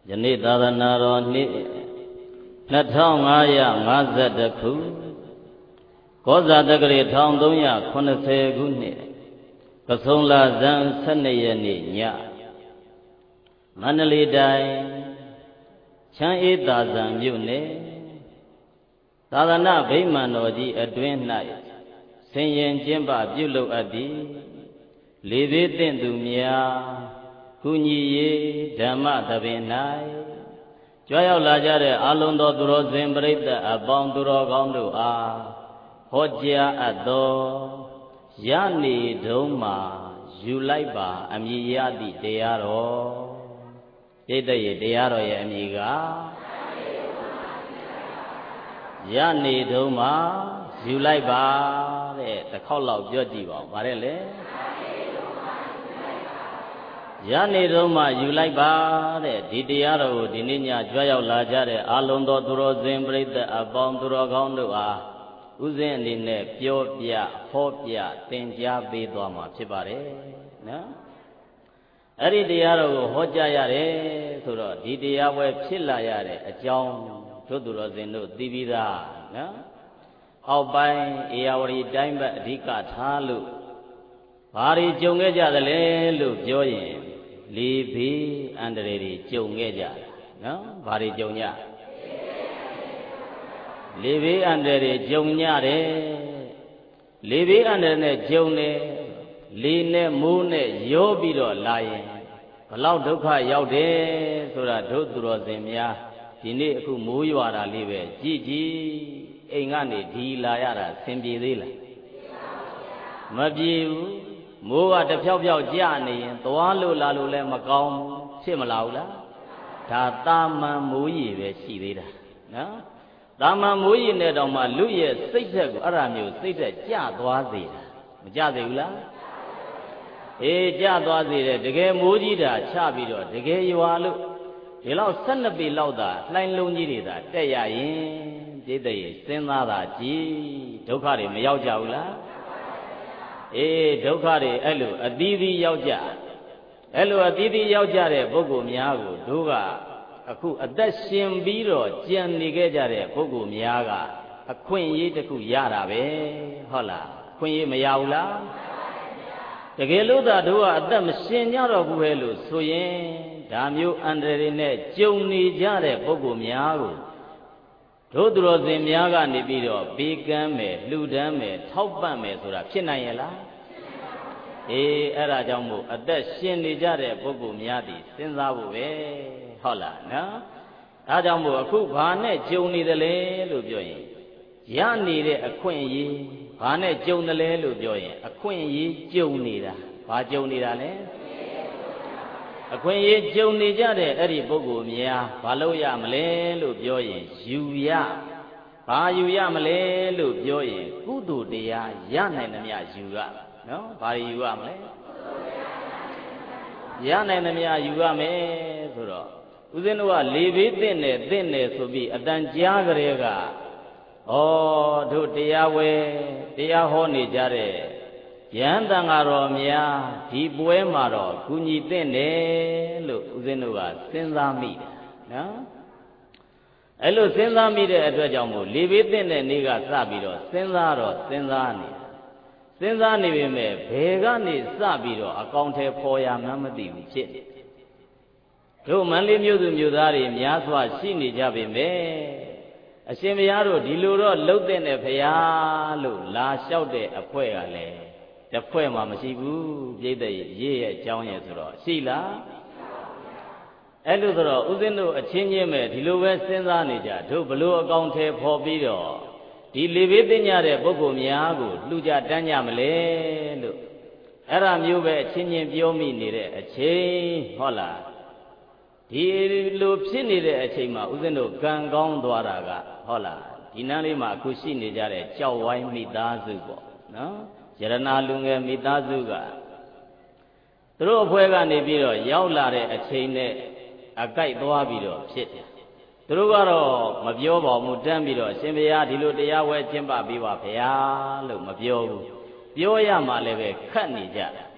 ယနေ့သာသနာတော်နှစ်2552ခုကောဇာတက္ကရာ1380ခုနှစ်ပစုံလဇန်12ရက်နေ့ညမန္တလေးတိုင်းချမ်းအေးသာဇံမြို့နယ်သာသနာဗိမာန်တော်ကြီးအတွင်း၌ဆင်ရင်ကျင်းပပြုလုပ်အပ်သည်လေသေးသင့်သူများကုညီရေးဓမ္မသဘင်၌ကြွရောက်လာကြတဲ့အလုံးသောသူတော်စင်ပရိသတ်အပေါင်းသူတော်ကောင်းတို့အားဟောကြားအပ်သောယနေ့တုန်းမှာယူလိုက်ပါအမည်ရသည့်တရားတော်ဣတ္တရေတရားတော်ရဲ့အမည်ကယနေ့တုန်းမှာယူလိုက်ပါတဲ့တစ်ခေါက်လောက်ပြောကြည့်ပါဦးဗါတဲ့လေယနေ့တုန်းမှယူလိုက်ပါတဲ့ဒီတရားတော်ကိုဒီနေ့ညကြွရောက်လာကြတဲ့အာလုံးသောသူတော်စင်ပရိသတ်အပေါင်းသူတော်ကောင်းတို့အားဥစဉ်အနေနဲ့ပြောပြဟောပြသင်ကြားပေးသွားမှာဖြစ်ပါတယ်နော်အဲ့ဒီတရားတော်ကိုဟောကြားရတယ်ဆိုတော့ဒီတရားပွဲဖြစ်လာရတဲ့အကြောင်းတို့သူတော်စင်တို့သိပြီးသားနော်အောက်ပိုင်းဧရာဝတီတိုင်းဘက်အဓိကထားလို့ဘာတွေကြုံခဲ့ကြသလဲလို့ပြောရင်လေဘေးအန္တရာယ်တွေကြုံခဲ့ကြတာနော်ဘာတွေကြုံကြလေဘေးအန္တရာယ်တွေကြုံကြတယ်လေဘေးအန္တရာယ်နဲ့ကြုံတယ်လေနဲ့မိုးနဲ့ရောပြီးတော့လာရင်ဘလောက်ဒုက္ခရောက်တယ်ဆိုတာတို့သူတော်စင်များဒီနေ့အခုမိုးရွာတာလေးပဲကြည်ကြည်အိမ်ကနေဒီလာရတာဆင်ပြေသေးလားမပြေဘူးမိုးကတဖြောက်ဖြောက်ကြနေရင်သွားလို့လာလို့လည်းမကောင်းဖြစ်မလာဘူးလားဒါတာမန်မိုးရေပဲရှိသေးတာနော်တာမန်မိုးရေနဲ့တောင်မှလူရဲ့စိတ်သက်ကိုအဲ့ဒါမျိုးစိတ်သက်ကြသွားစေတာမကြသေးဘူးလားအေးကြသွားစေတယ်တကယ်မိုးကြီးတာချပြီးတော့တကယ်ရွာလို့ဒီလောက်12ပေလောက်သာလှိုင်းလုံးကြီးတွေသာတက်ရရင်ပြည့်တဲ့စဉ်းစားတာကြည်ဒုက္ခတွေမရောက်ကြဘူးလားအေးဒုက္ခတွေအဲ့လိုအသီးသီးရောက်ကြအဲ့လိုအသီးသီးရောက်ကြတဲ့ပုဂ္ဂိုလ်များကိုတို့ကအခုအသက်ရှင်ပြီးတော့ကြံနေခဲ့ကြတဲ့ပုဂ္ဂိုလ်များကအခွင့်အရေးတစ်ခုရတာပဲဟုတ်လားအခွင့်အရေးမရဘူးလားတကယ်လို့သာတို့ကအသက်မရှင်ကြတော့ဘူးပဲလို့ဆိုရင်ဒါမျိုးအန္တရာယ်နဲ့ကြုံနေကြတဲ့ပုဂ္ဂိုလ်များကိုတို့သူတော်စင်များကနေပြီးတော့ပေးကမ်းမယ်လှူဒန်းမယ်ထောက်ပံ့မယ်ဆိုတာဖြစ်နိုင်ရဲ့လားအေးအဲ့ဒါကြောင့်မို့အသက်ရှင်နေကြတဲ့ပုဂ္ဂိုလ်များသည်စဉ်းစားဖို့ပဲဟုတ်လားနော်ဒါကြောင့်မို့အခုဘာနဲ့ကြုံနေတယ်လဲလို့ပြောရင်ရနေတဲ့အခွင့်အရေးဘာနဲ့ကြုံတယ်လဲလို့ပြောရင်အခွင့်အရေးကြုံနေတာဘာကြုံနေတာလဲအခွင့်အရေးကြုံနေကြတဲ့အဲ့ဒီပုဂ္ဂိုလ်များဘာလို့ရမလဲလို့ပြောရင်ယူရဘာယူရမလဲလို့ပြောရင်ကုသိုလ်တရားရနိုင်သမျှယူရနော်ဘာယူရမလဲရနိုင်သမျှယူရမယ်ဆိုတော့ဦးဇင်းတို့ကလေဘေးသင့်တယ်ဆိုပြီးအတန်ကြားကြတဲ့ကဩတို့တရားဝဲတရားဟောနေကြတဲ့ယဟန်တန်ဃာတော်များဒီပွဲမှာတော့ကုညီသင့်တယ်လို့ဦးဇင်းတို့ကစဉ်းစားမိတယ်နော်အဲ့လိုစဉ်းစားမိတဲ့အတွက်ကြောင့်မို့လေဘေးသင့်တဲ့နေ့ကစပြီးတော့စဉ်းစားနေပေမဲ့ဘယ်ကနေစပြီးတော့အကောင်ထဲပေါ်ရမှန်းမသိဘူးဖြစ်နေတို့မန္တလေးမြို့သူမြို့သားတွေများစွာရှိနေကြပေမဲ့အရှင်ဘုရားတို့ဒီလိုတော့လှုပ်တဲ့ဘုရားလို့လာလျှောက်တဲ့အဖွဲ့ကလည်းတစ်ဖွဲ့မှမရှိဘူးပြိဿရေးရဲ့အကြောင်းရဲ့ဆိုတော့ရှိလားအဲ့လိုဆိုတော့ဦးဇင်းတို့အချင်းချင်းပဲဒီလိုပဲစဉ်းစားနေကြတို့ဘလို့အကောင်ထဲပေါ်ပြီးတော့ဒီလေဘေးသိညတဲ့ပုဂ္ဂိုလ်များကိုလှူကြတန်းကြမလဲလို့အဲ့ဒါမျိုးပဲအချင်းချင်းပြောမိနေတဲ့အချိန်ဟုတ်လားဒီလိုဖြစ်နေတဲ့အချိန်မှာဦးဇင်းတို့ကံကောင်းသွားတာကဟုတ်လားဒီနန်းလေးမှာအခုရှိနေကြတဲ့ကြောက်ဝိုင်းမိသားစုပေါ့နော်ရတနာလူငယ်မိသားစုကသူတို့အဖွဲ့ကနေပြီးတော့ရောက်လာတဲ့အချိန်နဲ့အကြိုက်သွားပြီးတော့ဖြစ်တယ်သူတို့ကတော့မပြောပါဘူးတန်းပြီးတော့ရှင်ဘုရားဒီလိုတရားဝဲကျင့်ပပေးပါဗျာလို့မပြောဘူးပြောရမှလည်းပဲခတ်နေကြတယ်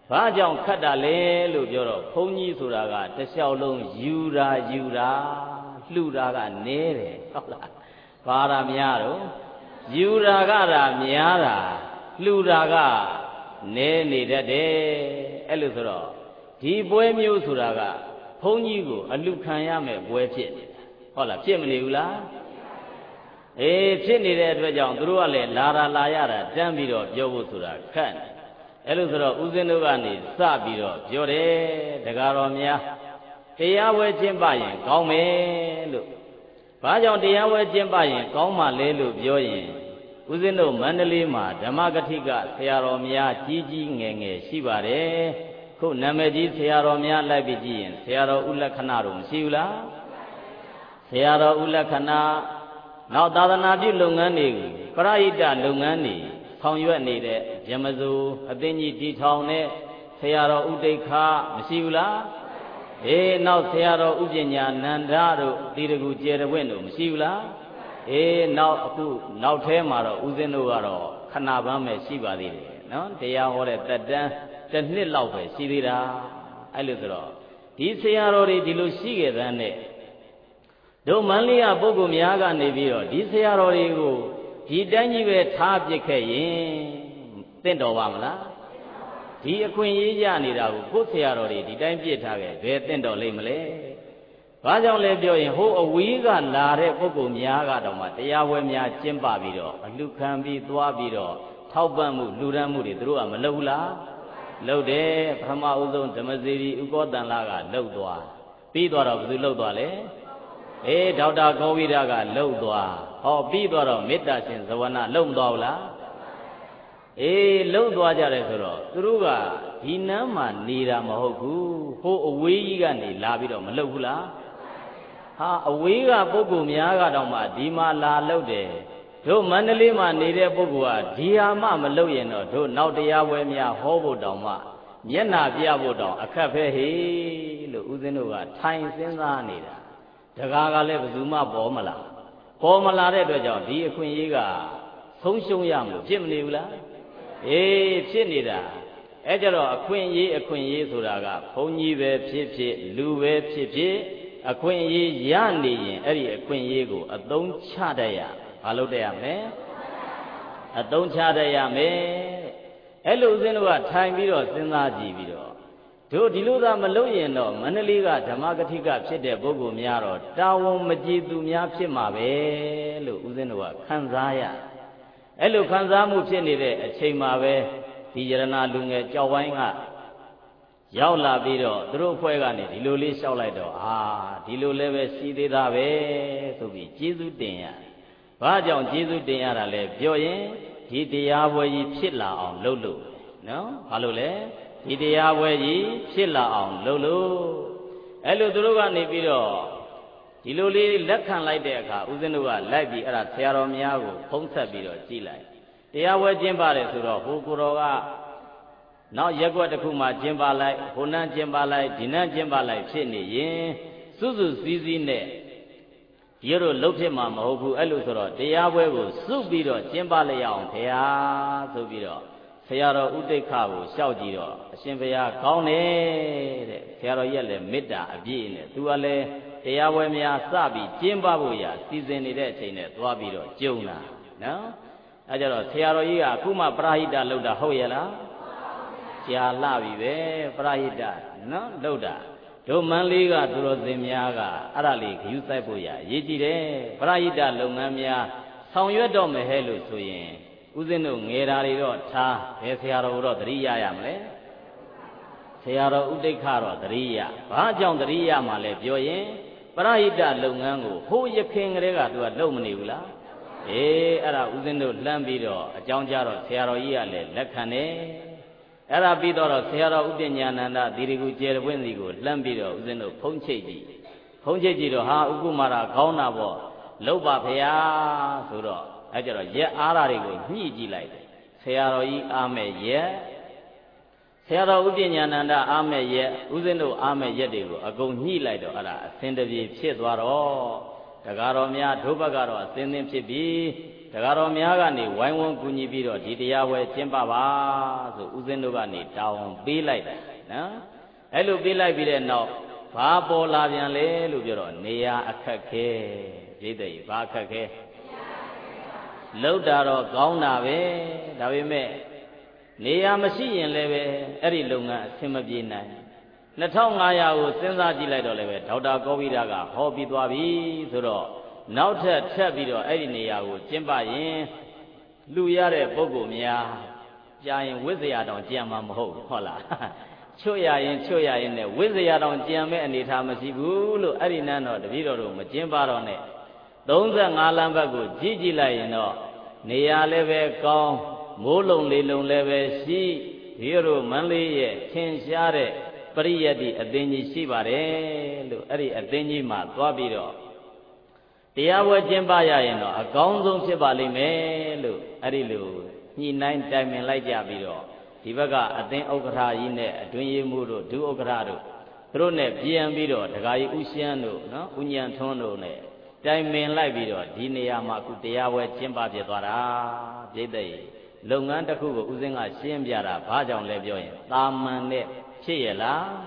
ဘာကြောင့်ခတ်တာလဲလို့ပြောတော့ဘုန်းကြီးဆိုတာကတစ်လျှောက်လုံးယူတာလှူတာကနည်းတယ်ဟုတ်လားဘာသာများတော့ယူတာကများတာလှူတာကနည်းနေတတ်တယ်အဲ့လိုဆိုတော့ဒီပွဲမျိုးဆိုတာကဘုန်းကြီးကိုအလှခံရမယ်ပွဲဖြစ်နေတာဟုတ်လားဖြစ်မနေဘူးလားအေးဖြစ်နေတဲ့အတွက်ကြောင့်သူတို့ကလည်းလာရတာတန်းပြီးတော့ပြောဖို့ဆိုတာခက်တယ်အဲ့လိုဆိုတော့ဦးဇင်းတို့ကနေစပြီးတော့ပြောတယ်တရားတော်များတရားဝဲကျင့်ပရင်ကောင်းမယ်လို့ဘာကြောင့်တရားဝဲကျင့်ပရင်ကောင်းမှလဲလို့ပြောရင်ဦးဇင်းတို့မန္တလေးမှာဓမ္မကထိကဆရာတော်များကြီးငယ်ရှိပါတယ်ခုနာမည်ကြီးဆရာတော်များလိုက်ပြီးကြည့်ရင်ဆရာတော်ဦးလက္ခဏတို့မရှိဘူးလားဆရာတော်ဦးလက္ခဏနောက်သာသနာပြုလုပ်ငန်းတွေပရိဟိတလုပ်ငန်းတွေဆောင်ရွက်နေတဲ့ယမဇူအသိဉာဏ်တီထောင်တဲ့ဆရာတော်ဥဒိဋ္ဌမရှိဘူးလားအေးနောက်ဆရာတော်ဥပညာနန္ဒတို့တိရကူကျေရဝင့်တို့မရှိဘူးလားအေးနောက်အခုနောက်ထဲမှာတော့ဦးဇင်းတို့ကတော့ခဏပန်းပဲရှိပါသေးတယ်နော်တရားဟောတဲ့တက်တန်းတစ်နှစ်လောက်ပဲရှိသေးတာအဲ့လိုဆိုတော့ဒီဆရာတော်တွေဒီလိုရှိခဲ့တဲ့နဲ့တို့မန္တလေးကပုဂ္ဂိုလ်များကနေပြီးတော့ဒီဆရာတော်တွေကိုဒီတိုင်းကြီးပဲထားပစ်ခဲ့ရင်တင့်တော်ပါမလားဒီအခွင့်အရေးရနေတာကိုကိုယ်ဆရာတော်တွေဒီတိုင်းပြစ်ထားခဲ့ဘယ်တင့်တော်လိမ့်မလဲဘာကြောင့်လဲပြောရင်ဟိုအဝေးကလာတဲ့ပုဂ္ဂိုလ်များကတော့မှတရားဝဲများကျင့်ပပြီးတော့အလှခံပြီးသွားပြီးတော့ထောက်ပံ့မှုလူရန်မှုတွေသူတို့ကမလုပ်ဘူးလားလုပ်တယ်ပထမဦးဆုံးဓမ္မစီရီဥကောတန်လာကလုပ်သွားပြီးသွားတော့ဘယ်သူလုပ်သွားလဲဒေါက်တာကောဝိဒကလှုပ်သွားဟောပြီးတော့မေတ္တာရှင်ဇဝနာလှုပ်မသွားဘူးလားလှုပ်သွားကြတယ်ဆိုတော့သူတို့ကဒီနန်းမှာနေတာမဟုတ်ဘူးဟိုအဝေးကြီးကနေလာပြီးတော့မလှုပ်ဘူးလားဟာအဝေးကပုဂ္ဂိုလ်များကတော့မှဒီမှာလာလှုပ်တယ်တို့မန္တလေးမှာနေတဲ့ပုဂ္ဂိုလ်ကဒီဟာမှမလှုပ်ရင်တော့တို့နောက်တရားဝဲများဟောဖို့တောင်မှမျက်နာပြဖို့တောင်အခက်ပဲဟေလို့ဦးဇင်းတို့ကထိုင်စဉ်းစားနေတာတကားကလည်းဘယ်သူမှပေါ်မလာတဲ့အတွက်ကြောင့်ဒီအခွင့်အရေးကဆုံးရှုံးရမှာဖြစ်မနေဘူးလားဖြစ်နေတာအဲ့ကြတော့အခွင့်အရေးဆိုတာကဘုန်းကြီးပဲဖြစ်လူပဲဖြစ်အခွင့်အရေးရနေရင်အဲ့ဒီအခွင့်အရေးကိုအသုံးချတတ်ရဘာလို့တတ်ရမလဲအသုံးချတတ်ရမယ်အဲ့လိုဦးဇင်းတို့ကထိုင်ပြီးတော့စဉ်းစားကြည့်ပြီးတော့တို့ဒီလိုသာမလုပ်ရင်တော့မန္တလေးကဓမ္မကထိကဖြစ်တဲ့ပုဂ္ဂိုလ်များတော့တာဝန်မကြည်သူများဖြစ်မှာပဲလို့ဦးဇင်းတို့ကခံစားရအဲ့လိုခံစားမှုဖြစ်နေတဲ့အချိန်မှာပဲဒီယရဏလူငယ်ကြောက်ဝိုင်းကရောက်လာပြီးတော့သူတို့အဖွဲ့ကနေဒီလိုလေးလျှောက်လိုက်တော့ဒီလိုလည်းပဲရှိသေးတာပဲဆိုပြီးကျေးဇူးတင်ရဘာကြောင့်ကျေးဇူးတင်ရတာလဲပြောရင်ဒီတရားပွဲကြီးဖြစ်လာအောင်လုပ်လို့နော်ဘာလို့လဲဒီတရားပွဲကြီးဖြစ်လာအောင်လုပ်လို့အဲ့လိုသူတို့ကနေပြီးတော့ဒီလိုလေးလက်ခံလိုက်တဲ့အခါဦးဇင်းတို့ကလိုက်ပြီးအဲ့ဒါဆရာတော်များကိုဖုံးဆက်ပြီးတော့ကြည်လိုက်တရားပွဲကျင်းပါတယ်ဆိုတော့ဟိုကိုတော်ကနောက်ရက်ွက်တစ်ခုမှကျင်းပါလိုက်ဟိုနန်းကျင်းပါလိုက်ဒီနန်းကျင်းပါလိုက်ဖြစ်နေရင်စုစုစည်းစည်းနဲ့ဒီလိုလှုပ်ဖြစ်မှာမဟုတ်ဘူးအဲ့လိုဆိုတော့တရားပွဲကိုစုပြီးတော့ကျင်းပလိုက်အောင်ဖေဟာဆိုပြီးတော့ဆရာတော်ဥဒိဋ္ဌကိုလျှောက်ကြည့်တော့အရှင်ဘုရားကောင်းတယ်တဲ့ဆရာတော်ကြီးကလည်းမေတ္တာအပြည့်နဲ့သူကလည်းတရားပွဲများစပြီးကျင်းပဖို့ရစီစဉ်နေတဲ့အချိန်နဲ့သွားပြီးတော့ကြုံလာနော်အဲကြတော့ဆရာတော်ကြီးကအခုမှပရိဟိတလုပ်တာဟုတ်ရဲ့လားကြာလှပြီပဲပရိဟိတနော်လုပ်တာတို့မန္တလေးကသူတော်စင်များကအဲ့ဒါလေးဂရုစိုက်ဖို့ရရေးကြည့်တယ်ပရိဟိတလုပ်ငန်းများဆောင်ရွက်တော့မယ်ဟဲ့လို့ဆိုရင်ဦးဇင်းတို့ငယ်တာတွေတော့ထားဘယ်ဆရာတော်တော့သတိရရမလဲဆရာတော်ဥဒိဋ္ဌတော့သတိရဘာကြောင့်သတိရမှာလဲပြောရင်ပရိဟိတလုပ်ငန်းကိုဟိုရခင်ကလေးကသူကလုပ်မနေဘူးလားအဲ့ဒါဦးဇင်းတို့လှမ်းပြီးတော့အကြောင်းကြားတော့ဆရာတော်ကြီးကလည်းလက်ခံတယ်အဲ့ဒါပြီးတော့ဆရာတော်ဥပညာနန္ဒသီရိကူကျေရပွင့်စီကိုလှမ်းပြီးတော့ဦးဇင်းတို့ဖုံးချိတ်ကြည့်တော့ဟာဥက္ကုမာရခေါင်းနာပေါ့လုပ်ပါဗျာဆိုတော့အဲ့ကြတော့ရက်အားဓာတွေကိုညှိကြည့်လိုက်တယ်ဆရာတော်ကြီးအားမဲ့ရက်ဆရာတော်ဥပညာနန္ဒအားမဲ့ရက်ဦးဇင်းတို့အားမဲ့ရက်တွေကိုအကုန်ညှိလိုက်တော့အဲ့ဒါအစင်တပြေဖြစ်သွားတော့တရားတော်များဒုဘက်ကတော့အစင်းသင်းဖြစ်ပြီး Tagaro Miagani, wine won't Gunibido, Didia, where Chimpava, so Uzendogani, down, be like that. No? Hello, be like it now. Pabo Lavian Le, Lubiro, Nea Akake, Jide, Bakake. Lodaro, Gaunave, Davime, Nea Machine Leve, Eri Lunga, Simabina. Natongaya, Senza Giledo Leve, Tauda Govidaga, Hobby Dwabi, Zuro. Now tell video, Edinea, Jimba, Luyare, Bogomia, Giant Wizard on Jamam Ho, Hola. Choya in the Wizard on Jam and the Tamasibu, Edinano, the video room, Jimba on it. Don't the Alambago, Gigi Laino, Nea Leve, Gong, Molon Lilon Leve, Si, Hero, Manly, Chen Share, Priadi, Adeni Sibare, Eri Adeni Ma, Guabido. Tiawa Jimbaya, a gonzo Chibali, Arilu, he 9 times in like Jabido, Tivaga, a then Okra in a Dunye Muro, do Okrado, Trone, Giambido, the guy Usiano, no, Unyan Tono, time in like Bido, Dinea Maku, Tiawa Jimba Jedwara, Jede, Longanda Kugo, Uzinga, Shimbiara, Bajan Lebioin, Tamane, Chiela,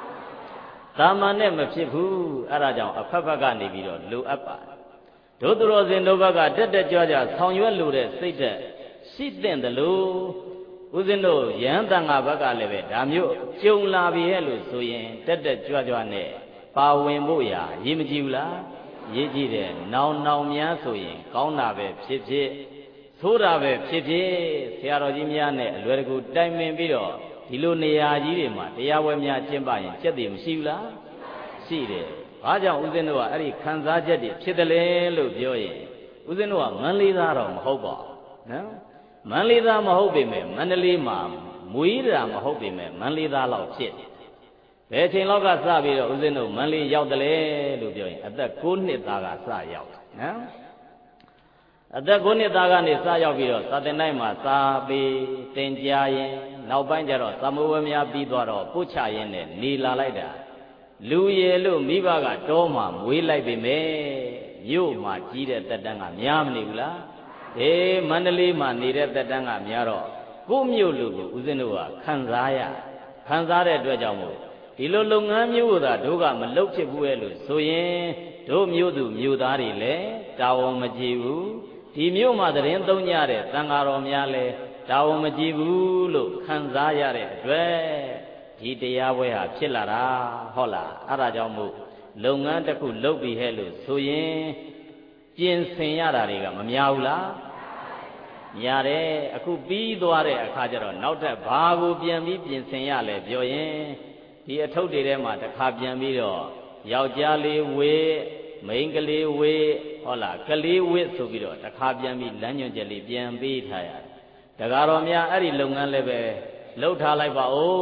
Tamane Machifu, Arajan, a Papagani Bido, Lu Apa. Dodros in Novaga, Dead Georgia, Town you alluded, Satan, sit then the low, Uzino, Yantanga Baga Leve, Damu, Jung Lavielu, Suyin, Dead Georgia, Pawimboya, Yimjula, Yejide, now Mia Suyin, Kaunave, Pipsi, Surabe, Pipsi, Siarojimiane, very good time in Bido, Tilunia Yima, the Yawamia Chimba, Chedim Sila, see Raja Uzenoa, Ari Kanzajadi, Chidale, Joy, Uzenoa, Manlida Mahoba. No? Manlida Mahobime, Manalima, Muida Mahobime, Manlida Lao Chit. The Chiloga Sabi, Uzeno, Manli Yaudale, Lujoy, at the Kunitaga Sayao. No? At the Kunitaga Nisayavido, Satanima, Sabi, Tenjay, now Banjaro, Samuamia Bidwaro, Puchayen, Nila Lida. Luye Lu Mibaga Toma, we like be me, you ma cheated the Danga Yamnibla, eh, Manali man needed the Danga Miaro, whom you look, Uzenua, Kanzare Dwajamu, Ilolungam you that Duga Maloche Buelu, so ye, do Mudu Mudari le, Tao Majibu, Timu Mother in Donyare, Tangaro Miale, Tao Majibu, Kanzayare, Dwe. Tiawa, Chilara, Hola, Arajamu, Lungan the cool lobby hello, so ye, Jin Senyara, Miaula, Yare, a could be doare, a cajaro, not a babu, Biami, Jin Senyale, Joye, he had told them at the Cabian Mido, Yaujali way, Mangale way, Hola, Kali way, so Bido, the Cabian Mid, Lanyon Jelly, Biambi, tired. The Garomia, Ari Lungan Lebe, Lota like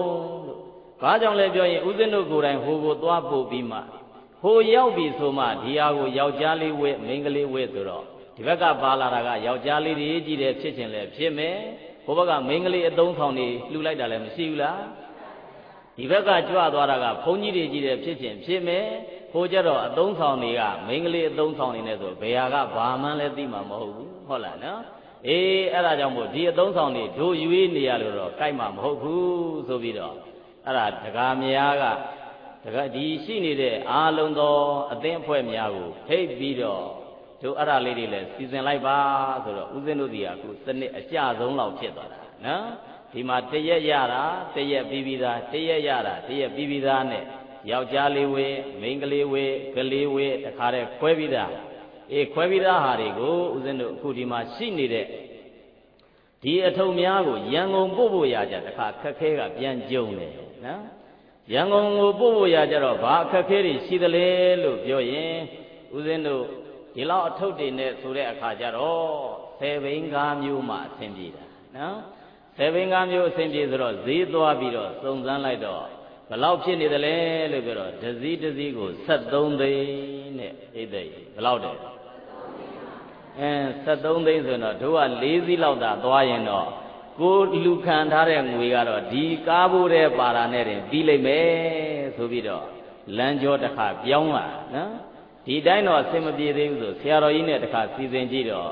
Bajan Lebio, Uzeno Guran, who would wapo bima. Who yell be so mad, Diago, Yaujali, way, Mingly way to rock. Tivaka Balaraga, Yaujali, the Egi, Chichen, Chime, Hovaga, Mingly, a don't county, Lula, Sula. Tivaka Juadwaraga, Pony, the Egi, Chichen, Chime, Hojaro, a don't county, Mingly, a don't county, Beaga, Barman, Ledima, Mohu, Holana. Arajamo, dear don't county, do you in the Aluro, Kaimam, Hoku, Sovido. Ara Tagamiaga, the Sini, Alondo, a damn poem Yago, hey Bido, to Ara Lady less, season like Ba, Uzenudia, who send a jazz on Lao Cheddar. No? Tima Teya Yara, Teya Bibida, Teya Yara, Teya Bibidane, Yaujali way, Mingli way, Kali way, the Kare Quevida. A Quevida Harigo, Uzenu Kudima Sini. Dear Tomiago, young on Bobo Yaja, the Kakega, Bian Jone. Young on Bobo Yajaro, Bakakeri, Sidale, look, Joye, Uzendo, Ila Toti, Sure Kajaro, Sevingam Yuma, Sembida. No? Sevingam you, Sembidro, Zido Abido, Sonzan Lido, the Lauchin is the Lebero, the Zigo, Sat down the louder. And sat down days and do a lazy louder, doyeno. Good Lucan Tarem, we are a D. Cabure Paranere, Bile Me, Subido, Lanjo the Cap, Yonga, no? Di Dino, Semadi, Sierra in the Cap, Season Gido,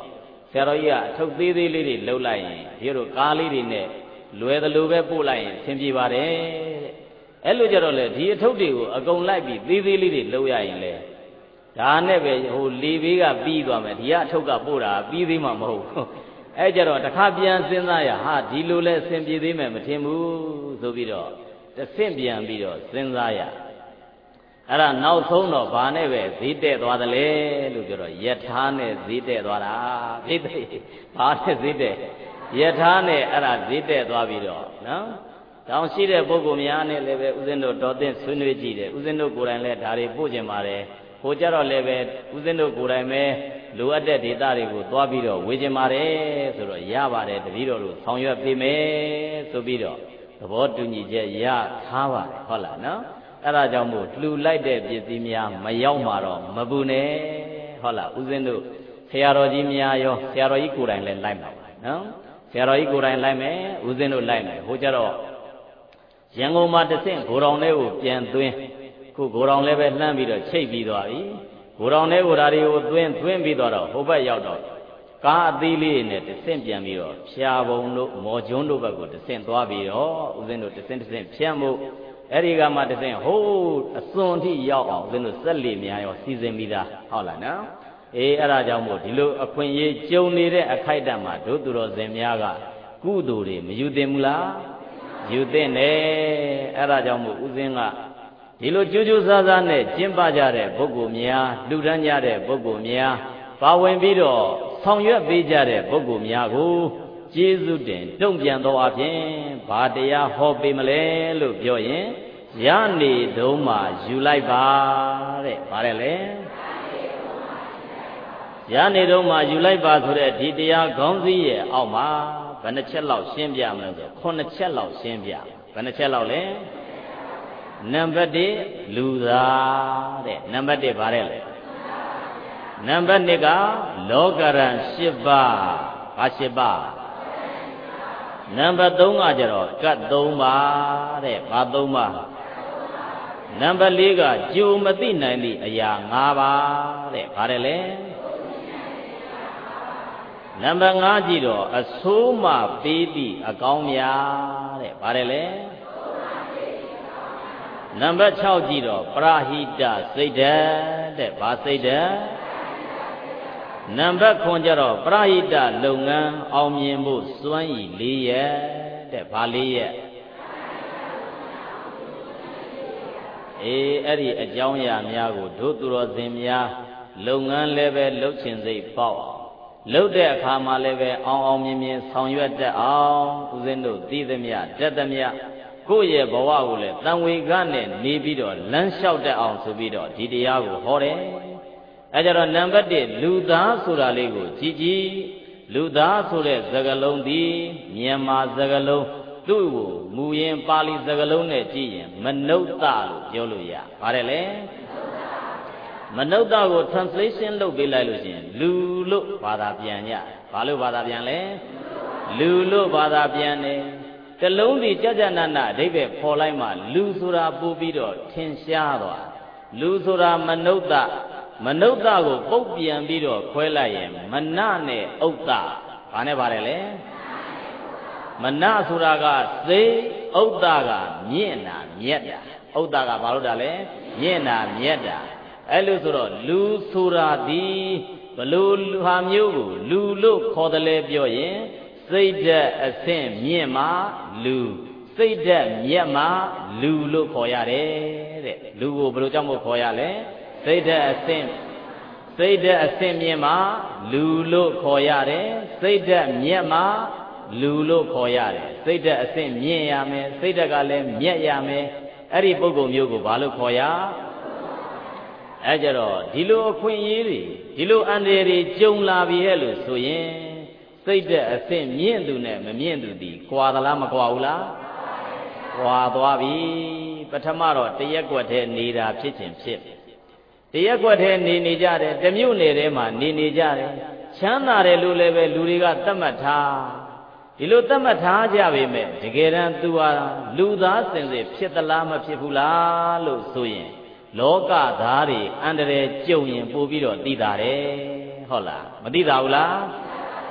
ဆရာတော်ကြီးကအထုပ်သေးသေးလေးတွေလှုပ်လိုက်ရင်ဒီလိုကားလေးတွေနဲ့လွယ်သလိုပဲပို့လိုက်ရင်အဆင်ပြေပါတယ်တဲ့အဲ့လိုကြတော့လေဒီအထုပ်တွေကိုအကုန်လိုက်ပြီးသေးသေးလေးတွေလှုပ်ရရင်လေဒါနဲ့ပဲဟိုလေဘေးကပြီးသွားမယ်ဒီကအထုပ်ကပို့တာပြီးသေးမှမဟုတ်ဘူးအဲ့ကြတော့တစ်ခါပြန်စဉ်းစားရဟာဒီလိုလဲအဆင်ပြေသေးမယ်မထင်ဘူးဆိုပြီးတော့တစ်ဆင့်ပြန်ပြီးတော့စဉ်းစားရအဲ့ဒါနောက်ဆုံးတော့ဘာနဲ့ပဲဈေးတက်သွားတယ်လေလို့ပြောတော့ယထာနဲ့ဈေးတက်သွားတာပြိတ္တိဘာနဲ့ဈေးတက်ယထာနဲ့အဲ့ဒါဈေးတက်သွားပြီးတော့နော်တောင်းရှိတဲ့ပုဂ္ဂိုလ်များနဲ့လည်းပဲဥစဉ်တို့တော်သင့်ဆွေးနွေးကြည့်တယ်ဥစဉ်တို့ကိုယ်တိုင်လည်းဒါတွေပို့ကျင်ပါတယ်ဟိုကြတော့လည်းပဲဥစဉ်တို့ကိုယ်တိုင်ပဲလိုအပ်တဲ့ဒေသတွေကိုသွားပြီးတော့ဝေကျင်ပါတယ်ဆိုတော့ရပါတယ်တပည့်တော်တို့ဆောင်ရွက်ပေးမယ်ဆိုပြီးတော့သဘောတူညီချက်ရထားပါတယ်ဟုတ်လားနော်အဲ့ဒါကြောင့်မို့လှူလိုက်တဲ့ပစ္စည်းများမရောက်မှာတော့မပူနဲ့ဟုတ်လားဥစဉ်တို့ဆရာတော်ကြီးများရောဆရာတော်ကြီးကိုယ်တိုင်လည်းလိုက်မှာပါနော်ဆရာတော်ကြီးကိုယ်တိုင်လိုက်မယ်ဥစဉ်တို့လိုက်မယ်ဟိုကြတော့ရန်ကုန်မှာတဆင့်ဂိုတောင်ထဲကိုပြန်သွင်းခုဂိုတောင်လည်းပဲလှမ်းပြီးတော့ချိတ်ပြီးသွားပြီဂိုတောင်ထဲကိုဓာရီကိုသွင်းပြီးသွားတော့ဟိုဘက်ရောက်တော့ကားအသေးလေးနဲ့တဆင့်ပြန်ပြီးတော့ဖြာပုံတို့မော်ကျွန်းတို့ဘက်ကိုတဆင့်သွားပြီးတော့ဥစဉ်တို့တဆင့်ဖြန့်မှုအဲ့ဒီကမှတဆင့်ဟိုးအစွန်ထိရောက်အောင်ဥစဉ်တို့စက်လီများရောစီစဉ်ပြီးသားဟုတ်လားနော်အေးအဲ့ဒါကြောင့်မို့ဒီလိုအခွင့်အရေးကြုံနေတဲ့အခိုက်အတန့်မှာတို့သူတော်စင်များကကုသိုလ်တွေမယူသင့်ဘူးလားယူသင့်တယ်အဲ့ဒါကြောင့်မို့ဥစဉ်ကဒီလိုကြိုးကြိုးစားစားနဲ့ကျင့်ပကြတဲ့ပုဂ္ဂိုလ်များလှူဒန်းကြတဲ့ပုဂ္ဂိုလ်များပါဝင်ပြီးတော့ဆောင်ရွက်ပေးကြတဲ့ပုဂ္ဂိုလ်များကိုကျေးဇူးတင်တုံ့ပြန်သောအဖြစ်ဘာတရားဟောပေးမလဲလို့ပြောရင်ရနေတုံးမှယူလိုက်ပါတဲ့ဗါတယ်လေရနေတုံးမှယူလိုက်ပါဆိုတဲ့ဒီတရားခေါင်းစည်းရဲ့အောက်မှာဘယ်နှချက်လောက်ရှင်းပြမလဲဆို9ချက်လောက်ရှင်းပြဘယ်နှချက်လောက်လဲနံပါတ်1လူသားတဲ့နံပါတ်1ဗါတယ်လေနံပါတ်2ကလောကရန်10ပါးဘာ10ပါးနံပါတ်3ကကြတော့ကတ်3ပါးတဲ့ဘာ3ပါးနံပါတ်4ကကြိုမသိနိုင်သည့်အရာ5ပါးတဲ့ဘာတယ်လဲနံပါတ်5ကြည့်တော့အဆိုးမှပေးသည့်အကောင်းများတဲ့ဘာတယ်လဲနံပါတ်6ကြည့်တော့ပရဟိတစိတ်ဓာတ်တဲ့ဘာစိတ်ဓာတ်နံပါတ်9ကြတော့ပရဟိတလုပ်ငန်းအောင်မြင်ဖို့စွမ်းရည်4ရက်တဲ့ဘာ4ရက်အေးအဲ့ဒီအကြောင်းအရာများကိုတို့သူတော်စင်များလုပ်ငန်းလည်းပဲလုပ်ချင်စိတ်ပေါက်လုပ်တဲ့အခါမှာလည်းပဲအောင်မြင်ဆောင်ရွက်တတ်အောင်ဦးဇင်းတို့သိသမျှတတ်သမျှကိုယ့်ရဲ့ဘဝကိုလည်းတန်ဝေကနဲ့နေပြီးတော့လမ်းလျှောက်တတ်အောင်ဆိုပြီးတော့ဒီတရားကိုဟောတယ်အဲကြတော့နံပါတ်1လူသားဆိုတာလေးကိုကြည်ကြည်လူသားဆိုတဲ့စကားလုံးဒီမြန်မာစကားလုံးသူ့ကိုမူရင်ပါဠိစကားလုံးနဲ့ကြည့်ရင်မနုဿလို့ပြောလို့ရပါတယ်လေမနုဿကို translation လုပ်ပေးလိုက်လို့ရှိရင်လူလို့ဘာသာပြန်ကြဘာလို့ဘာသာပြန်လဲလူလို့ဘာသာပြန်တယ်တလုံးစီကြကြနနအဓိပ္ပာယ်ဖော်လိုက်မှလူဆိုတာပို့ပြီးတော့ထင်ရှားသွားလူဆိုတာမနုဿကိုပုတ်ပြန်ပြီးတော့ခွဲလိုက်ရင်မနနဲ့ဥဒ္ဒဘာနဲ့ပါတယ်လဲမနဆိုတာကသိဥဒ္ဒကမြင့်တာမြတ်တာဥဒ္ဒကဘာလို့တာလဲမြင့်တာမြတ်တာအဲ့လိုဆိုတော့လူဆိုတာဒီဘလို့ဟာမျိုးကိုလူလို့ခေါ်တယ်လေပြောရင်စိတ်ဓာတ်အဆင့်မြင့်မှလူစိတ်ဓာတ်မြတ်မှလူလို့ခေါ်ရတယ်တဲ့လူကိုဘယ်လိုကြောင့်မို့ခေါ်ရလဲစိတ်ဓာတ်အဆင့်မြင့်မှလူလို့ခေါ်ရတယ်စိတ်ဓာတ်မြတ်မှလူလို့ခေါ်ရတယ်စိတ်ဓာတ်အဆင့်မြင့်ရမယ်စိတ်ဓာတ်ကလည်းမြတ်ရမယ်အဲ့ဒီပုဂ္ဂိုလ်မျိုးကိုဘာလို့ခေါ်ရအဲကြတော့ဒီလိုအခွင့်အရေးတွေဒီလိုအန္တရာယ်တွေကြုံလာပြီရဲ့လို့ဆိုရင်စိတ်ဓာတ်အဆင့်မြင့်သူနဲ့မမြင့်သူဒီကွာသလားမကွာဘူးလားကွာသွားပြီပထမတော့တရက်ကွက်ထဲနေတာဖြစ်ခြင်းဖြစ်တရက်ကွက်ထဲနေကြတယ်တမြို့နယ်ထဲမှာနေကြတယ်ချမ်းသာတယ်လို့လည်းပဲလူတွေကသတ်မှတ်ထားဒီလိုသတ်မှတ်ထားကြပေမဲ့တကယ်တမ်းသူဟာလူသားစင်စစ်ဖြစ်သလားမဖြစ်ဘူးလားလို့ဆိုရင်လောကသားတွေအန္တရာယ်ကြုံရင်ပို့ပြီးတော့သိတာတယ်ဟုတ်လားမသိတာဘူးလား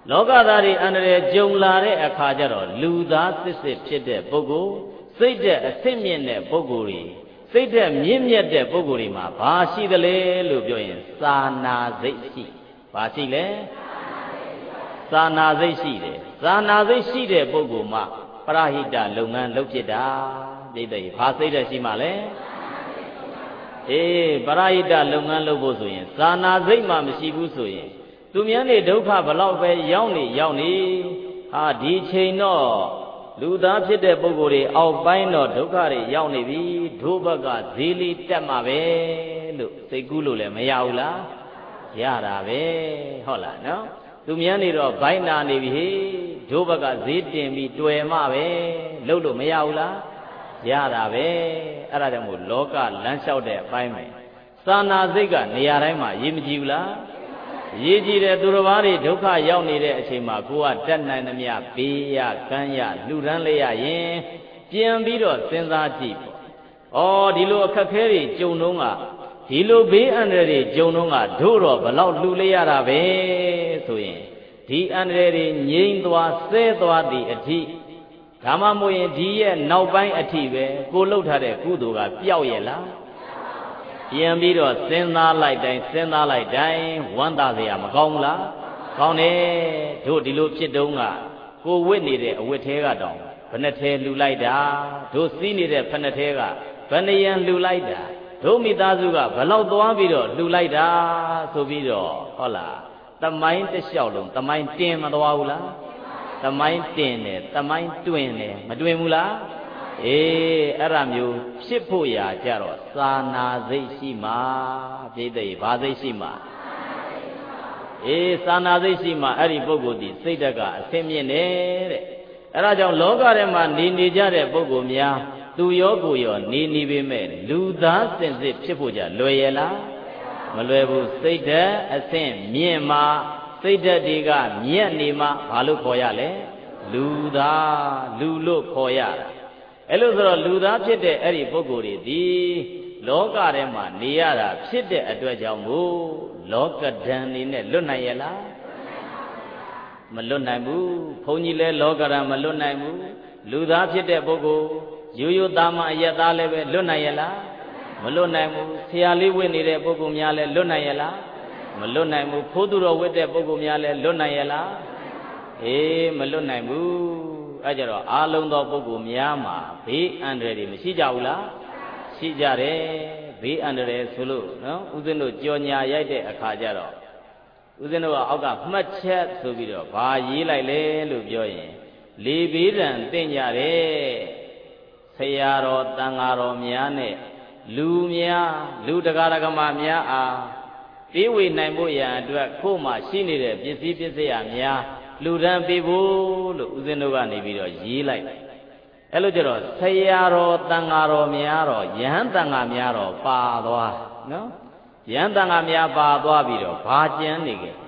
လောကသားတွေအန္တရာယ်ကြုံလာတဲ့အခါကျတော့လူသားစစ်စစ်ဖြစ်တဲ့ပုဂ္ဂိုလ်စိတ်တဲ့အဆင့်မြင့်တဲ့ပုဂ္ဂိုလ်တွေစိတ်တဲ့မြင့်မြတ်တဲ့ပုဂ္ဂိုလ်တွေမှာဘာရှိသလဲလို့ပြောရင်စာနာစိတ်ရှိဘာရှိလဲစာနာစိတ်ရှိတယ်စာနာစိတ်ရှိတဲ့ပုဂ္ဂိုလ်မှာပရဟိတလုပ်ငန်းလုပ်ဖြစ်တာပြည့်တဲ့ဘာစိတ်တဲ့ရှိမှလဲအေးပရဟိတလုပ်ငန်းလုပ်ဖို့ဆိုရင်စာနာစိတ်မှမရှိဘူးဆိုရင်သူများနေဒုက္ခဘလောက်ပဲရောက်နေဟာဒီချိန်တော့လူသားဖြစ်တဲ့ပုဂ္ဂိုလ်တွေအောက်ပိုင်းတော့ဒုက္ခတွေရောက်နေပြီဒုဘက်ကဈေးလေးတက်မှာပဲလို့စိတ်ကူးလို့လည်းမရဘူးလားရတာပဲဟုတ်လားနော်သူများနေတော့ဘိုင်းနာနေပြီဟေးဒုဘက်ကဈေးတင်ပြီးတွေ့မှပဲလို့လို့မရဘူးလားရတာပဲအဲ့ဒါကြောင့်မို့လောကလမ်းလျှောက်တဲ့အပိုင်းပဲစာနာစိတ်ကနေရာတိုင်းမှာရေးမကြည့်ဘူးလားရေးကြည့်တဲ့သူတော်ဘာတွေဒုက္ခရောက်နေတဲ့အချိန်မှာကိုကတက်နိုင်သမျှပေးရကမ်းရလှူဒန်းလိုက်ရရင်ပြန်ပြီးတော့စဉ်းစားကြည့်ပေါ့။ဩဒီလိုအခက်ခဲတွေကြုံတော့ကဒီလိုဘေးအန္တရာယ်တွေကြုံတော့ကတို့တော့ဘလောက်လှူလိုက်ရတာပဲဆိုရင်ဒီအန္တရာယ်တွေငြိမ့်သွားဆဲသွားသည့်အထိဒါမှမဟုတ်ရင်ဒီရဲ့နောက်ပိုင်းအထိပဲကိုလှုပ်ထားတဲ့ကုသိုလ်ကပျောက်ရဲ့လားပြန်ပြီးတော့စဉ်းစားလိုက်တိုင်းဝမ်းသာစရာမကောင်းဘူးလားကောင်းတယ်တို့ဒီလိုဖြစ်တုန်းကကိုဝတ်နေတဲ့အဝတ်သေးကတောင်ဘယ်နှထဲလှူလိုက်တာတို့စီးနေတဲ့ဖက်နှထဲကဘယ်နှရန်လှူလိုက်တာတို့မိသားစုကဘယ်လောက်သွားပြီးတော့လှူလိုက်တာဆိုပြီးတော့ဟုတ်လားသမိုင်းတစ်လျှောက်လုံးသမိုင်းတင်မသွားဘူးလားသမိုင်းတင်တယ်သမိုင်းတွင်တယ်မတွင်ဘူးလားအေးအဲ့ဒါမျိုးဖြစ်ဖို့ရာကြတော့စာနာစိတ်ရှိမှပြိတ္တိဘာစိတ်ရှိမှအေးစာနာစိတ်ရှိမှအဲ့ဒီပုဂ္ဂိုလ်ဒီစိတ်ဓာတ်ကအဆင့်မြင့်တယ်တဲ့အဲ့ဒါကြောင့်လောကထဲမှာနေကြတဲ့ပုဂ္ဂိုလ်များသူရောကိုရောနေပေမဲ့လူသားစင်စစ်ဖြစ်ဖို့ကြလွယ်ရလားမလွယ်ဘူးစိတ်ဓာတ်အဆင့်မြင့်မှစိတ်ဓာတ်တွေကမြတ်နေမှဘာလို့ခေါ်ရလဲလူသားလူလို့ခေါ်ရတာအဲ့လိုဆိုတော့လူသားဖြစ်တဲ့အဲ့ဒီပုဂ္ဂိုလ်တွေဒီလောကထဲမှာနေရတာဖြစ်တဲ့အတွက်ကြောင့်မို့လောကဓာန်နေနဲ့လွတ်နိုင်ရဲ့လားမလွတ်နိုင်ဘူးဘုန်းကြီးလည်းလောကဓာန်မလွတ်နိုင်ဘူးလူသားဖြစ်တဲ့ပုဂ္ဂိုလ်ရိုးရိုးသားမအယက်သားလည်းပဲလွတ်နိုင်ရဲ့လားမလွတ်နိုင်ဘူးဆရာလေးဝတ်နေတဲ့ပုဂ္ဂိုလ်များလည်းလွတ်နိုင်ရဲ့လားမလွတ်နိုင်ဘူးဖိုးသူတော်ဝတ်တဲ့ပုဂ္ဂိုလ်များလည်းလွတ်နိုင်ရဲ့လားအေးမလွတ်နိုင်ဘူးအဲကြတော့အာလုံးသောပုဂ္ဂိုလ်များမှာဘေးအန္တရာယ်တွေမရှိကြဘူးလားရှိကြတယ်ဘေးအန္တရာယ်ဆိုလို့နော်ဦးဇင်းတို့ကြော်ညာရိုက်တဲ့အခါကျတော့ဦးဇင်းတို့ကအောက်ကမှတ်ချက်ဆိုပြီးတော့ဘာရေးလိုက်လဲလို့ပြောရင်လေဘေးဒဏ်တင့်ကြတယ်ဆရာတော်တန်ဃာတော်များနဲ့လူတရားဓမ္မများအားပေးဝေနိုင်ဖို့ရန်အတွက်ခို့မှရှိနေတဲ့ပစ္စည်းပစ္စယများလူဒန်းပေးဖို့လို့ဦးဇင်းတို့ကနေပြီးတော့ရေးလိုက်အဲ့လိုကြတော့ဆရာတော်တန်ဃာတော်များတော့ယဟန်တန်ဃာများတော့ပါသွားနော်ယဟန်တန်ဃာများပါသွားပြီးတော့ဘာကြမ်းနေခဲ့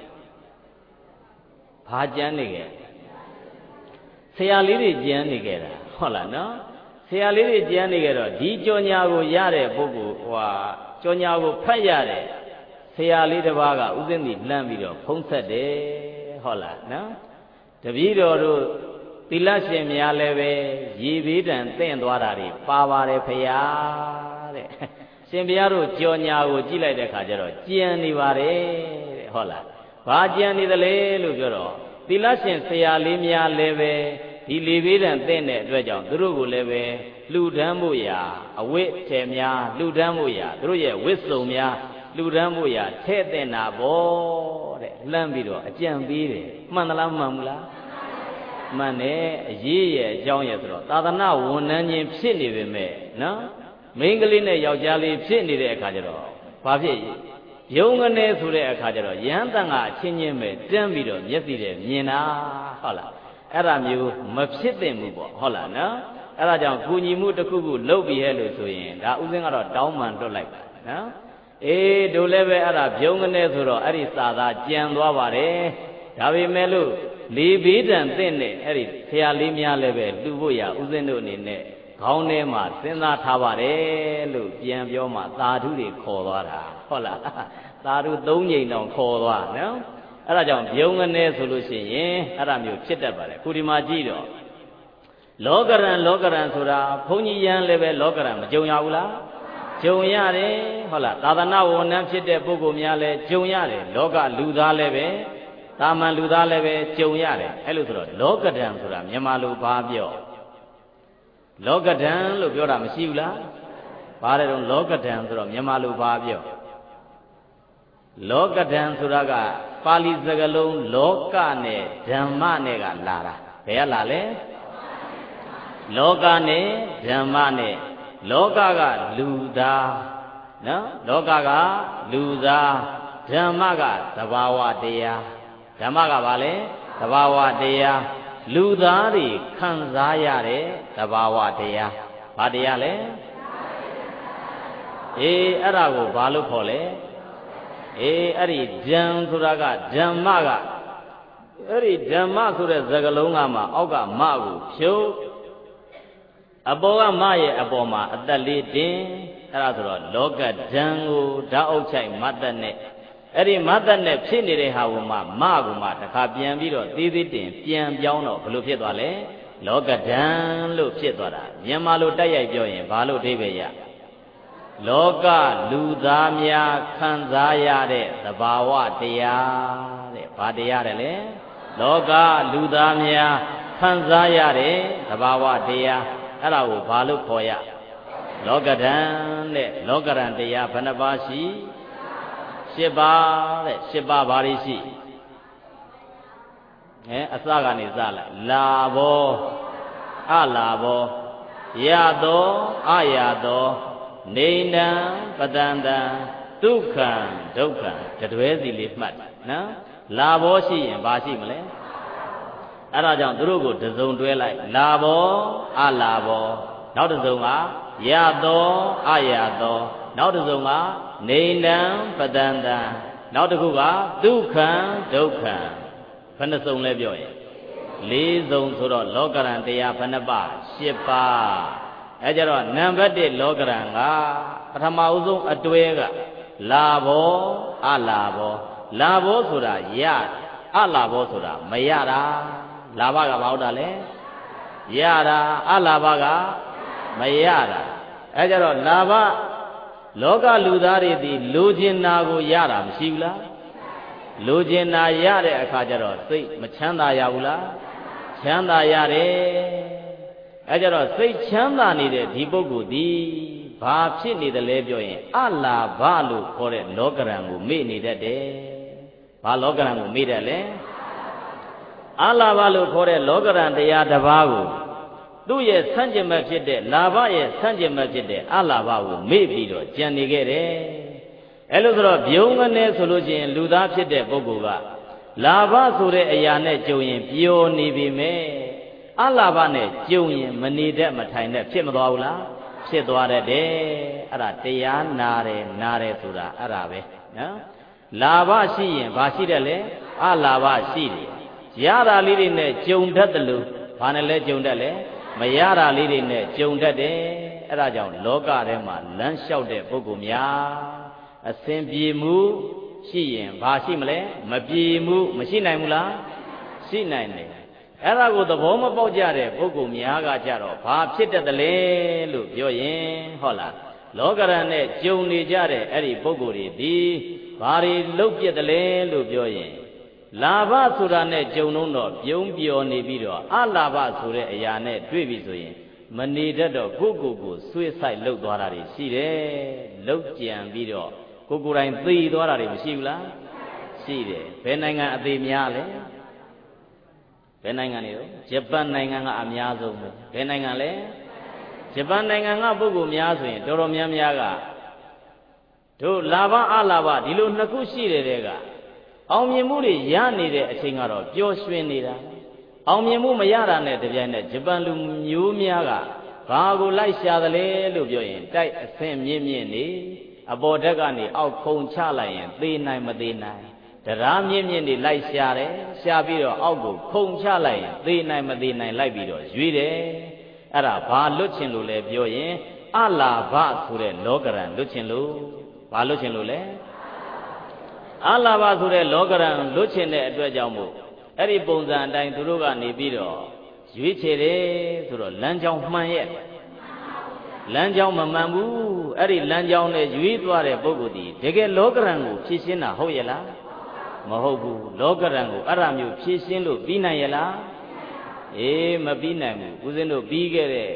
ဆရာလေးတွေကြမ်းနေခဲ့တာဟုတ်လားနော်ဆရာလေးတွေကြမ်းနေခဲ့တော့ဒီကြောညာကိုရတဲ့ပုဂ္ဂိုလ်ကြောညာကိုဖတ်ရတဲ့ဆရာလေးတစ်ပါးကဥစဉ်ကြီးလှမ်းပြီးတော့ဖုံးဆက်တယ်ဟုတ်လားနော်တပည့်တော်တို့သီလရှင်များလည်းပဲရေဘေးဒဏ်သင့်သွားတာတွေပါပါတယ်ဖရာတဲ့ရှင်ဘုရားတို့ကြောညာကိုကြည့်လိုက်တဲ့အခါကျတော့ကြံနေပါတယ်တဲ့ဟုတ်လားဘာကြံနေသလဲလို့ပြောတော့သီလရှင်ဆရာလေးများလည်းပဲဒီလေဘေးဒဏ်သင့်တဲ့အတွက်ကြောင့်သူတို့ကိုလည်းပဲလှူဒန်းဖို့ရာအဝတ်ထည်များလှူဒန်းဖို့ရာသူတို့ရဲ့ဝတ်စုံများလှူဒန်းဖို့ရာထဲ့တဲ့နာပေါ့တဲ့လှမ်းပြီးတော့အကြံပေးတယ်မှန်သလားမှန်ဘူးလားမှန်တယ်အရေးရဲ့အကြောင်းရဲ့ဆိုတော့သာသနာဝန်ထမ်းချင်းဖြစ်နေပေမဲ့နော်မိန်းကလေးနဲ့ယောက်ျားလေးဖြစ်နေတဲ့အခါကျတော့ဘာဖြစ်ယုံကနေဆိုတဲ့အခါကျတော့ယဟန်တန်ကအချင်းချင်းပဲတန်းပြီးတော့မျက်စိနဲ့မြင်တာဟုတ်လားအဲ့ဒါမျိုးမဖြစ်သင့်ဘူးပေါ့ဟုတ်လားနော်အဲ့ဒါကြောင့်ကုညီမှုတစ်ခုခုလုပ်ပြီးဟဲ့လို့ဆိုရင်ဒါဥစဉ်ကတော့တောင်းပန်တွတ်လိုက်ပါနော်အေးတို့လည်းပဲအဲ့ဒါပြုံးကနေဆိုတော့အဲ့ဒီစာသားကြံသွားပါတယ်ဒါပေမဲ့လို့လေဘေးဒဏ်သင့်တဲ့အဲ့ဒီဆရာလေးများလည်းပဲလှူဖို့ရဥစဉ်တို့အနေနဲ့ခေါင်းထဲမှာစဉ်းစားထားပါတယ်လို့ပြန်ပြောမှသာဓုတွေခေါ်သွားတာဟုတ်လားသာဓု၃ချိန်တောင်ခေါ်သွားနော်အဲ့ဒါကြောင့်ပြုံးကနေဆိုလို့ရှိရင်အဲ့ဒါမျိုးဖြစ်တတ်ပါတယ်ခုဒီမှာကြည့်တော့လောကရန်ဆိုတာဘုန်းကြီးရန်လည်းပဲလောကရန်မကြုံရဘူးလားကြုံရတယ်ဟုတ်လားသာသနာဝန်ထမ်းဖြစ်တဲ့ပုဂ္ဂိုလ်များလည်းကြုံရတယ်လောကလူသားလည်းပဲတာမန်လူသားလည်းပဲကြုံရတယ်အဲ့လိုဆိုတော့လောကဒံဆိုတာမြန်မာလိုဘာပြောလောကဒံလို့ပြောတာမရှိဘူးလားဘာလဲတော့လောကဒံဆိုတော့မြန်မာလိုဘာပြောလောကဒံဆိုတာကပါဠိစကားလုံးလောကနဲ့ဓမ္မနဲ့ကလာတာဘယ်ကလာလဲလောကနဲ့ဓမ္မနဲ့လောကကလူသားနော်လောကကလူသားဓမ္မကသဘာဝတရားဓမ္မကဘာလဲသဘာဝတရားလူသားတွေခံစားရတဲ့သဘာဝတရားဘာတရားလဲအေးအဲ့ဒါကိုဘာလို့ခေါ်လဲအေးအဲ့ဒီဓမ္ဆိုတာကဓမ္မကအဲ့ဒီဓမ္မဆိုတဲ့စကားလုံးကမှအောက်ကမကိုဖြုတ်အပေါ်ကမရဲ့အပေါ်မှာအသက်လေးတင်အဲ့ဒါဆိုတော့လောကဓာန်ကိုဓာတ်အုပ်ချိုက်မတ်တက်နဲ့အဲ့ဒီမတ်တက်နဲ့ဖြစ်နေတဲ့ဟာကိုမှမကိုမှတစ်ခါပြန်ပြီးတော့သေးသေးတင်ပြန်ပြောင်းတော့ဘယ်လိုဖြစ်သွားလဲလောကဓာန်လို့ဖြစ်သွားတာမြန်မာလိုတိုက်ရိုက်ပြောရင်ဘာလို့အဓိပ္ပာယ်ရလောကလူသားများခံစားရတဲ့သဘာဝတရားတဲ့ဘာတရားတယ်လဲလောကလူသားများခံစားရတဲ့သဘာဝတရားအဲ့ဒါကိုဘာလို့ခေါ်ရလောကဓာန်တဲ့လောကရန်တရားဘယ်နှပါးရှိ7ပါးတဲ့7ပါးဘာတွေရှိအစကနေစလိုက်လာဘောအလာဘောရသောအရသောနေနံပတန္တံဒုက္ခံဒုက္ခံတတွဲစီလေးမှတ်နော်လာဘောရှိရင်ဘာရှိမလဲအဲ့ဒါကြောင့်သူတို့ကိုတစုံတွဲလိုက်လာဘောအလာဘောနောက်တစ်စုံကရသောအရသောနောက်တစ်စုံကနေနံပတန္တံနောက်တစ်ခုကဒုက္ခံဒုက္ခံဘယ်နှစုံလဲပြောရင်4စုံဆိုတော့လောကရန်တရားဘယ်နှပါ7ပါးအဲကြတော့နံပါတ်1လောကရန်ကပထမဦးဆုံးအတွဲကလာဘောအလာဘောလာဘောဆိုတာရအလာဘောဆိုတာမရတာလာဘကဘာဟုတ်တာလဲရတာအလာဘကမရတာအဲကြတော့လာဘလောကလူသားတွေဒီလိုချင်တာကိုရတာမရှိဘူးလားလိုချင်တာရတဲ့အခါကျတော့စိတ်မချမ်းသာရဘူးလားချမ်းသာရတယ်အဲကြတော့စိတ်ချမ်းသာနေတဲ့ဒီပုဂ္ဂိုလ်ဒီဘာဖြစ်နေတယ်လဲပြောရင်အလာဘလို့ခေါ်တဲ့လောကရန်ကိုမေ့နေတတ်တယ်ဘာလောကရန်ကိုမေ့တယ်လဲအလာဘလို့ခေါ်တဲ့လောကရန်တရားတစ်ပါးကိုသူ့ရဲ့ဆန့်ကျင်ဘက်ဖြစ်တဲ့လာဘရဲ့ဆန့်ကျင်ဘက်ဖြစ်တဲ့အလာဘကိုမေ့ပြီးတော့ကြံနေခဲ့တယ်အဲလိုဆိုတော့ပြုံးကနေဆိုလို့ရှိရင်လူသားဖြစ်တဲ့ပုဂ္ဂိုလ်ကလာဘဆိုတဲ့အရာနဲ့ကြုံရင်ပျော်နေပြီမဲ့အလာဘနဲ့ကြုံရင်မနေတတ်မထိုင်တတ်ဖြစ်မသွားဘူးလားဖြစ်သွားတတ်တယ်အဲ့ဒါတရားနာတယ်ဆိုတာအဲ့ဒါပဲနော်လာဘရှိရင်ဘာရှိတယ်လဲအလာဘရှိတယ်ရတာလေးတွေနဲ့ကြုံတတ်တယ်လို့ဘာနဲ့လဲကြုံတတ်လဲမရတာလေးတွေနဲ့ကြုံတတ်တယ်အဲ့ဒါကြောင့်လောကထဲမှာလမ်းလျှောက်တဲ့ပုဂ္ဂိုလ်များအစဉ်ပြေမှုရှိရင်ဘာရှိမလဲမပြေမှုမရှိနိုင်ဘူးလားရှိနိုင်တယ်အဲ့ဒါကိုသဘောမပေါက်ကြတဲ့ပုဂ္ဂိုလ်များကကြတော့ဘာဖြစ်တတ်တယ်လဲလို့ပြောရင်ဟုတ်လားလောကရန်နဲ့ကြုံနေကြတဲ့အဲ့ဒီပုဂ္ဂိုလ်တွေဒီဘာတွေလုပ်ပြတယ်လဲလို့ပြောရင်လာဘဆိုတာနဲ့ကြုံတော့ပြုံးပျော်နေပြီးတော့အလာဘဆိုတဲ့အရာနဲ့တွေ့ပြီဆိုရင်မနေတတ်တော့ကိုဆွေးဆိုင်လှုပ်သွားတာတွေရှိတယ်လှုပ်ကြံပြီးတော့ကိုယ်တိုင်သိသွားတာတွေမရှိဘူးလားရှိတယ်ဘယ်နိုင်ငံအသေးများလဲဘယ်နိုင်ငံတွေတော့ဂျပန်နိုင်ငံကအများဆုံးပဲဘယ်နိုင်ငံလဲဂျပန်နိုင်ငံကပုဂ္ဂိုလ်များဆိုရင်တော်တော်များများကတို့လာဘအလာဘဒီလိုနှစ်ခုရှိတဲ့တဲကအောင်မြင်မှုတွေရနေတဲ့အချိန်ကတော့ပျော်ရွှင်နေတာအောင်မြင်မှုမရတာနဲ့တပြိုင်နက်ဂျပန်လူမျိုးများကဘာကိုလိုက်ရှာသလဲလို့ပြောရင်တိုက်အဆင့်မြင့်နေအပေါ်ဓာတ်ကနေအောက်ခုန်ချလိုက်ရင်သေနိုင်မသေနိုင်တရားမြင့်နေလိုက်ရှာတယ်ရှာပြီးတော့အောက်ကိုခုန်ချလိုက်ရင်သေနိုင်မသေနိုင်လိုက်ပြီးတော့ရွေးတယ်အဲ့ဒါဘာလွတ်ချင်လို့လဲပြောရင်အလာဘဆိုတဲ့လောကရန်လွတ်ချင်လို့ဘာလွတ်ချင်လို့လဲအာလာဘဆိုတဲ့လောကရန်လွတ်ချင်တဲ့အတွက်ကြောင့်မို့အဲ့ဒီပုံစံအတိုင်းသူတို့ကနေပြီးတော့ရွေးချယ်တယ်ဆိုတော့လမ်းကြောင်းမှန်ရဲ့လမ်းကြောင်းမမှန်ဘူးအဲ့ဒီလမ်းကြောင်းနဲ့ရွေးသွားတဲ့ပုဂ္ဂိုလ်ဒီတကယ်လောကရန်ကိုဖြည့်ရှင်းတာဟုတ်ရဲ့လားမဟုတ်ဘူးလောကရန်ကိုအဲ့ဒါမျိုးဖြည့်ရှင်းလို့ပြီးနိုင်ရဲ့လားအေးမပြီးနိုင်ဘူးဦးဇင်းတို့ပြီးခဲ့တဲ့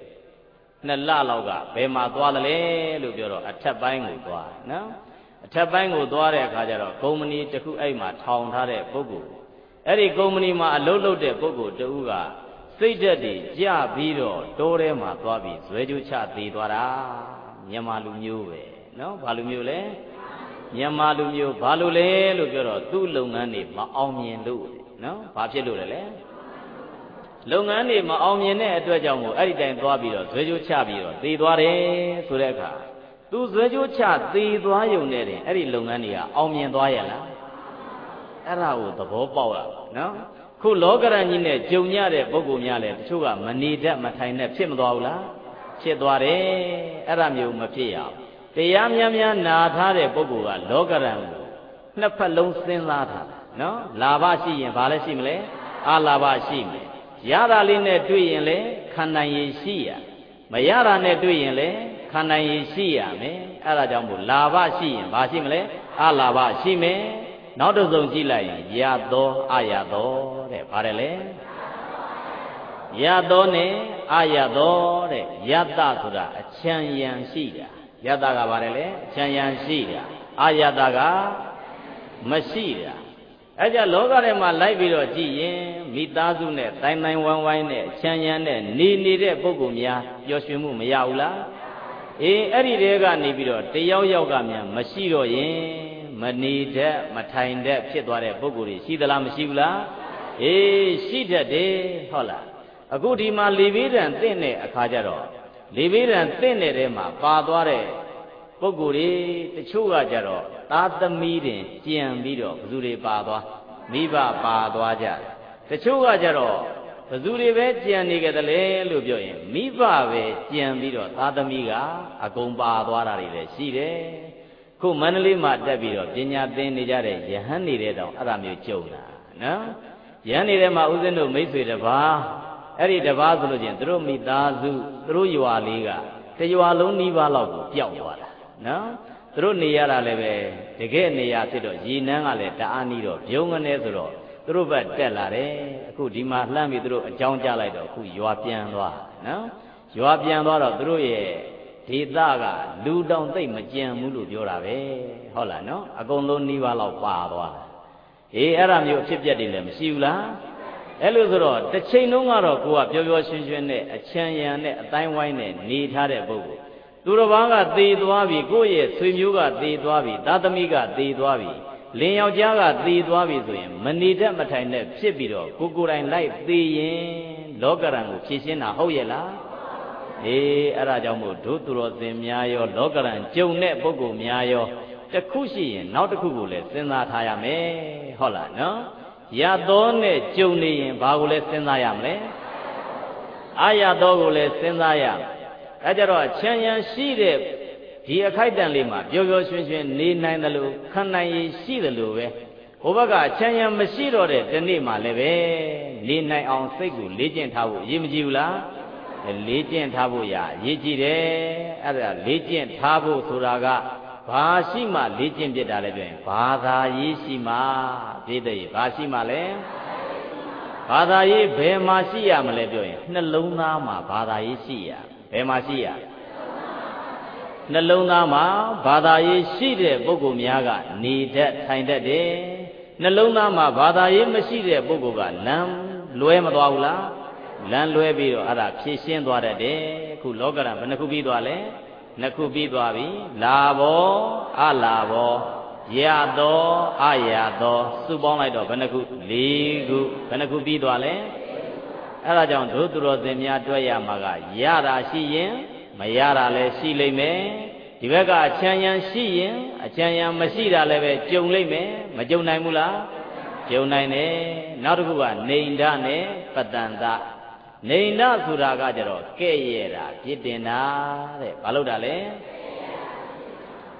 2 လလောက်ကဘယ်မှာသွားသလဲလို့ပြောတော့အထက်ပိုင်းကိုသွားနော်အထက်ပိုင်းကိုသွားတဲ့အခါကျတော့ကုမ္ပဏီတစ်ခုအဲ့မှာထောင်ထားတဲ့ပုဂ္ဂိုလ်အဲ့ဒီကုမ္ပဏီမှာအလုပ်လုပ်တဲ့ပုဂ္ဂိုလ်တူကစိတ်ဓာတ်တွေကြပြီးတော့တိုးထဲမှာသွားပြီးဇွဲကြိုးချသေးသွားတာမြန်မာလူမျိုးပဲနော်ဘာလူမျိုးလဲမြန်မာလူမျိုးဘာလို့လဲလို့ပြောတော့သူ့လုပ်ငန်းတွေမအောင်မြင်လို့နော်ဘာဖြစ်လို့လဲလုပ်ငန်းတွေမအောင်မြင်တဲ့အတွက်ကြောင့်မို့အဲ့ဒီတိုင်သွားပြီးတော့ဇွဲကြိုးချပြီးတော့သေသွားတယ်ဆိုတဲ့အခါသူဇွဲကြိုးချသေသွားရုံနဲ့တင်အဲ့ဒီလုပ်ငန်းတွေကအောင်မြင်သွားရဲ့လားအဲ့ဒါကိုသဘောပေါက်ရနော်ခုလောကရန်ကြီးနဲ့ကြုံရတဲ့ပုဂ္ဂိုလ်များလည်းတချို့ကမနေတတ်မထိုင်တတ်ဖြစ်မသွားဘူးလားဖြစ်သွားတယ်အဲ့ဒါမျိုးမဖြစ်ရအောင်တရားများများနာထားတဲ့ပုဂ္ဂိုလ်ကလောကရန်ကိုနှစ်ဖက်လုံးစဉ်းစားထားနော်လာဘရှိရင်ဘာလဲရှိမလဲအာလာဘရှိမယ်ရတာလေးနဲ့တွေ့ရင်လေခံနိုင်ရရှိရမရတာနဲ့တွေ့ရင်လေခံနိုင်ရရှိရမယ်အဲ့ဒါကြောင့်မို့လာဘရှိရင်ဘာရှိမလဲအာလာဘရှိမယ်နောက်တစ်စုံကြည့်လိုက်ရင်ရသောအာရသောတဲ့ပါတယ်လေရသောနဲ့အာရသောတဲ့ယတ္တဆိုတာအချမ်းရံရှိတာယတ္တကပါတယ်လေအချမ်းရံရှိတာအာရတကမရှိတာအဲ့ကြလောကထဲမှာလိုက်ပြီးတော့ကြည့်ရင်မိသားစုနဲ့တိုင်းတိုင်းဝိုင်းဝိုင်းနဲ့အချမ်းရံနဲ့နေတဲ့ပုဂ္ဂိုလ်များပျော်ရွှင်မှုမရဘူးလားအေးအဲ့ဒီတဲကနေပြီးတော့တယောက်ယောက်ကများမရှိတော့ရင်မနေတတ်မထိုင်တတ်ဖြစ်သွားတဲ့ပုဂ္ဂိုလ်တွေရှိသလားမရှိဘူးလားအေးရှိတတ်တယ်ဟုတ်လားအခုဒီမှာလေဘေးဒဏ်တင့်တဲ့အခါကျတော့လေဘေးဒဏ်တင့်တဲ့ထဲမှာပါသွားတဲ့ပုဂ္ဂိုလ်တွေတချို့ကကြတော့သားသမီးတင်ကြံပြီးတော့ဘယ်သူတွေပါသွားမိဘပါသွားကြတချို့ကကြတော့ဘယ်သူတွေပဲကြံနေကြတယ်လေလို့ပြောရင်မိဘပဲကြံပြီးတော့သားသမီးကအကုန်ပါသွားတာတွေလည်းရှိတယ်ခုမန္တလေးမှာတက်ပြီးတော့ပညာသင်နေကြတဲ့ယဟန်နေတဲ့တောင်အဲ့ဒါမျိုးကြုံတာနော်ယဟန်နေတဲ့မှာဦးဇင်းတို့မိတ်ဆွေတစ်ပါးအဲ့ဒီတစ်ပါးဆိုလို့ချင်းသူတို့မိသားစုသူတို့ရွာလေးကတရွာလုံးနီးပါးလောက်ကိုပျောက်သွားတာနော်သူတို့နေရတာလည်းပဲတကယ်နေရဖြစ်တော့ရေနန်းကလည်းတအားနီးတော့ပြုံးကနေဆိုတော့သူတို့ဘက်တက်လာတယ်အခုဒီမှာလှမ်းပြီးသူတို့အကြောင်းကြားလိုက်တော့အခုရွာပြန်သွားနော်ရွာပြန်သွားတော့သူတို့ရဲ့ဒေသကလူတောင်သိမ့်မကြံဘူးလို့ပြောတာပဲဟုတ်လားနော်အကုန်လုံးနီးပါးလောက်ပါသွားအေးအဲ့ဒါမျိုးအဖြစ်ပြက်တွေလည်းမရှိဘူးလားအဲ့လိုဆိုတော့တစ်ချိန်လုံးကတော့ကိုကပျော်ပျော်ရွှင်ရွှင်နဲ့အချမ်းရံနဲ့အတိုင်းဝိုင်းနဲ့နေထားတဲ့ပုဂ္ဂိုလ်သူတစ်ပါးကသေသွားပြီကိုယ့်ရဲ့ဆွေမျိုးကသေသွားပြီသားသမီးကသေသွားပြီလင်ယောက်ျားကသေသွားပြီဆိုရင်မနေတတ်မထိုင်တတ်ဖြစ်ပြီးတော့ကိုယ်တိုင်လိုက်သေရင်လောကရန်ကိုဖြည့်ရှင်းတာဟုတ်ရဲ့လားအေးအဲ့ဒါကြောင့်မို့တို့သူတော်စင်များရောလောကရန်ကြုံတဲ့ပုဂ္ဂိုလ်များရောတစ်ခုရှိရင်နောက်တစ်ခုကိုလည်းစဉ်းစားထားရမယ်ဟုတ်လားနော်ရသောနဲ့ကြုံနေရင်ဘာကိုလဲစဉ်းစားရမလဲအာရသောကိုလည်းစဉ်းစားရမယ်ဒါကြတော့ချမ်းရံရှိတဲ့ဒီအခိုက်အတန့်လေးမှာပျော်ပျော်ရွှင်ရွှင်နေနိုင်တယ်လို့ခံနိုင်ရရှိတယ်လို့ပဲဟိုဘက်ကချမ်းရံမရှိတော့တဲ့ဒီနေ့မှလည်းပဲနေနိုင်အောင်စိတ်ကိုလေ့ကျင့်ထားဖို့အရေးမကြီးဘူးလားလေ့ကျင့်ထားဖို့ရအရေးကြီးတယ်အဲ့ဒါလေ့ကျင့်ထားဖို့ဆိုတာကဘာရှိမှလေ့ကျင့်ပြတာလဲပြောရင်ဘာသာရေးရှိမှပြည့်တဲ့ဘာရှိမှလဲဘာသာရေးဘယ်မှာရှိရမလဲပြောရင်နှလုံးသားမှာဘာသာရေးရှိရဘယ်မှာရှိရနှလုံးသားမှာဘာသာရေးရှိတဲ့ပုဂ္ဂိုလ်များကနေတတ်ထိုင်တတ်တယ်နှလုံးသားမှာဘာသာရေးမရှိတဲ့ပုဂ္ဂိုလ်ကလမ်းလွဲမသွားဘူးလားလမ်းလွဲပြီးတော့အဲ့ဒါဖြည့်ရှင်းသွားတတ်တယ်ခုလောကရန်ဘယ်နှခုပြီးသွားလဲနှစ်ခုပြီးသွားပြီလာဘောအလာဘောရသောအရသောစုပေါင်းလိုက်တော့ဘယ်နှခု၄ခုဘယ်နှခုပြီးသွားလဲအဲ့ဒါကြောင့်တို့သူတော်စင်များတွေ့ရမှာကရတာရှိရင်မရတာလည်းရှိလိမ့်မယ်ဒီဘက်ကအချမ်းရံရှိရင်အချမ်းရံမရှိတာလည်းပဲကြုံလိမ့်မယ်မကြုံနိုင်ဘူးလားကြုံနိုင်တယ်နောက်တစ်ခုကနေန္ဒနဲ့ပတန္တနေန္ဒဆိုတာကကြတော့ကဲ့ရဲ့တာပြစ်တင်တာတဲ့ဘာလို့တာလဲ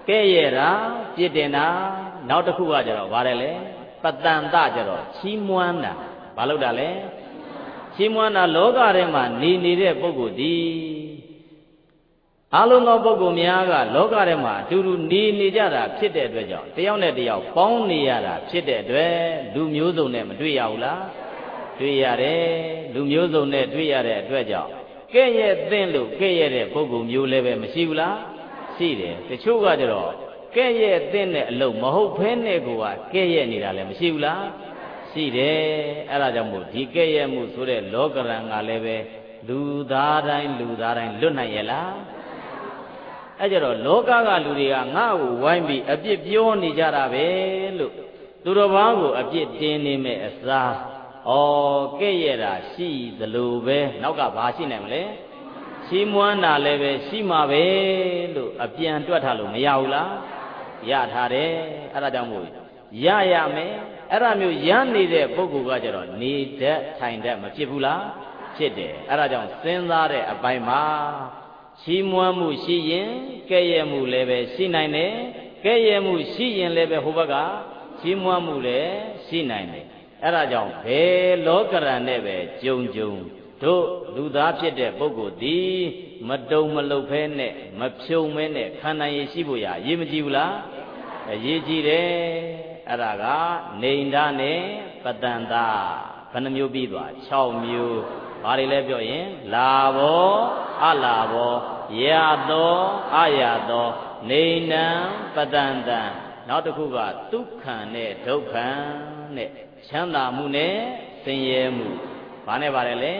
ကဲ့ရဲ့တာပြစ်တင်တာနောက်တစ်ခုကကြတော့ဗါတယ်လေပတန်တကြတော့ချီးမွမ်းတာဘာလို့တာလဲချီးမွမ်းတာလောကထဲမှာနေနေတဲ့ပုဂ္ဂိုလ်ဒီအလုံးသောပုဂ္ဂိုလ်များကလောကထဲမှာအတူတူနေကြတာဖြစ်တဲ့အတွက်ကြောင့်တယောက်နဲ့တယောက်ပေါင်းနေရတာဖြစ်တဲ့အတွက်လူမျိုးစုံနဲ့မတွေ့ရဘူးလားတွေ့ရတယ်လူမျိုးစုံနဲ့တွေ့ရတဲ့အတွက်ကြောင့်ကဲ့ရဲ့သင့်လို့ကဲ့ရဲ့တဲ့ပုဂ္ဂိုလ်မျိုးလည်းပဲမရှိဘူးလားရှိတယ်တချို့ကကြတော့ကဲ့ရဲ့သင့်တဲ့အလုပ်မဟုတ်ဘဲနဲ့ကိုကကဲ့ရဲ့နေတာလည်းမရှိဘူးလားရှိတယ်အဲ့ဒါကြောင့်မို့ဒီကဲ့ရဲ့မှုဆိုတဲ့လောကရန်ကလည်းပဲလူသားတိုင်းလွတ်နိုင်ရဲ့လားအဲ့ကြတော့လောကကလူတွေကငါ့ကိုဝိုင်းပြီးအပြစ်ပြောနေကြတာပဲလို့သူတော်ဘာကိုအပြစ်တင်နေမဲ့အစားဩကဲ့ရဲ့တာရှိသလိုပဲနောက်ကဘာရှိနိုင်မလဲရှိမွမ်းတာလည်းပဲရှိမှာပဲလို့အပြန်တွက်ထားလို့မရဘူးလားရထားတယ်အဲ့ဒါကြောင့်မို့ရမယ်အဲ့ဒါမျိုးရနေတဲ့ပုဂ္ဂိုလ်ကကြတော့နေတတ်ထိုင်တတ်မဖြစ်ဘူးလားဖြစ်တယ်အဲ့ဒါကြောင့်စဉ်းစားတဲ့အပိုင်းမှာချီးမွမ်းမှုရှိရင်ကဲ့ရဲ့မှုလည်းပဲရှိနိုင်တယ်ကဲ့ရဲ့မှုရှိရင်လည်းပဲဟိုဘက်ကချီးမွမ်းမှုလည်းရှိနိုင်တယ်အဲ့ဒါကြောင့်ဘယ်လောကရန်နဲ့ပဲကြုံတို့လူသားဖြစ်တဲ့ပုဂ္ဂိုလ်ဒီမတုံမလုတ်ဖဲနဲ့မဖြုံမဲနဲ့ခန္ဓာရည်ရှိဖို့ရအရေးမကြီးဘူးလားအရေးကြီးတယ်အဲ့ဒါကနေန္ဒနဲ့ပတန်တာဘယ်နှမျိုးပြီးသွား6မျိုးဘာတွေလဲပြောရင်လာဘောအလာဘောရသောအရသောနေနံပတန်တံနောက်တစ်ခုကဒုက္ခံနဲ့ဒုက္ခံနဲ့ချမ်းသာမှုနဲ့ဆင်းရဲမှုဘာနဲ့ပါတယ်လဲ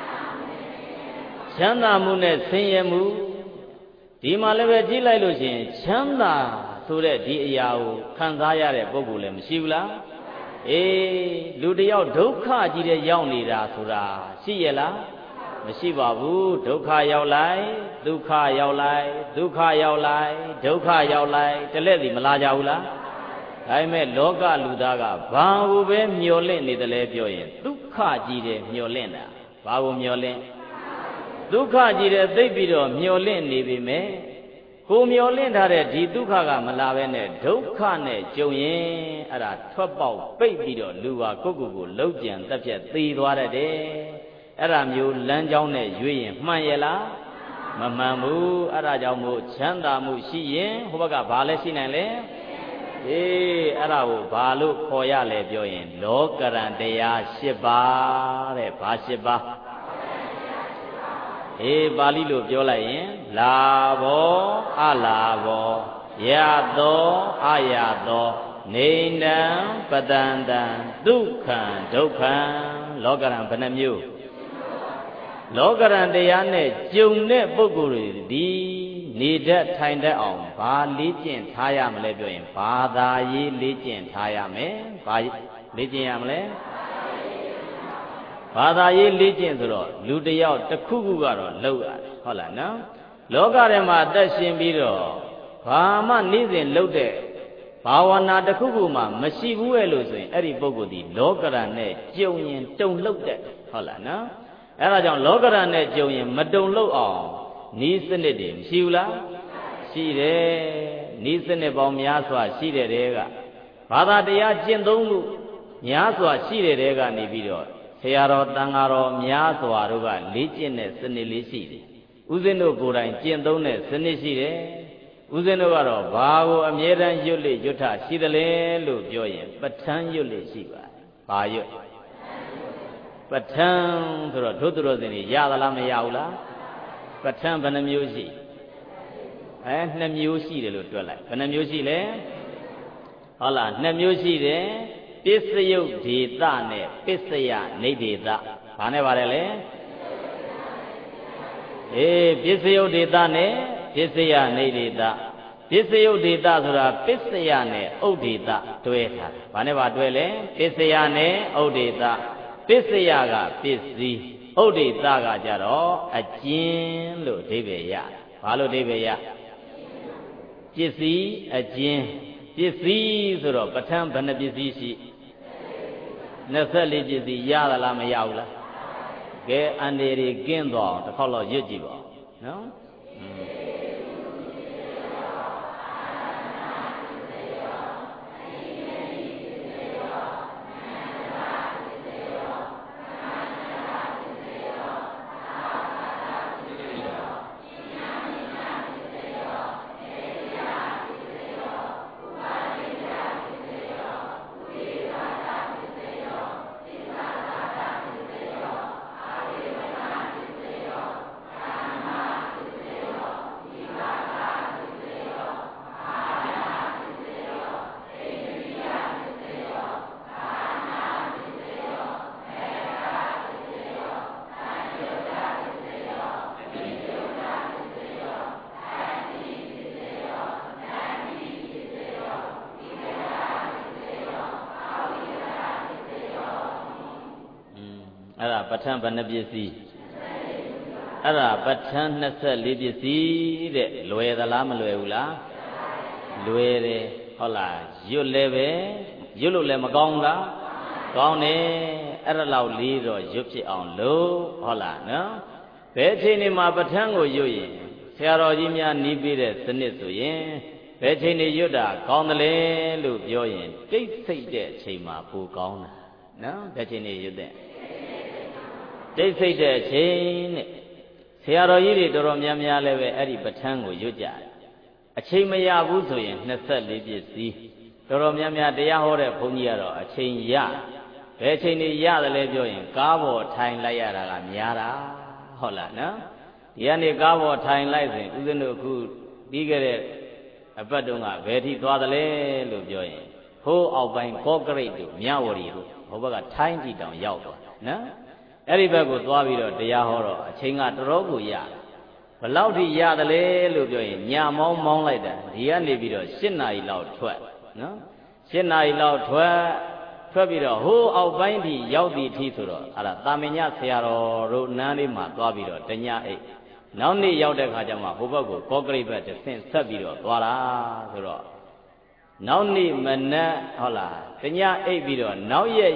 ချမ်းသာမှုနဲ့ဆင်းရဲမှုဒီမှာလည်းပဲကြည့်လိုက်လို့ရှိရင်ချမ်းသာဆိုတဲ့ဒီအရာကိုခံစားရတဲ့ပုဂ္ဂိုလ်လည်းမရှိဘူးလားအေးလူတယောက်ဒုက္ခကြီးတဲ့ရောက်နေတာဆိုတာရှိရလားမရှိပါဘူးဒုက္ခရောက်လိုက်ဒုက္ခရောက်လိုက်ဒုက္ခရောက်လိုက်ဒုက္ခရောက်လိုက်တလက်စီမလာကြဘူးလားဒါပေမဲ့လောကလူသားကဘာကိုပဲမျောလင့်နေတယ်လဲပြောရင်ဒုက္ခကြီးတဲ့မျောလင့်တာဘာကိုမျောလင့်ဒုက္ခကြီးတဲ့သိပြီးတော့မျောလင့်နေပြီမဲ့ကိုမျောလင့်ထားတဲ့ဒီဒုက္ခကမလာဘဲနဲ့ဒုက္ခနဲ့ကြုံရင်အဲ့ဒါထွက်ပေါက်ပိတ်ပြီးတော့လူဟာကိုယ့်ကိုယ်ကိုလှုပ်ကြံတက်ပြက်သေသွားတတ်တယ်အဲ့ဒါမျိုးလမ်းကြောင်းနဲ့ရွေးရင်မှန်ရဲ့လားမမှန်ဘူးအဲ့ဒါကြောင့်မို့ချမ်းသာမှုရှိရင်ဟိုဘက်ကဘာလဲရှိနိုင်လဲအေးအဲ့ဒါကိုဘာလို့ခေါ်ရလဲပြောရင်လောကရန်တရား၈ပါးတဲ့ဘာ၈ပါးအေးပါဠိလိုပြောလိုက်ရင်လာဘောအလာဘောရသောအရသောနေနံပတန်တံဒုက္ခံဒုက္ခံလောကရန်ဘယ်နှမျိုးလောကရန်တရားနဲ့ကြုံတဲ့ပုဂ္ဂိုလ်တွေဒီနေတတ်ထိုင်တတ်အောင်ဘာလေ့ကျင့်ထားရမလဲပြောရင်ဘာသာရေးလေ့ကျင့်ထားရမယ်ဘာလေ့ကျင့်ရမလဲဘာသာရေးလေ့ကျင့်ဆိုတော့လူတယောက်တစ်ခုခုကတော့လှုပ်ရတယ်ဟုတ်လားနော်လောကထဲမှာအသက်ရှင်ပြီးတော့ဘာမှနေ့စဉ်လှုပ်တဲ့ဘာဝနာတစ်ခုခုမှမရှိဘူးရဲ့လို့ဆိုရင်အဲ့ဒီပုဂ္ဂိုလ်ဒီလောကရန်နဲ့ကြုံရင်တုံလှုပ်တဲ့ဟုတ်လားနော်အဲ့ဒါကြောင့်လောကရန်နဲ့ကြုံရင်မတုံလှုပ်အောင်ဤစနစ်တွေမရှိဘူးလားရှိတယ်ဤစနစ်ပေါင်းများစွာရှိတဲ့တဲကဘာသာတရားကျင့်သုံးမှုများစွာရှိတဲ့တဲကနေပြီးတော့ဆရာတော်တန်ဃာတော်များစွာတို့ကလေ့ကျင့်တဲ့စနစ်လေးရှိတယ်ဥစဉ်တို့ကိုယ်တိုင်ကျင့်သုံးတဲ့စနစ်ရှိတယ်ဥစဉ်တို့ကတော့ဘာကိုအမြဲတမ်းရွတ်လေရွတ်ထရှိတယ်လဲလို့ပြောရင်ပဋ္ဌာန်းရွတ်လေရှိပါတယ်ဘာရွတ်ပဋ္ဌာန်းဆိုတော့ဒုသူတော်စင်ကြီးရသလားမရဘူးလားပဋ္ဌာန်းဘယ်နှမျိုးရှိ2မျိုးရှိတယ်လို့တွက်လိုက်ဘယ်နှမျိုးရှိလဲဟုတ်လား2မျိုးရှိတယ်ပစ္စယုတ်ဒေသနဲ့ပစ္စယနိဒေသဘာနဲ့ပါတယ်လဲပစ္စယုတ်ဒေသနဲ့ပစ္စယနိဒေသပစ္စယုတ်ဒေသဆိုတာပစ္စယနဲ့ဥဒ္ဒေသတွဲထားတယ်ဘာနဲ့ပါတွဲလဲပစ္စယနဲ့ဥဒ္ဒေသပစ္စယကပစ္စည်းဥဒ္ဒေသကကြတော့အကျဉ်လို့အဓိပ္ပာယ်ရဘာလို့အဓိပ္ပာယ်ရပစ္စည်းအကျဉ်ပစ္စည်းဆိုတော့ပဋ္ဌာန်းဘယ်နှပစ္စည်းရှိ24ပစ္စည်းရသလားမရဘူးလားကဲအန္တရာယ်ကင်းသွားအောင်တစ်ခေါက်တော့ရွတ်ကြည့်ပါနော်အဲ့ဒါပဋ္ဌာန်းဘယ်နှပစ္စည်းအဲ့ဒါပဋ္ဌာန်း24ပစ္စည်းတဲ့လွယ်သလားမလွယ်ဘူးလားလွယ်တယ်ဟုတ်လားရွတ်လည်းပဲရွတ်လို့လည်းမကောင်းလားကောင်းတယ်အဲ့ဒါလောက်လေးတော့ရွတ်ဖြစ်အောင်လို့ဟုတ်လားနော်ဘယ်အချိန်ဒီမှာပဋ္ဌာန်းကိုရွတ်ရင်ဆရာတော်ကြီးများနီးပြီးတဲ့စနစ်ဆိုရင်ဘယ်အချိန်ဒီရွတ်တာကောင်းတယ်လေလို့ပြောရင်တိတ်ဆိတ်တဲ့အချိန်မှာပိုကောင်းတာနော်ဘယ်အချိန်ဒီရွတ်တဲ့တိတ်ဆိတ်တဲ့အချိန်နဲ့ဆရာတော်ကြီးတွေတော်တော်များများလည်းပဲအဲ့ဒီပဋ္ဌာန်းကိုရွတ်ကြတယ်အချိန်မရဘူးဆိုရင်24ပစ္စည်းတော်တော်များများတရားဟောတဲ့ဘုန်းကြီးကတော့အချိန်ရဘယ်အချိန်ကြီးရတယ်လဲပြောရင်ကားပေါ်ထိုင်လိုက်ရတာကများတာဟုတ်လားနော်ဒီကနေ့ကားပေါ်ထိုင်လိုက်ဆိုရင်ဦးဇင်းတို့အခုပြီးခဲ့တဲ့အပတ်တုန်းကဘယ်ထိသွားသလဲလို့ပြောရင်ဟိုးအောက်ပိုင်းကော့ကရိတ်တို့မြဝတီတို့ဟိုဘက်ကထိုင်းကြည့်တောင်ရောက်သွားနော်အဲ့ဒီဘက်ကိုသွားပြီးတော့တရားဟောတော့အချိန်ကတော်တော်ကိုရတယ်ဘလောက်ထိရတယ်လဲလို့ပြောရင်ညမောင်းမောင်းလိုက်တာဒီကနေပြီးတော့7 နာရီလောက်ထွက်နော်7 နာရီလောက်ထွက်ပြီးတော့ဟိုးအောက်ပိုင်းထိရောက်သည်ထိဆိုတော့အဲ့ဒါတာမညဆရာတော်တို့နန်းလေးမှာသွားပြီးတော့တညအိတ်နောက်နေ့ရောက်တဲ့ခါကျမှဟိုဘက်ကိုကော့ကရိတ်ဘက်တစ်ဆင့်ဆက်ပြီးတော့သွားတာဆိုတော့နောက်နေ့မနက်ဟုတ်လားတညအိတ်ပြီးတော့နောက်ရက်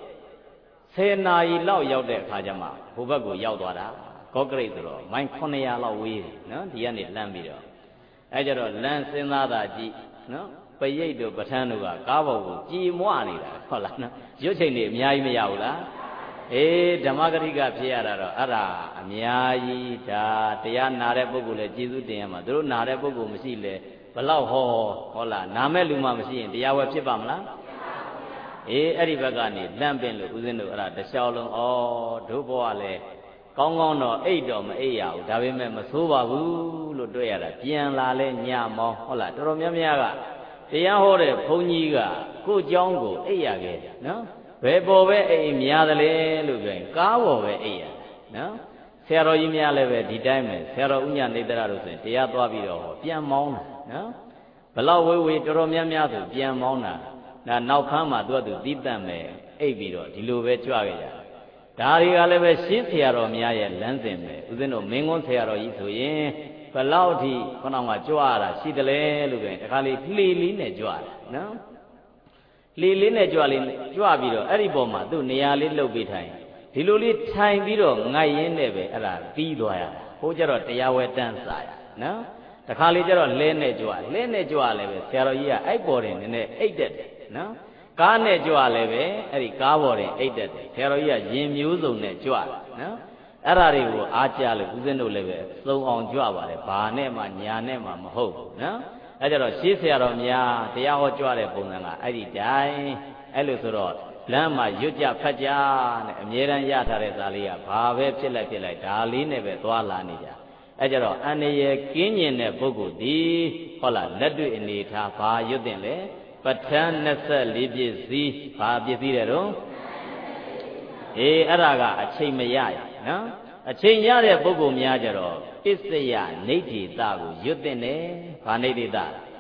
10 နာရီလောက်ရောက်တဲ့အခါကျမှဟိုဘက်ကိုရောက်သွားတာကော့ကရိတ်ဆိုတော့မိုင်900လောက်ဝေးတယ်နော်ဒီကနေလမ်းပြီးတော့အဲကြတော့လမ်းစဉ်းစားတာကြည့်နော်ပရိတ်တို့ပဋ္ဌာန်းတို့ကကားပေါ်ကိုကြည်မွနေတာဟုတ်လားနော်ရွတ်ချိန်နေအများကြီးမရဘူးလားအေးဓမ္မဂရိကဖြစ်ရတာတော့အဲ့ဒါအများကြီးဒါတရားနာတဲ့ပုဂ္ဂိုလ်လည်းကျေးဇူးတင်ရမှာသူတို့နာတဲ့ပုဂ္ဂိုလ်မရှိလေဘလောက်ဟောဟုတ်လားနာမဲ့လူမှမရှိရင်တရားဝဲဖြစ်ပါမလားအေးအဲ့ဒီဘက်ကနေလန့်ပင်လို့ဦးဇင်းတို့အဲ့ဒါတခြားလုံးဩတို့ဘဝလည်းကောင်းကောင်းတော့အိတ်တော့မအိတ်ရဘူးဒါပေမဲ့မဆိုးပါဘူးလို့တွေ့ရတာပြန်လာလဲညမောင်းဟုတ်လားတော်တော်များများကတရားဟောတဲ့ဘုန်းကြီးကကိုယ့်เจ้าကိုအိတ်ရခဲ့နော်ဘယ်ပေါ်ပဲအိတ်များတယ်လေလို့ပြောရင်ကားပေါ်ပဲအိတ်ရနော်ဆရာတော်ကြီးများလည်းပဲဒီတိုင်းပဲဆရာတော်ဥညနေတရတို့ဆိုရင်တရားသွားပြီးတော့ပြန်မောင်းတာနော်ဘလောက်ဝေးတော်တော်များများဆိုပြန်မောင်းတာဒါနောက်ခမ်းမှာသူကသူတီးတန့်မယ်အိတ်ပြီးတော့ဒီလိုပဲကြွခဲ့ကြဒါတွေကလည်းပဲရှင်းဆရာတော်များရဲ့လမ်းစဉ်ပဲဦးဇင်းတို့မင်းကွန်းဆရာတော်ကြီးဆိုရင်ဘလောက်ထိခဏကကြွရတာရှိတယ်လေလို့ပြောရင်တခါလေးလှေလေးနဲ့ကြွတယ်နော်လှေလေးနဲ့ကြွပြီးတော့အဲ့ဒီပေါ်မှာသူ့နေရာလေးလှုပ်ပြီးထိုင်ဒီလိုလေးထိုင်ပြီးတော့ငိုက်ရင်းနဲ့ပဲအဲ့ဒါပြီးသွားရတာဟိုကျတော့တရားဝဲတန်းစားရနော်တခါလေးကျတော့လဲနဲ့ကြွလည်းပဲဆရာတော်ကြီးကအဲ့ပေါ်တင်နေအိတ်တက်တယ်နော်ကားနဲ့ကြွလည်းပဲအဲ့ဒီကားပေါ်တင်အိတ်တက်တယ်ဆရာတော်ကြီးကရင်မျိုးစုံနဲ့ကြွတယ်နော်အဲ့ဒါတွေကိုအားကြလို့ဦးဇင်းတို့လည်းပဲသုံးအောင်ကြွပါတယ်ဘာနဲ့မှညာနဲ့မှမဟုတ်ဘူးနော်အဲ့ကြတော့ရှေးဆရာတော်များတရားဟောကြွတဲ့ပုံစံကအဲ့ဒီတိုင်းအဲ့လိုဆိုတော့လမ်းမှာရွတ်ကြဖတ်ကြနဲ့အမြဲတမ်းရထားတဲ့ဇာလေးကဘာပဲဖြစ်လိုက်ဒါလေးနဲ့ပဲသွားလာနေကြအဲ့ကြတော့အန္တရာယ်ကင်းကျင်တဲ့ပုဂ္ဂိုလ်ဒီဟုတ်လားလက်တွေ့အနေထားဘာရွတ်တင်လဲပဋ္ဌာန်း24ပစ္စည်းဘာပစ္စည်းတဲ့တော့အေးအဲ့ဒါကအချိန်မရရနော်အချိန်ရတဲ့ပုဂ္ဂိုလ်များကြတော့ပစ္စယနိဋ္ဌိတကိုရွတ်တင်တယ်ဘာနိဋ္ဌိတ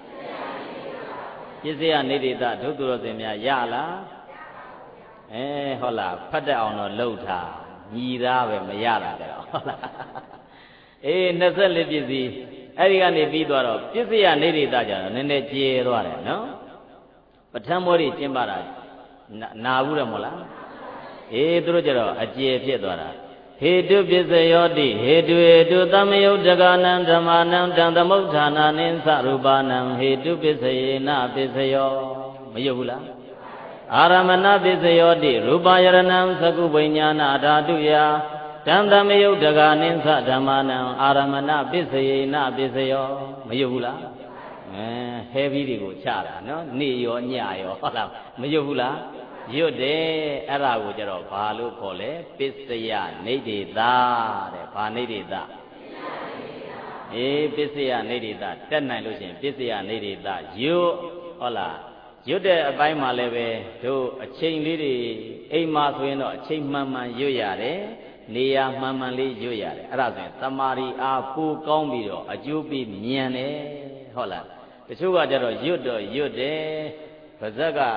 ပစ္စယနိဋ္ဌိတဒုက္ခရောစင်များရလားဟုတ်လားဖတ်တတ်အောင်တော့လှုပ်ထားညီသားပဲမရတာကြတော့ဟုတ်လားအေး24ပစ္စည်းအဲ့ဒီကနေပြီးသွားတော့ပစ္စယနိဋ္ဌိတကြတော့နည်းနည်းကျေသွားတယ်နော်ပဋ္ဌာန်းမောတွေကျင်းပတာနာဘူးတယ်မို့လားအေးသူတို့ကြတော့အကျေဖြစ်သွားတာဟေတုပစ္စယောတိဟေတုသမယုတ်တကနံဓမ္မနံတံသမုဋ္ဌာနာနိသရူပနံဟေတုပစ္စယေနပစ္စယောမယုတ်ဘူးလားအာရမဏပစ္စယောတိရူပယရဏံသကုပညာနာဓာတုယတံသမယုတ်တကနိသဓမ္မနံအာရမဏပစ္စယေနပစ္စယောမယုတ်ဘူးလားဟဲပြီးတွေကိုချတာနော်နေ့ရောညရောဟုတ်လားမယုတ်ဘူးလားရွတ်တယ်အဲ့ဒါကိုကြတော့ဘာလို့ခေါ်လဲပစ္စယနိဋ္ဌိတာတဲ့ဘာနိဋ္ဌိတာအေးပစ္စယနိဋ္ဌိတာတက်နိုင်လို့ရှိရင်ပစ္စယနိဋ္ဌိတာရွတ်ဟုတ်လားရွတ်တဲ့အပိုင်းမှာလည်းပဲတို့အချိန်လေးတွေအိမ်မှာဆိုရင်တော့အချိန်မှန်မှန်ရွတ်ရတယ်နေရာမှန်မှန်လေးရွတ်ရတယ်အဲ့ဒါဆိုရင်သမာဓိအားပူကောင်းပြီးတော့အကျိုးပြီးမြင်တယ်ဟုတ်လားတချို့ကကြတော့ရွတ်တယ်ပါဇက်က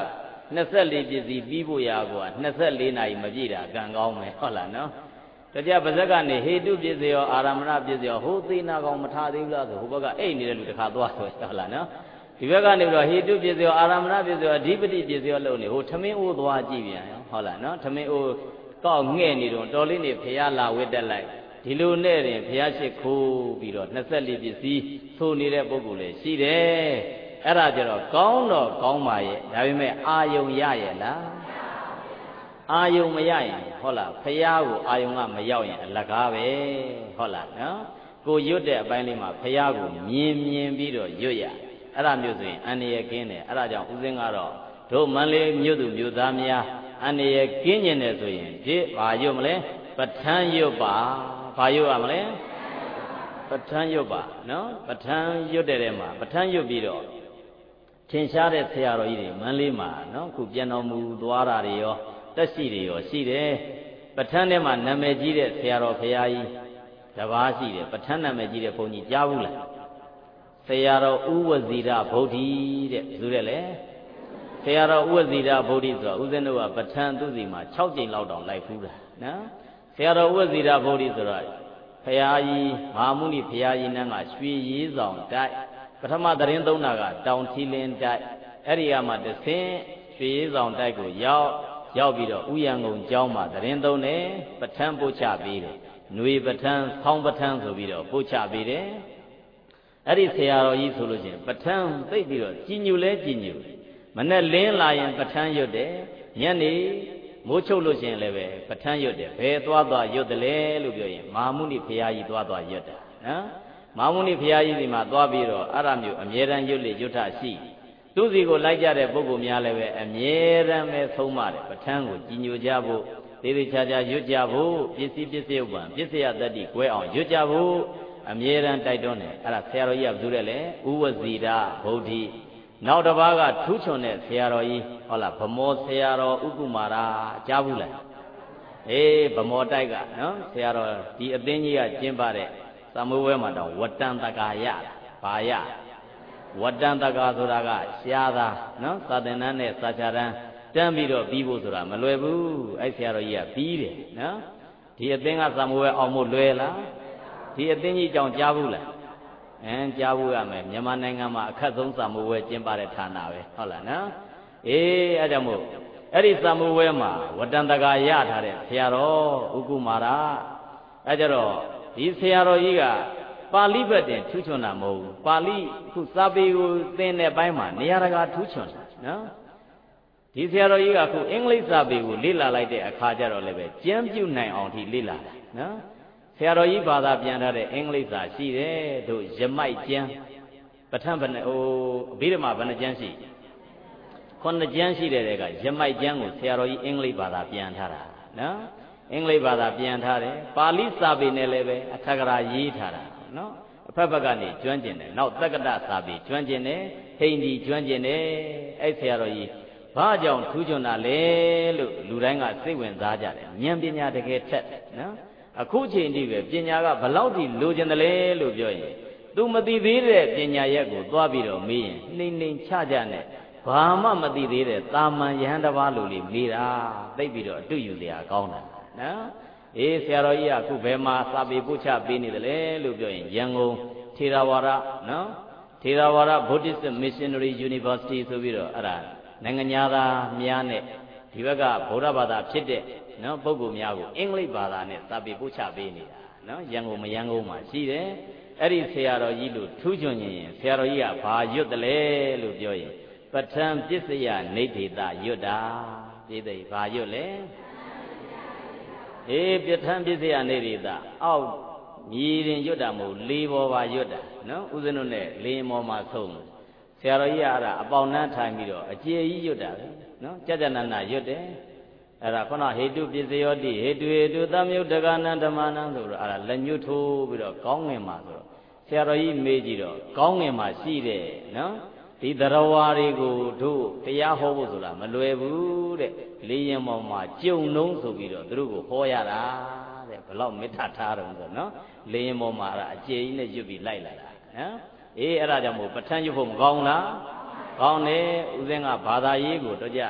24 pစ္စည်းပြီးဖို့ရာကွာ24 နာရီမပြည့်တာကံကောင်းမယ်ဟုတ်လားနော်တကြပါဇက်ကနေဟေတုပစ္စယောအာရမဏပစ္စယောဟိုသေနာကောင်မထားသေးဘူးလားဆိုဟိုဘက်ကအိတ်နေတဲ့လူတစ်ခါသွားဆိုဟုတ်လားနော်ဒီဘက်ကနေပြီးတော့ဟေတုပစ္စယောအာရမဏပစ္စယောအဓိပတိပစ္စယောလို့နေဟိုထမင်းအိုးသွားကြည့်ပြန်ရောဟုတ်လားနော်ထမင်းအိုးကောက်ငဲ့နေတော့တော်လေးနေဖျားလာဝတ်တက်လိုက်ဒီလိုနဲ့တင်ဖျားရှိခိုးပြီးတော့24 ပစ္စည်းသို့နေတဲ့ပုဂ္ဂိုလ်လည်းရှိတယ်အဲ့ဒါကြတော့ကောင်းတော့ကောင်းပါရဲ့ဒါပေမဲ့အာယုံရရဲ့လားအာယုံမရရင်ဟုတ်လားဖျားကိုအာယုံကမရောက်ရင်အလကားပဲဟုတ်လားနော်ကိုရွတ်တဲ့အပိုင်းလေးမှာဖျားကိုမြင်ပြီးတော့ရွတ်ရအဲ့ဒါမျိုးဆိုရင်အန္တရာယ်ကင်းတယ်အဲ့ဒါကြောင့်ဦးစင်းကတော့တို့မန္တလေးမြို့သူမြို့သားများအန္တရာယ်ကင်းကျင်တယ်ဆိုရင်ဒီဘာရွတ်မလဲပဋ္ဌာန်းရွတ်ပါဘာရွတ်ရမလဲပဋ္ဌာန်းရွတ်ပါနော်ပဋ္ဌာန်းရွတ်တဲ့မှာပဋ္ဌာန်းရွတ်ပြီးတော့ထင်ရှားတဲ့ဆရာတော်ကြီးတွေမန္တလေးမှာနော်ခုပြန်တော်မူသွားတာတွေရောတက်ရှိတွေရောရှိတယ်ပဋ္ဌာန်းထဲမှာနာမည်ကြီးတဲ့ဆရာတော်ဘုရားကြီးတပါးရှိတယ်ပဋ္ဌာန်းနာမည်ကြီးတဲ့ဘုန်းကြီးကြားဘူးလားဆရာတော်ဥဝဇီရဗုဒ္ဓီတဲ့ဘယ်သူတဲ့လဲဆရာတော်ဥဝဇီရဗုဒ္ဓီဆိုတာဦးဇင်းတို့ကပဋ္ဌာန်းသူစီမှာ6 ကြိမ်လောက်တောင်လိုက်ဖူးတာနော်ဆရာတော်ဥဝဇီရဗုဒ္ဓီဆိုတာဘုရားကြီးမဟာမုနိဘုရားကြီးနန်းကရွှေရေးဆောင်တိုက်ပထမသတင်းသုံးတာကတောင်ထီလင်းတိုက်အဲ့ဒီကမှတဆင်းရွှေရေးဆောင်တိုက်ကိုရောက်ပြီးတော့ဥယျာဉ်ကုန်ကျောင်းမှာသတင်းသုံးတယ်ပဋ္ဌာန်းပို့ချပေးတယ်ຫນွေပဋ္ဌာန်းဆောင်းပဋ္ဌာန်းဆိုပြီးတော့ပို့ချပေးတယ်အဲ့ဒီဆရာတော်ကြီးဆိုလို့ချင်းပဋ္ဌာန်းသိပြီးတော့ကြည်ညိုလဲကြည်ညိုမနဲ့လင်းလာရင်ပဋ္ဌာန်းရွတ်တယ်ညနေမိုးချုပ်လို့ချင်းလည်းပဲပဋ္ဌာန်းရွတ်တယ်ဘယ်သွားရွတ်တယ်လဲလို့ပြောရင်မဟာမုနိဘုရားကြီးသွားရွတ်တာနော်မဟာမုနိဘုရားကြီးဒီမှာသွားပြီးတော့အဲ့ဒါမျိုးအမြဲတမ်းရွတ်လေရွတ်ထရှိသူစီကိုလိုက်ကြတဲ့ပုဂ္ဂိုလ်များလည်းပဲအမြဲတမ်းပဲဆုံးမတယ်ပဋ္ဌာန်းကိုကြည်ညိုကြဖို့သေးသေးချာချာရွတ်ကြဖို့ပစ္စည်းဥပ္ပံပစ္စယတတ္တိကွဲအောင်ရွတ်ကြဖို့အမြဲတမ်းတိုက်တွန်းတယ်အဲ့ဒါဆရာတော်ကြီးကဘယ်သူလဲဥဝဇီရဗုဒ္ဓီနောက်တစ်ပါးကထူးချွန်တဲ့ဆရာတော်ကြီးဟုတ်လားဗမောဆရာတော်ဥက္ကုမာရကြားဘူးလားအေးဗမောတိုက်ကနော်ဆရာတော်ဒီအသင်းကြီးကကျင်းပတဲ့သံမွေးဝဲမှာတော့ဝတ္တန်တကာရဘာရဝတ္တန်တကာဆိုတာကရှားသားနော်သာသနာနဲ့စာချရန်တန်းပြီးတော့ပြီးဖို့ဆိုတာမလွယ်ဘူးအဲ့ဆရာတော်ကြီးကပြီးတယ်နော်ဒီအသင်းကသံမွေးဝဲအောင်မို့လွယ်လားဒီအသင်းကြီးကြောင့်ကြားဘူးလားကြားဘူးရမယ်မြန်မာနိုင်ငံမှာအခက်ဆုံးသံမွေးဝဲကျင်းပတဲ့ဌာနပဲဟုတ်လားနော်အေးအဲ့ကြောင့်မို့အဲ့ဒီသံမွေးဝဲမှာဝတ္တန်တကာရထားတဲ့ဆရာတော်ဥက္ကုမာရအဲ့ကြတော့ဒီဆရာတော်ကြီးကပါဠိဘက်တင်ထူးချွန်တာမဟုတ်ဘူးပါဠိခုစာပေကိုသင်တဲ့ဘက်မှာနေရာတကာထူးချွန်တာနော်ဒီဆရာတော်ကြီးကခုအင်္ဂလိပ်စာပေကိုလေ့လာလိုက်တဲ့အခါကျတော့လည်းပဲကျမ်းပြုနိုင်အောင်ထိလေ့လာတာနော်ဆရာတော်ကြီးဘာသာပြန်ထားတဲ့အင်္ဂလိပ်စာရှိတယ်တို့ယမိုက်ကျမ်းပဋ္ဌာန်းဘယ်နှအဘိဓမ္မာဘယ်နှကျမ်းရှိ9 ကျမ်းရှိတဲ့ကယမိုက်ကျမ်းကိုဆရာတော်ကြီးအင်္ဂလိပ်ဘာသာပြန်ထားတာနော်အင်္ဂလိပ်ဘာသာပြန်ထားတယ်ပါဠိစာပေနဲ့လည်းပဲအထက်ကရာရေးထားတာနော်အဖက်ဖက်ကနေကျွမ်းကျင်တယ်နောက်တက္ကတစာပေကျွမ်းကျင်တယ်ဟိန္ဒီကျွမ်းကျင်တယ်အဲ့ဆရာတော်ကြီးဘာကြောင့်ထူးချွန်တာလဲလို့လူတိုင်းကစိတ်ဝင်စားကြတယ်ဉာဏ်ပညာတကယ်ထက်နော်အခုချိန်ထိပဲပညာကဘလောက်ထိလိုချင်တယ်လဲလို့ပြောရင်သူမသိသေးတဲ့ပညာရက်ကိုသွားပြီးတော့မေးရင်နှိမ့်နှိမ့်ချကြနဲ့ဘာမှမသိသေးတဲ့တာမန်ယဟန်တစ်ပါးလိုလေးမေးတာသိပြီးတော့အတူယူစရာကောင်းတာနော်အေးဆရာတော်ကြီးကခုဘယ်မှာစာပေပို့ချပေးနေတယ်လဲလို့ပြောရင်ရန်ကုန်ထေရဝါဒနော်ထေရဝါဒ Buddhist Missionary University ဆိုပြီးတော့အဲ့ဒါနိုင်ငံသားများနဲ့ဒီဘက်ကဗုဒ္ဓဘာသာဖြစ်တဲ့နော်ပုဂ္ဂိုလ်များကိုအင်္ဂလိပ်ဘာသာနဲ့စာပေပို့ချပေးနေတာနော်ရန်ကုန်မရန်ကုန်မှာရှိတယ်အဲ့ဒီဆရာတော်ကြီးလို့ထူးချွန်ရင်ဆရာတော်ကြီးကဘာရွတ်တယ်လဲလို့ပြောရင်ပဋ္ဌာန်းပစ္စယနိဋ္ဌိတရွတ်တာပြည်သိဘာရွတ်လဲအေးပဋ္ဌာန်းပစ္စယနိဋ္ဌိတအောက်မြည်ရင်ရွတ်တာမဟုတ်လေပေါ်ပါရွတ်တာနော်ဥစဉ်တို့နဲ့လေပေါ်မှာဆုံးဆရာတော်ကြီးကအဲ့ဒါအပေါင်းနှမ်းထိုင်ပြီးတော့အကျေကြီးရွတ်တာပဲနော်ကြကြနန္ဒရွတ်တယ်အဲ့ဒါခုနဟေတုပစ္စယောတိဟေတုသမယုတ်တကနံဓမ္မနံဆိုတော့အဲ့ဒါလက်ညှိုးထိုးပြီးတော့ကောင်းငင်မှာဆိုတော့ဆရာတော်ကြီးမေးကြည့်တော့ကောင်းငင်မှာရှိတယ်နော်ဒီသရဝါတွေကိုတို့တရားဟောဖို့ဆိုတာမလွယ်ဘူးတဲ့လေရင်ပေါ်မှာကြုံနှုံးဆိုပြီးတော့သူတို့ကိုဟောရတာတဲ့ဘလောက်မေတ္တာထားတယ်ဆိုနော်လေရင်ပေါ်မှာအဲ့ဒါအကျေကြီးနဲ့ရွတ်ပြီးလိုက်လာတာနော်အေးအဲ့ဒါကြောင့်မို့ပဋ္ဌာန်းရွတ်ဖို့မကောင်းလားကောင်းတယ်ဦးဇင်းကဘာသာရေးကိုတော့ကြ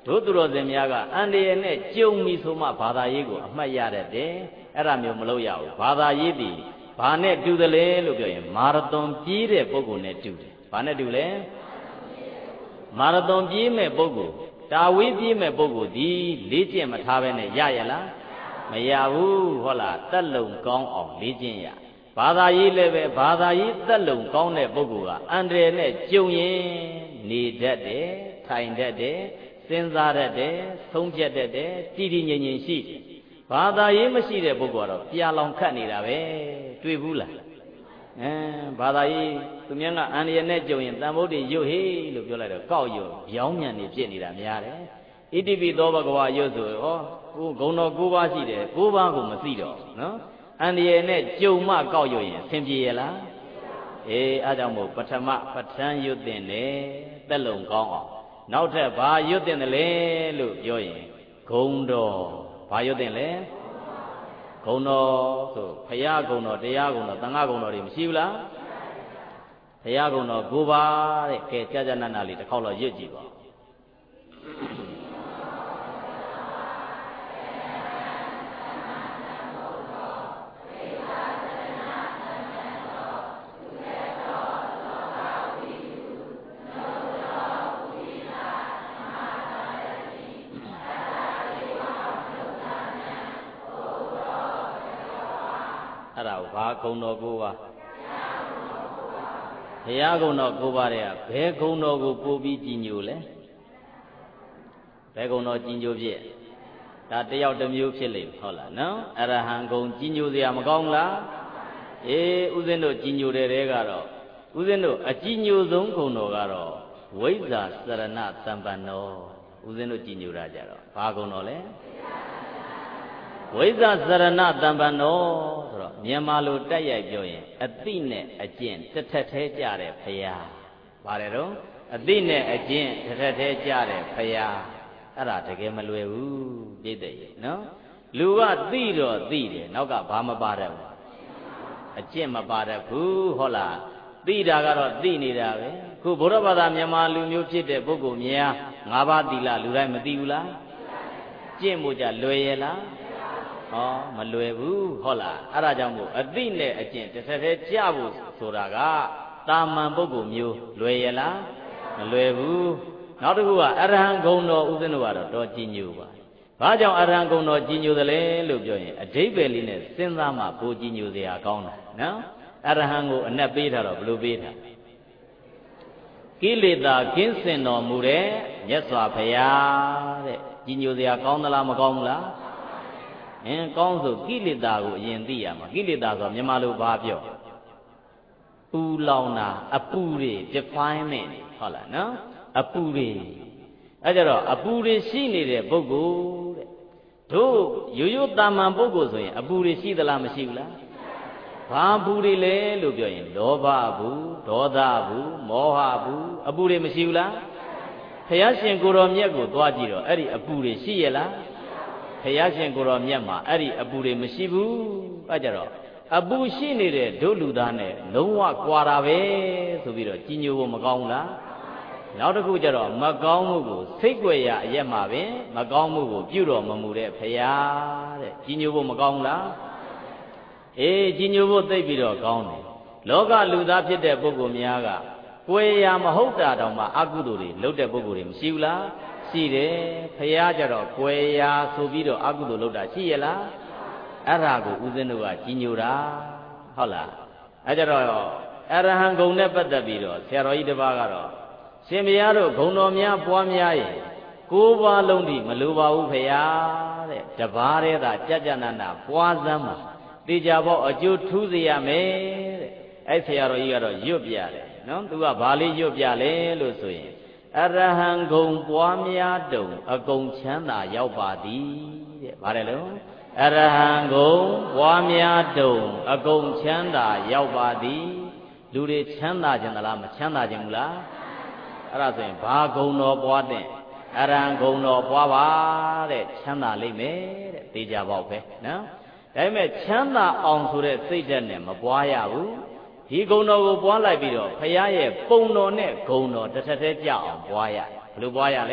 တို့သူတော်စင်များကအန္တရာယ်နဲ့ကြုံပြီဆိုမှဘာသာရေးကိုအမှတ်ရတတ်တယ်အဲ့ဒါမျိုးမလုပ်ရဘူးဘာသာရေးသည်ဘာနဲ့တူတယ်လဲလို့ပြောရင်မာရသွန်ပြေးတဲ့ပုဂ္ဂိုလ်နဲ့တူတယ်ဘာနဲ့တူလဲမာရသွန်ပြေးမဲ့ပုဂ္ဂိုလ်တာဝေးပြေးမဲ့ပုဂ္ဂိုလ်ဒီလေ့ကျင့်မထားဘဲနဲ့ရရလားမရဘူးဟုတ်လားတက်လုံကောင်းအောင်လေ့ကျင့်ရဘာသာရေးလည်းပဲဘာသာရေးတက်လုံကောင်းတဲ့ပုဂ္ဂိုလ်ကအန္တရာယ်နဲ့ကြုံရင်နေတတ်တယ်ထိုင်တတ်တယ်စဉ်းစားတတ်တယ်ဆုံးဖြတ်တတ်တယ်တည်တည်ငြိမ်ငြိမ်ရှိတယ်ဘာသာရေးမရှိတဲ့ပုဂ္ဂိုလ်ကတော့ပြာလောင်ခတ်နေတာပဲတွေ့ဘူးလားဘာသာရေးသူများကအန္တရာယ်နဲ့ကြုံရင်တန်ဖိုးတွေရွတ်ဟေးလို့ပြောလိုက်တော့ကောက်ရွတ်ရောင်းမြန်နေဖြစ်နေတာများတယ်ဣတိပိသောဘဂဝါရွတ်ဆိုဟောကိုဂုံတော်9ပါးရှိတယ်9ပါးကိုမသိတော့နော်အန္တရာယ်နဲ့ကြုံမှကောက်ရွတ်ရင်ဆင်ပြေရလားအားကြောင့်မို့ပထမပဋ္ဌာန်းရွတ်တင်တယ်တက်လုံကောင်းအောင်နောက်ထပ်ဘာရွတ်တင်တယ်လဲလို့ပြောရင်ဂုံတော်ဘာရွတ်တင်လဲဂုံတော်ဆိုဘုရားဂုံတော်တရားဂုံတော်သံဃာဂုံတော်တွေမရှိဘူးလားဘုရားဂုံတော်9ပါးတဲ့ကဲကြာကြာနာနာလေးတစ်ခေါက်တော့ရွတ်ကြည့်ပါအဲ့ဒါဘာဂုံတော်9ပါးဘုရားဂုဏ်တော်9ပါးတဲ့ကဘယ်ဂုဏ်တော်ကိုပို့ပြီးကြီးညိုလဲဘယ်ဂုဏ်တော်ကြီးညိုဖြစ်ဒါတယောက်တစ်မျိုးဖြစ်လိမ့်ဟုတ်လားနော်အရဟံဂုဏ်ကြီးညိုစရာမကောင်းလားဥစဉ်တို့ကြီးညိုတဲ့တဲကတော့ဥစဉ်တို့အကြီးညိုဆုံးဂုဏ်တော်ကတော့ဝိဇ္ဇာစရဏတမ္ပန္နောဥစဉ်တို့ကြီးညိုတာကြတော့ဘာဂုဏ်တော်လဲဝိဇ္ဇာစရဏတမ္ပန္နောဆိုတော့မြန်မာလိုတက်ရိုက်ပြောရင်အသိနဲ့အကျင့်တစ်ထက်သေးကြတဲ့ဖရာပါတယ်တော့အသိနဲ့အကျင့်တစ်ထက်သေးကြတဲ့ဖရာအဲ့ဒါတကယ်မလွယ်ဘူးပြည့်တဲ့ရဲ့နော်လူကသိတော့သိတယ်နောက်ကဘာမပါတတ်ဘူးအကျင့်မပါတတ်ဘူးဟုတ်လားသိတာကတော့သိနေတာပဲခုဘုရားဘာသာမြန်မာလူမျိုးဖြစ်တဲ့ပုဂ္ဂိုလ်များ၅ပါးသီလလူတိုင်းမသိဘူးလားကျင့်မှုကြလွယ်ရဲ့လားမလွယ်ဘူးဟုတ်လားအဲ့ဒါကြောင့်မို့အသိနဲ့အကျင့်တစ်ထက်တည်းကြဖို့ဆိုတာကတာမန်ပုဂ္ဂိုလ်မျိုးလွယ်ရလားမလွယ်ဘူးနောက်တစ်ခုကအရဟံဂုဏ်တော်ဥစဉ်တို့ကတော့တော်ကြီးညိုပါဘာကြောင့်အရဟံဂုဏ်တော်ကြီးညိုသလဲလို့ပြောရင်အဓိပ္ပာယ်လေးနဲ့စဉ်းစားမှပိုကြီးညိုစရာကောင်းတာနော်အရဟံကိုအနက်ပေးထားတော့ဘယ်လိုပေးထားကိလေသာကင်းစင်တော်မူတဲ့မြတ်စွာဘုရားတဲ့ကြီးညိုစရာကောင်းသလားမကောင်းဘူးလားကောင်းဆိုကိလေသာကိုအရင်သိရမှာကိလေသာဆိုမြန်မာလိုဘာပြောပူလောင်တာအပူတွေ defilement ဟုတ်လားနော်အပူတွေအဲကြတော့အပူတွေရှိနေတဲ့ပုဂ္ဂိုလ်တဲ့တို့ရိုးရိုးတာမန်ပုဂ္ဂိုလ်ဆိုရင်အပူတွေရှိသလားမရှိဘူးလားဘာပူတွေလဲလို့ပြောရင်လောဘဘူးဒေါသဘူးမောဟဘူးအပူတွေမရှိဘူးလားဘုရားရှင်ကိုယ်တော်မြတ်ကိုသွားကြည့်တော့အဲ့ဒီအပူတွေရှိရဲ့လားဘုရားရှင်ကိုယ်တော်မြတ်မှာအဲ့ဒီအပူတွေမရှိဘူးအဲကြတော့အပူရှိနေတဲ့ဒုလူသားနဲ့လုံးဝကွာတာပဲဆိုပြီးတော့ကြီးညိုဖို့မကောင်းဘူးလားနောက်တစ်ခုကျတော့မကောင်းမှုကိုစိတ်ကြွယ်ရအရက်မှာပင်မကောင်းမှုကိုပြုတော်မမူတဲ့ဘုရားတဲ့ကြီးညိုဖို့မကောင်းဘူးလားကြီးညိုဖို့သိပြီးတော့ကောင်းတယ်လောကလူသားဖြစ်တဲ့ပုဂ္ဂိုလ်များကကြွယ်ရမဟုတ်တာတောင်မှအကုသိုလ်တွေလုပ်တဲ့ပုဂ္ဂိုလ်တွေမရှိဘူးလားရှိတယ်ဘုရားကြတော့ကြွယ်ရာဆိုပြီးတော့အကုသိုလ်လုပ်တာရှိရလားအဲ့ဒါကိုဦးဇင်းတို့ကကြီးညိုတာဟုတ်လားအဲ့ကြတော့အရဟံဂုဏ်နဲ့ပတ်သက်ပြီးတော့ဆရာတော်ကြီးတစ်ပါးကတော့ရှင်ဘုရားတို့ဂုဏ်တော်များပွားများရင်9ပါးလုံးထိမလိုပါဘူးဘုရားတဲ့တပါးတည်းသာကြကြနာနာပွားစမ်းမှာတေချာဖို့အကျိုးထူးစေရမယ်တဲ့အဲ့ဆရာတော်ကြီးကတော့ရွတ်ပြတယ်နော်သူကဘာလေးရွတ်ပြလဲလို့ဆိုရင်အရဟံဂုံပွားများတုံအကုန်ချမ်းသာရောက်ပါသည်တဲ့ဗါတယ်လို့အရဟံဂုံပွားများတုံအကုန်ချမ်းသာရောက်ပါသည်လူတွေချမ်းသာခြင်းသလားမချမ်းသာခြင်းဘူးလားအဲ့ဒါဆိုရင်ဘာဂုံတော်ပွားတဲ့အရဟံဂုံတော်ပွားပါတဲ့ချမ်းသာလိမ့်မယ်တဲ့သိကြပါ့ပဲနော်ဒါပေမဲ့ချမ်းသာအောင်ဆိုတဲ့စိတ်ဓာတ်နဲ့မပွားရဘူးဒီဂုဏ်တော်ကိုပွားလိုက်ပြီးတော့ဘုရားရဲ့ပုံတော်နဲ့ဂုဏ်တော်တစ်ထက်တည်းကြအောင်ပွားရဘယ်လိုပွားရလဲ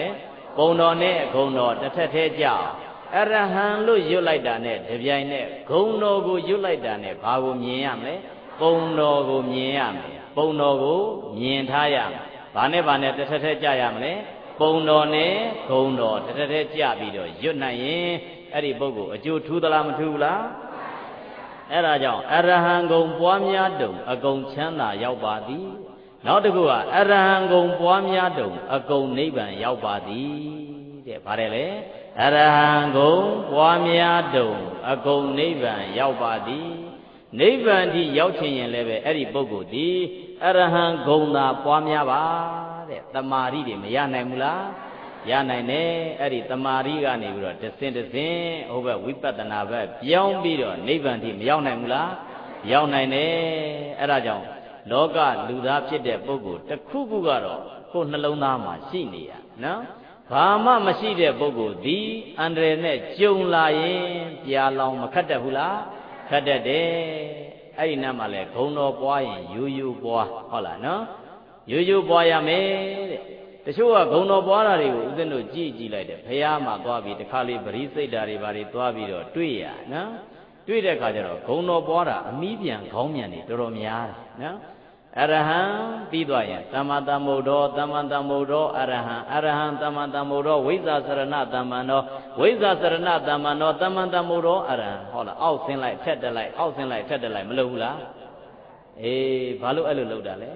ပုံတော်နဲ့ဂုံတော်တစ်ထက်သေးကြောက်အရဟံလို့ရွတ်လိုက်တာနဲ့တပြိုင်နဲ့ဂုံတော်ကိုရွတ်လိုက်တာနဲ့ဘာကိုမြင်ရမလဲပုံတော်ကိုမြင်ရမယ်ပုံတော်ကိုမြင်ထားရမယ်ဘာနဲ့တစ်ထက်သေးကြရမလဲပုံတော်နဲ့ဂုံတော်တစ်ထက်သေးကြပြီးတော့ရွတ်နိုင်ရင်အဲ့ဒီပုဂ္ဂိုလ်အကျိုးထူးသလားမထူးဘူးလားအဲ့ဒါကြောင့်အရဟံဂုံပွားများတုံအကုန်ချမ်းသာရောက်ပါသည်နောက်တစ်ခုကအရဟံဂုံပွားများတုံအကုန်နိဗ္ဗာန်ရောက်ပါသည်တဲ့ဗါတယ်လေအရဟံဂုံပွားများတုံအကုန်နိဗ္ဗာန်ရောက်ပါသည်နိဗ္ဗာန်ထိရောက်ချင်ရင်လည်းပဲအဲ့ဒီပုဂ္ဂိုလ်ဒီအရဟံဂုံသာပွားများပါတဲ့တမာရီတွေမရနိုင်ဘူးလားရနိုင်တယ်အဲ့ဒီတမာရီကနေပြီးတော့တဆင့်ဟိုဘက်ဝိပဿနာဘက်ပြောင်းပြီးတော့နိဗ္ဗာန်ထိမရောက်နိုင်ဘူးလားရောက်နိုင်တယ်အဲ့ဒါကြောင့်လောကလူသားဖြစ်တဲ့ပုဂ္ဂိုလ်တစ်ခုခုကတော့ကိုယ်နှလုံးသားမှာရှိနေရနော်ဘာမှမရှိတဲ့ပုဂ္ဂိုလ်ဒီအန္တရာယ်နဲ့ကြုံလာရင်ပြာလောင်မခတ်တတ်ဘူးလားခတ်တတ်တယ်အဲ့ဒီနားမှာလဲဂုံတော်ပွားရင်ယူယူပွားဟုတ်လားနော်ယူယူပွားရမယ်တဲ့တချို့ကဂုံတော်ပွားတာတွေကိုဦးဇင်းတို့ကြည့်လိုက်တယ်ဖះမှာသွားပြီးတခါလေးပရိစိတ်ဓာတွေဘာတွေသွားပြီးတော့တွေ့ရနော်တွေ့တဲ့အခါကျတော့ဂုံတော်ပွားတာအမိပြန်ခေါင်းပြန်နေတော်တော်များတယ်နော်အရဟံပြီးသွားရင်သမ္မာသမ္ဗုဒ္ဓောသမ္မာသမ္ဗုဒ္ဓောအရဟံသမ္မာသမ္ဗုဒ္ဓောဝိဇ္ဇာစရဏသမ္မန္နောဝိဇ္ဇာစရဏသမ္မန္နောသမ္မာသမ္ဗုဒ္ဓောအရဟံဟောလားအောက်ဆင်းလိုက်ထက်တက်လိုက်အောက်ဆင်းလိုက်ထက်တက်လိုက်မလုပ်ဘူးလားအေးဘာလို့အဲ့လိုလုပ်တာလဲ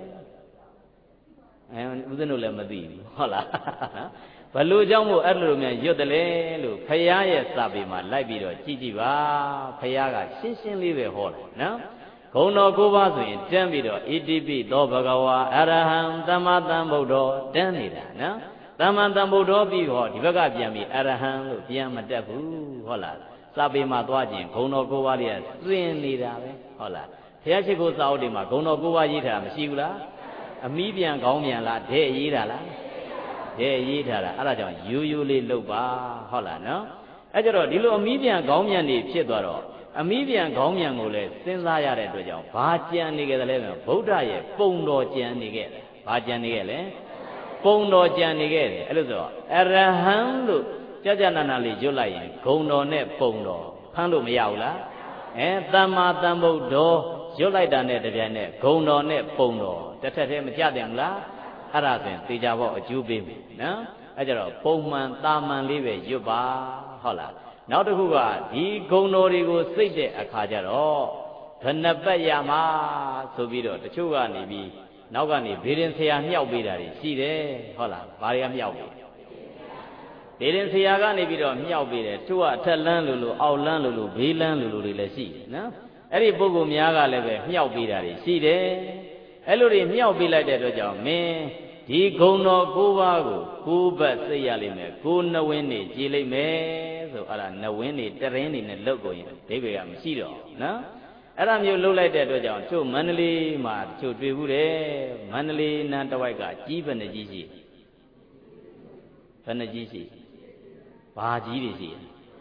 ဦးဇင်းတို့လည်းမသိဘူးဟုတ်လားဘလို့ကြောင့်မို့အဲ့လိုများရွတ်တယ်လေလို့ဖရာရဲ့စာပေမှာလိုက်ပြီးတော့ကြည့်ပါဖရာကရှင်းရှင်းလေးပဲဟောတယ်နော်ဂုဏ်တော်9ပါးဆိုရင်တန်းပြီးတော့ဣတိပိသောဘဂဝါအရဟံသမ္မာသမ္ဗုဒ္ဓောတန်းနေတာနော်သမ္မာသမ္ဗုဒ္ဓောပြီးဟောဒီဘက်ကပြန်ပြီးအရဟံလို့ပြန်မတက်ဘူးဟုတ်လားစာပေမှာသွားခြင်းဂုဏ်တော်9ပါးလေးကသွင်းနေတာပဲဟုတ်လားဘုရားရှိခိုးစာအုပ်တွေမှာဂုဏ်တော်9ပါးရေးထားမရှိဘူးလားအမိပြန်ကောင်းပြန်လားတဲ့ရေးတာလားတဲ့ရေးထားတာအဲ့ဒါကြောင့်ယူယူလေးလုပ်ပါဟုတ်လားနော်အဲ့ကြတော့ဒီလိုအမိပြန်ကောင်းပြန်နေဖြစ်သွားတော့အမိပြန်ခေါင်းပြန်ကိုလည်းစဉ်းစားရတဲ့အတွက်ကြောင့်ဘာကြံနေကြတယ်လဲဗုဒ္ဓရဲ့ပုံတော်ကြံနေခဲ့တယ်ဘာကြံနေခဲ့လဲပုံတော်ကြံနေခဲ့တယ်အဲ့လိုဆိုတော့အရဟံလို့ကြာနာနာလေးရွတ်လိုက်ရင်ဂုံတော်နဲ့ပုံတော်ဖမ်းလို့မရဘူးလားသမ္မာသမ္ဗုဒ္ဓောရွတ်လိုက်တာနဲ့တပြိုင်နက်ဂုံတော်နဲ့ပုံတော်တစ်ထက်တည်းမကြတယ်မလားအဲ့ဒါဆိုရင်သေချာပေါ့အကျိုးပေးမယ်နော်အဲ့ကြတော့ပုံမှန်တာမန်လေးပဲရွတ်ပါဟုတ်လားနောက်တစ်ခုကဒီဂုဏ်တော်တွေကိုစိတ်တဲ့အခါကျတော့ဘယ်နှပတ်ရမှာဆိုပြီးတော့တချို့ကနေပြီးနောက်ကနေဗေဒင်ဆရာမြောက်ပေးတာတွေရှိတယ်ဟုတ်လားဘာတွေကမြောက်ပေးဗေဒင်ဆရာကနေပြီးတော့မြောက်ပေးတယ်သူကအထက်လန်းလို့အောက်လန်းလို့ဘေးလန်းလို့တွေလည်းရှိတယ်နော်အဲ့ဒီပုဂ္ဂိုလ်များကလည်းပဲမြောက်ပေးတာတွေရှိတယ်အဲ့လိုတွေမြောက်ပေးလိုက်တဲ့အတွက်ကြောင့်မင်းဒီဂုဏ်တော်9ပါးကို9ဘတ်စိတ်ရလိမ့်မယ်9နဝင်းနေကြည်လိမ့်မယ်ဆိုအဲ့ဒါနဝင်းနေတရင်နေနဲ့လုတ်ကိုရင်အဓိပ္ပာယ်ကမရှိတော့နော်အဲ့ဒါမျိုးလှုပ်လိုက်တဲ့အတွက်ကြောင့်တို့မန္တလေးမှာတို့တွေ့ဘူးတယ်မန္တလေးနန်းတဝိုက်ကကြီးဘယ်နှကြီးရှိဘယ်နှကြီးရှိဘာကြီးတွေရှိ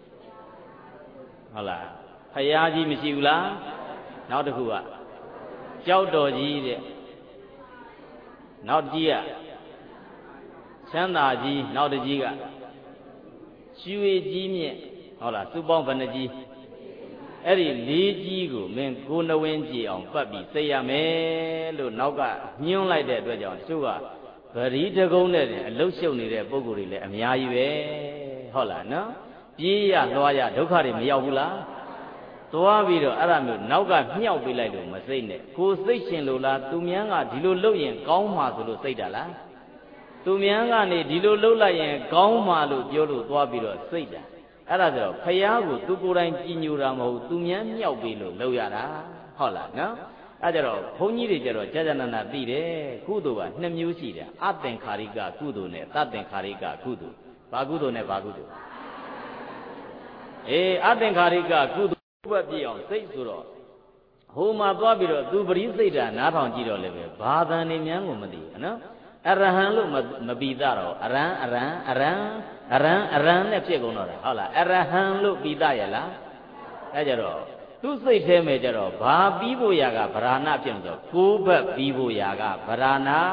ဟုတ်လားဖယားကြီးမရှိဘူးလားနောက်တစ်ခုကကြောက်တော်ကြီးတဲ့နောက်တစ်ကြီးကချမ်းသာကြီးနောက်တစ်ကြီးကရွှေကြီးမြင့်ဟုတ်လားသူ့ပေါင်းဘယ်နှကြီးအဲ့ဒီ4ကြီးကိုမင်း9နဝင်းကြည်အောင်ပတ်ပြီးသိရမယ်လို့နောက်ကညွှန်းလိုက်တဲ့အတွက်ကြောင့်သူကဗရီတကုံးနဲ့အလုတ်ရှုပ်နေတဲ့ပုံကိုယ်တွေလည်းအများကြီးပဲဟုတ်လားနော်ပြေးရလွှားရဒုက္ခတွေမရောက်ဘူးလားသွားပြီးတော့အဲ့ဒါမျိုးနောက်ကမြှောက်ပေးလိုက်လို့မစိတ်နဲ့ကိုစိတ်ရှင်လို့လားသူများကဒီလိုလုပ်ရင်ကောင်းမှာဆိုလို့စိတ်တာလားသူများကနေဒီလိုလုပ်လိုက်ရင်ကောင်းမှာလို့ပြောလို့သွားပြီးတော့စိတ်တာအဲ့ဒါဆိုတော့ဖယားကိုသူကိုယ်တိုင်ကြည်ညိုတာမဟုတ်သူများမြှောက်ပေးလို့လုပ်ရတာဟုတ်လားနော်အဲ့ကြတော့ဘုန်းကြီးတွေကြတော့ကြာနာနာသိတယ်ကုသိုလ်က2မျိုးရှိတယ်အသင်္ခါရိကကုသိုလ်နဲ့သသင်္ခါရိကကုသိုလ်ဘာကုသိုလ်နဲ့ဘာကုသိုလ်အသင်္ခါရိကကုသိုလ်ဘက်ပြည့်အောင်စိတ်ဆိုတော့ဟိုမှာသွားပြီးတော့သူပရိစိတ်တာနားထောင်ကြည့်တော့လည်းပဲဘာသာနေမြန်းကိုမသိဘူးနော်အရဟံလို့မပိသတော့အရံနဲ့ဖြစ်ကုန်တော့တယ်ဟုတ်လားအရဟံလို့ပိသရလားအဲကြတော့သူ့စိတ်ထဲမှာကြတော့ဘာပြီးဖို့ရာကဗราဏဖြစ်လို့ဆို9ဘက်ပြီးဖို့ရာကဗราဏ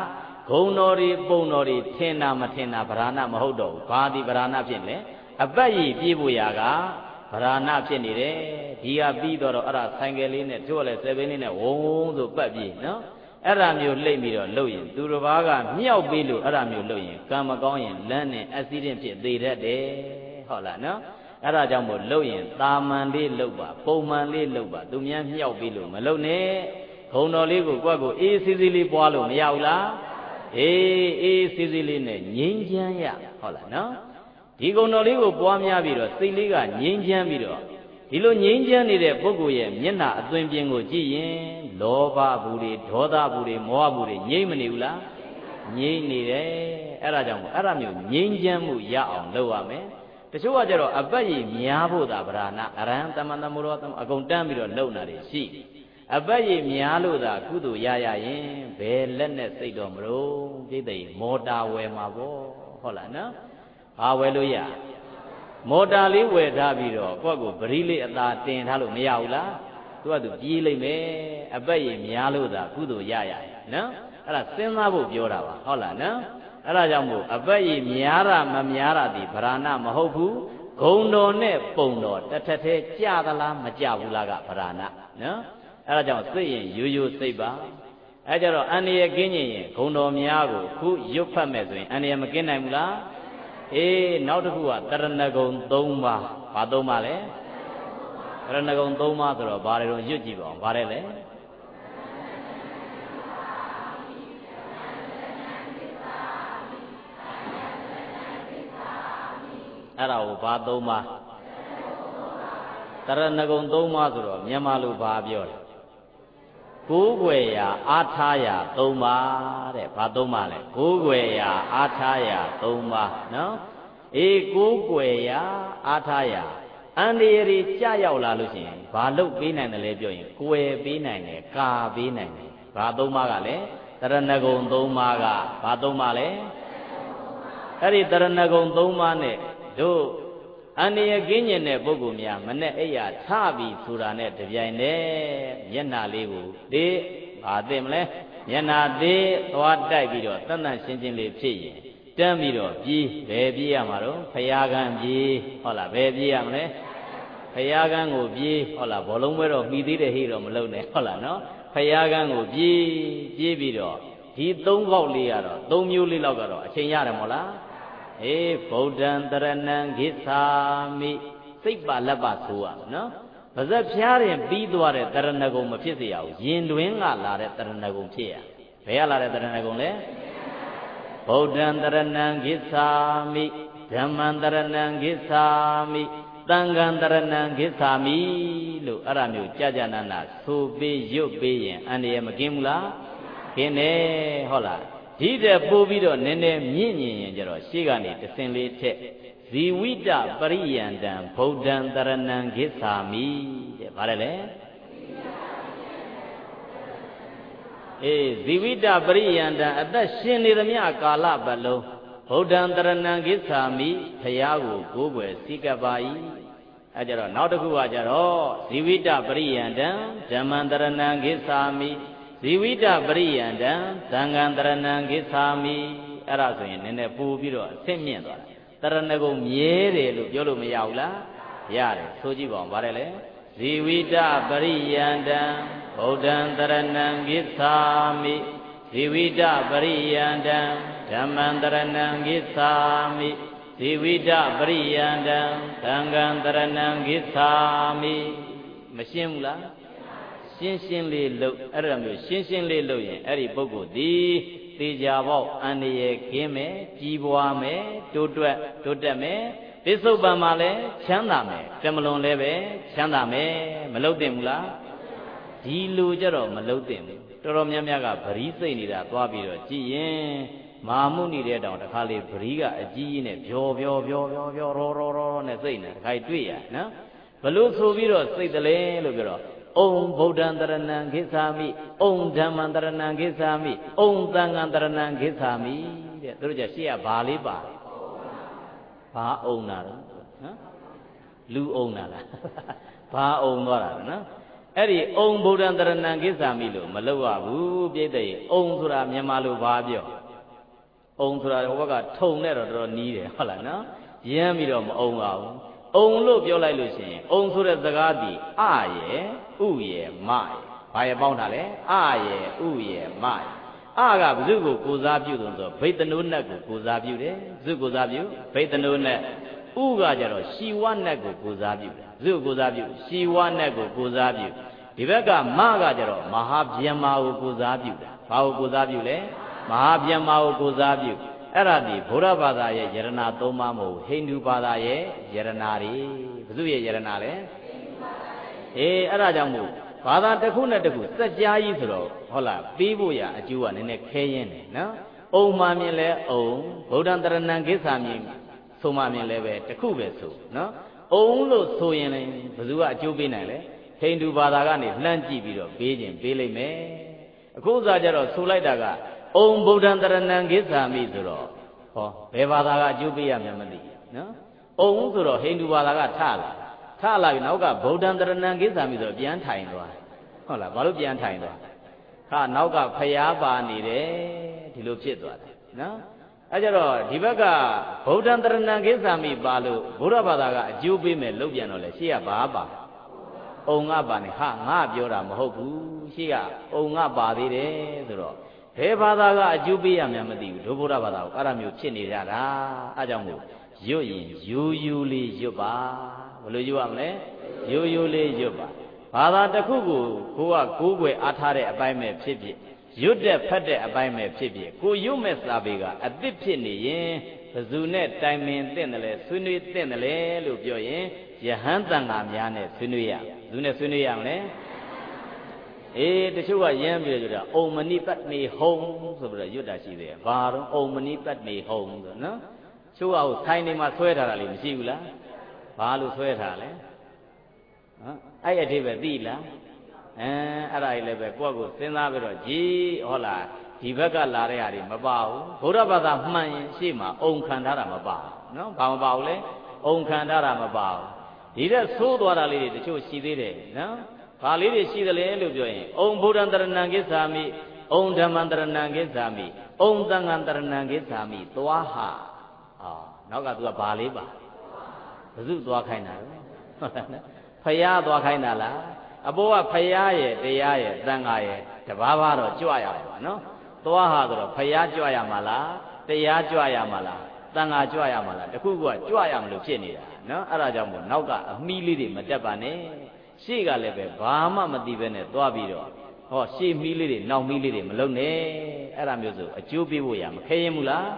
ဂုံတော်တွေပုံတော်တွေထင်တာမထင်တာဗราဏမဟုတ်တော့ဘူးဘာဒီဗราဏဖြစ်လဲအပတ်ရည်ပြေးဖို့ရာကဗราဏဖြစ်နေတယ်ဒီဟာပြီးတော့အဲ့ဒါဆိုင်ကယ်လေးနဲ့တို့လည်း7လေးနဲ့ဝုန်းဆိုပတ်ပြေးနော်အဲ့ဒါမျိုးလှိမ့်ပြီးတော့လှုပ်ရင်သူတစ်ပါးကမြောက်ပြီးလို့အဲ့ဒါမျိုးလှုပ်ရင်ကံမကောင်းရင်လမ်းနဲ့အက်ဆီဒင့်ဖြစ်သေတတ်တယ်ဟုတ်လားနော်အဲ့ဒါကြောင့်မို့လှုပ်ရင်တာမန်လေးလှုပ်ပါပုံမှန်လေးလှုပ်ပါသူများမြောက်ပြီးလို့မလှုပ်နဲ့ဂုံတော်လေးကိုကိုယ့်ကိုအေးစီစီလေးပွားလို့မရဘူးလားအေးအေးစီစီလေးနဲ့ငြိမ်းချမ်းရဟုတ်လားနော်ဒီဂုံတော်လေးကိုပွားများပြီးတော့စိတ်လေးကငြိမ်းချမ်းပြီးတော့ဒီလိုငြိမ်းချမ်းနေတဲ့ပုဂ္ဂိုလ်ရဲ့မျက်နှာအသွင်ပြင်ကိုကြည့်ရင်လောဘဘူးတွေဒေါသဘူးတွေမောဟဘူးတွေငြိမ့်မနေဘူးလားငြိမ့်နေတယ်အဲ့ဒါကြောင့်အဲ့ဒါမျိုးငြိမ်းချမ်းမှုရအောင်လုပ်ရမယ်တချို့ကကြတော့အပတ်ရည်များဖို့သာဗราဏအရဟံတမန်တမုရောအကုန်တန်းပြီးတော့လုံတာတွေရှိအပတ်ရည်များလို့သာကုသိုလ်ရရရင်ဘယ်လက်နဲ့စိတ်တော်မလို့ပြိတ္တိမော်တာဝယ်မှာပေါ့ဟုတ်လားနော်ဘာဝယ်လို့ရမော်တာလေးဝယ်ထားပြီးတော့ကိုယ့်ကိုပရိလေးအသာတင်ထားလို့မရဘူးလားသူကသူပြေးလိုက်မယ်အပတ်ရည်များလို့သာကုသိုလ်ရရနော်အဲ့ဒါစဉ်းစားဖို့ပြောတာပါဟုတ်လားနော်အဲ့ဒါကြောင့်မို့အပတ်ရည်များတာမများတာဒီဗราဏမဟုတ်ဘူးဂုံတော်နဲ့ပုံတော်တစ်ထက်သေးကြသလားမကြဘူးလားကဗราဏနော်အဲ့ဒါကြောင့်စိတ်ရင်ရိုးရိုးစိတ်ပါအဲ့ကြတော့အန္တရာယ်ကင်းရင်ဂုံတော်များကိုခုရွတ်ဖတ်မယ်ဆိုရင်အန္တရာယ်မကင်းနိုင်ဘူးလားအေးနောက်တစ်ခုကတရဏဂုံ3ပါးဘာ3ပါးလဲတရဏဂုံ3ပါးဆိုတော့ဘာတွေတော့ရွတ်ကြည့်ပါအောင်ဘာလဲလဲအဲ့ဒါကိုဘာ3ပါးတရဏဂုံ3ပါးဆိုတော့မြန်မာလိုဘာပြောလဲကိုးကွယ်ရာအားထားရာ3ပါးတဲ့ဘာ3ပါးလဲကိုးကွယ်ရာအားထားရာ3ပါးနော်အေးကိုးကွယ်ရာအားထားရာအန္တရာယ်ကြီးကြာရောက်လာလို့ရှိရင်ဘာလုပ်ပေးနိုင်တယ်လဲပြောရင်ကွယ်ပေးနိုင်တယ်ကာပေးနိုင်တယ်ဘာ3ပါးကလဲတရဏဂုံ3ပါးကဘာ3ပါးလဲအဲ့ဒီတရဏဂုံ3ပါးနဲ့တို့အန္တရာယ်ကင်းကျင်တဲ့ပုဂ္ဂိုလ်များမနဲ့အိယာထပြီးဆိုတာနဲ့တပြိုင်တည်းမျက်နှာလေးကိုသေးဘာသိမလဲမျက်နှာသေးသွားတိုက်ပြီးတော့တန်တန်ရှင်းရှင်းလေးဖြစ်ရင်တန်းပြီးတော့ပြေးဘယ်ပြေးရမှာတော့ဖရာကံပြေးဟုတ်လားဘယ်ပြေးရမလဲဖရာကံကိုပြေးဟုတ်လားဘောလုံးပွဲတော့မှီသေးတယ်ဟိတော့မလုံနဲ့ဟုတ်လားနော်ဖရာကံကိုပြေးပြီးတော့ဒီ3ခေါက်လေးကတော့3မျိုးလေးလောက်ကတော့အချိန်ရတယ်မဟုတ်လားအေးဗုဒ္ဓံတရဏံဂစ္ဆာမိစိတ်ပါလက်ပါဆိုရနော်ပါဇက်ဖျားရင်ပြီးသွားတဲ့တရဏဂုံမဖြစ်စေရဘူးရင်တွင်းကလာတဲ့တရဏဂုံဖြစ်ရဘယ်ကလာတဲ့တရဏဂုံလဲဗုဒ္ဓံတရဏံဂစ္ဆာမိဓမ္မံတရဏံဂစ္ဆာမိသံဃံတရဏံဂစ္ဆာမိလို့အဲ့ဒါမျိုးကြာနာနာဆိုပေးရွတ်ပေးရင်အန္တရာယ်မကင်းဘူးလားကင်းတယ်ဟုတ်လားဒီတဲ့ပို့ပြီးတော့နည်းနည်းမြင့်ညင်ရင်ကြတော့ရှေ့ကနေတစင်လေးထက်ဇီဝိတပရိယန္တံဗုဒ္ဓံတရဏံဂစ္ဆာမိတဲ့ဗါတယ်လေအေးဇီဝိတပရိယန္တံအသက်ရှင်နေသမျှကာလပတ်လုံးဗုဒ္ဓံတရဏံဂစ္ဆာမိဖရာကိုကိုးကွယ်စိကပ်ပါ၏အဲကြတော့နောက်တစ်ခုကကြတော့ဇီဝိတပရိယန္တံဓမ္မံတရဏံဂစ္ဆာမိဇီဝိတပရိယန္တံသံဃံတရဏံဂစ္ဆာမိအဲ့ဒါဆိုရင်နည်းနည်းပို့ပြီးတော့အဆင့်မြင့်သွားတယ်တရဏဂုံမြဲတယ်လို့ပြောလို့မရဘူးလားရတယ်ဆိုကြည့်ပါဦးဗါတယ်လေဇီဝိတပရိယန္တံဗုဒ္ဓံတရဏံဂစ္ဆာမိဇီဝိတပရိယန္တံဓမ္မံတရဏံဂစ္ဆာမိဇီဝိတပရိယန္တံသံဃံတရဏံဂစ္ဆာမိမရှင်းဘူးလားရှင်းရှင်းလေးလုပ်အဲ့ဒါမျိုးရှင်းရှင်းလေးလုပ်ရင်အဲ့ဒီပုဂ္ဂိုလ်ဒီသေချာပေါက်အန္တရာယ်ကင်းမယ်ကြီးပွားမယ်တိုးတက်မယ်ပိဿုပံမှာလည်းချမ်းသာမယ်တမလွန်လည်းပဲချမ်းသာမယ်မလုပ်သင့်ဘူးလားဒီလိုကြတော့မလုပ်သင့်ဘူးတော်တော်များများကဗရီးစိတ်နေတာသွားပြီးတော့ကြည်ရင်မာမှုနေတဲ့တောင်တခါလေဗရီးကအကြီးကြီးနဲ့ဖြောရောနဲ့စိတ်နေတခါတွေ့ရနော်ဘလို့ဆိုပြီးတော့စိတ်တလဲလို့ပြောတော့ဩဗုဒ္ဓံတရဏံဂစ္ဆာမိဩဓမ္မံတရဏံဂစ္ဆာမိဩသံဃံတရဏံဂစ္ဆာမိတဲ့သူတို့ကရှေ့ကဘာလေးပါဘာအုံတာတော့နော်လူအုံတာလားဘာအုံသွားတာနော်အဲ့ဒီဩဗုဒ္ဓံတရဏံဂစ္ဆာမိလို့မလုပ်ရဘူးပြိတ္တိဩဆိုတာမြန်မာလိုဘာပြော ông rồi là cái thùng này rồi ní đấy, hả nó, yếm đi rồi mà ông lúc biểu lại lúc xin, ông rồi là cái gì, ye, ye, mai, phải bao nhiêu đấy, ye, mai, cái ví dụ cô giáo biểu rồi, bây giờ nó này cô giáo biểu đấy, ví dụ cô giáo biểu, bây giờ nó này, cái giờ rồi, siwan này cô giáo biểu, ví dụ cô giáo biểu, siwan này cô giáo biểu, thì vậy cái ma cái giờ rồi, Mahabhyama cô giáo biểu, bao cô giáo biểu đấy, Mahabhyama cô giáo biểu. Ở đây Buddha Bada ye Yarana Toma mo Hindu Bada ye Yarana ri, ví dụ ye Yarana le, ở đây chẳng mu, Bada đặc khu này đặc khu, tất cả ý rồi, họ là ví dụ ya, chú anh này khai nhiên này, nó, ông mà mình le ông, Buddha Đà Năng cái sao mình, số mà mình le về đặc khu về số, nó, ông lo số yên này, ví dụ chú bên này le, Hindu Bada cái này lần chỉ bị rồi, bị lấy mẹ, khu ra giờ rồi số lại đã cái ông Buddha Đà Năng cái sao mình rồi, về Bada cái chú bị à mình đi, nó, ông rồi Hindu Bada cái thà là nó cái Buddha Đà Năng cái sao mình rồi biến thành rồi, họ là bảo lúc biến thành rồi, nó cái phải ba này đấy, thì lúc chết rồi, nó, ở chỗ đó thì bây giờ Buddha Đà Năng cái sao mình bảo lúc Buddha Bada cái chú bị mình lúc biến rồi, xí à ba, ông bà này ngã biểu ra mà hậu bù, xí à ông bà đi đấy, rồi. Thế Bada cái chú bị à mình đi, đồ Buddha Bada cái làm nhiều chuyện này ra, ở trong mù, yu li yu ba, bao nhiêu am le, yu li yu ba, Bada đặc khu cô quay ở thà đấy ở bên mẹ phê bị, yu đẹp phát đấy ở bên mẹ phê bị, cô yu mẹ sao bị cái, ở tiếp phê này, dù này time mình tên là suy nghĩ tên là lúc biểu hiện, giờ hắn ta làm nhà này suy nghĩ à, dù này suy nghĩ à le. Thế chú gọi em bây giờ Om Mani Padme Hum rồi bây giờ đã chỉ thế, và Om Mani Padme Hum rồi, nó, chú bảo thay này mà xuôi ra là liền xíu là, và lúc xuôi ra đấy, ai ở đây về đi là, ở đây là về qua cuộc sinh ra về rồi chỉ hoặc là thì bây giờ là đây mà bảo, Buddha Bada mình xí mà ông khăn ra mà bảo, nó bảo lấy, ông khăn ra mà bảo, thì đó số đó là liền để chú xí thế, nó. Và lý để xíเลยလို့ပြောရင်ông Buddha Đà Năng cái sao mi, ông Dhamma Đà Năng cái sao mi, ông Tăng Đà Năng cái sao mi, toa ha, nó cái toa bà lý bà, ví dụ toa khai nào, phải toa khai nào là, bố phải ye, ye, tăng ye, thì bà rồi chua ya mà, nó, toa ha rồi phải chua ya mà là, chua ya mà là, tăng chua ya mà là, thì khu chua ya mà lúc chuyện này, nó, ở đây trong một nó cái mi lý mà chấp anh ấy. Xí cái này về bà mà đi về này toa bị rồi, họ xí mi lì nâu mi lì mà lâu nè, ở làm gì rồi, chú bị vui à mà khai em là,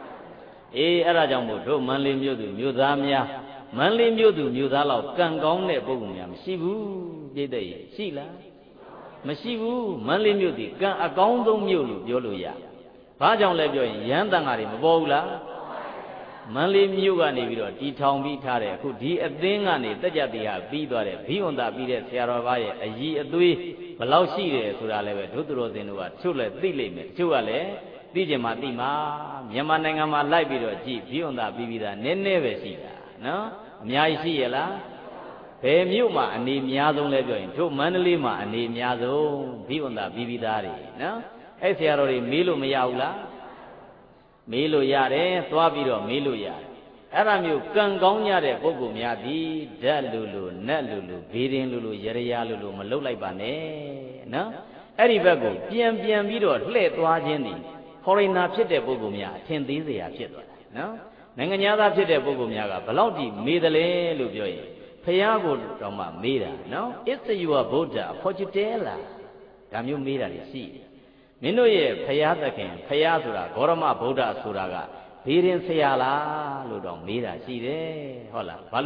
ở đây trong một chỗ mình làm gì rồi, nhiều tham gia, mình làm gì rồi nhiều tham lao, càng cao này bao nhiêu mà xí vu, vậy đấy, xí là, mà xí vu, mình làm gì rồi, càng cao đông nhiều luôn, nhiều luôn ya, bà trong này rồi, hiện tại ngày mà bao là. Mình làm nhiều cái này rồi, đi thong đi thà đấy, cứ đi ở bên cái này, tất cả đi à, đi đó đấy, đi on đã đi đấy, xe rồi vậy, gì ở đuôi, mà lão xí đấy, số là lấy, thốt rồi thì nó chú lại đi lấy mấy, chú lại, đi chứ mà đi mà, nhưng mà người mà lại đi rồi, chỉ đi on đã đi đó, nên về xí đó, nó, nhà xí là, về nhiều mà anh đi nhà giống lấy rồi, chú mình lấy mà anh đi nhà giống, đi on đã đi đó đấy, nó, ấy xe rồi mấy lô mấy ao là. Mấy lô ya đấy, toa bị rồi mấy lô ya, ở đây nhiều càng cao nhà đấy, bố cụ nhà đi, đa lulu, nát lulu, bền lulu, dày lulu, mà lâu lại bán nè, nó, ở đây bác cụ, biên bị rồi, lệ toa trên đi, hồi nào biết đấy bố cụ nhà, thiên tí gì à biết rồi, nó, người nhà ta biết đấy bố cụ nhà cả, bao lâu thì mấy đứa lệ lulu vậy, phải à cụ trong mà mấy đứa, nó, it's your Buddha, for you tell là, làm như mấy đứa này xí. Mình nói phải à ta khen, phải à sura, Gautama Buddha sura cả, biên xây là, lúc đó mấy đứa xí đấy, họ là, bao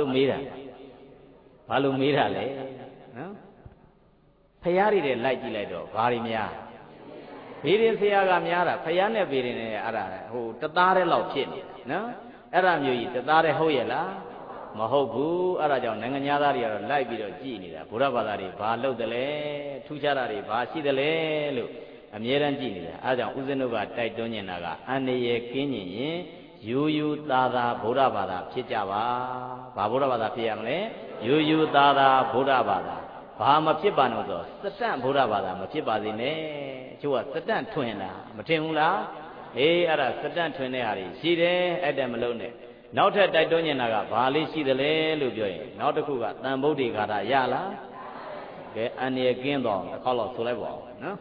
lâu mấy đứa lệ, phải à đi đấy lại chỉ lại đó, bao nhiêu nhà, biên xây cái nhà là, phải à này biên này ở đây, hồ tất cả đấy lão chuyện, nó, ở đây nhiều gì tất cả đấy hoi là, mà hoi bu, ở đây trong người nhà đó thì lại bị đó chỉ này là, Buddha Bada thì bao lâu đấy lệ, thu cha đó thì bao xí đấy lệ, lúc Amiran ji ni la, aja uzenoga tai donye naga, ane kini ye, yu tada Buddha Bada phit ja ba Buddha Bada phit ya mle, yu tada Buddha Bada, ba ma phit ba no so, satan Buddha Bada ma phit ba si ne, chú wa satan thwin la, ma thin hu la, အဲ့ဒါစတန့်ထွင်တဲ့ဟာတွေရှိတယ်အဲ့ဒါမလုံးနဲ့နောက်ထပ်တိုက်တွန်းနေတာကဘာလေးရှိတယ်လဲလို့ပြောရင်နောက်တစ်ခုကတန်ဗုဒ္ဓေဂါထာရလားကဲအန္တရာယ်ကင်းတော့တစ်ခေါက်လောက်ဆိုလိုက်ပါဦးနော်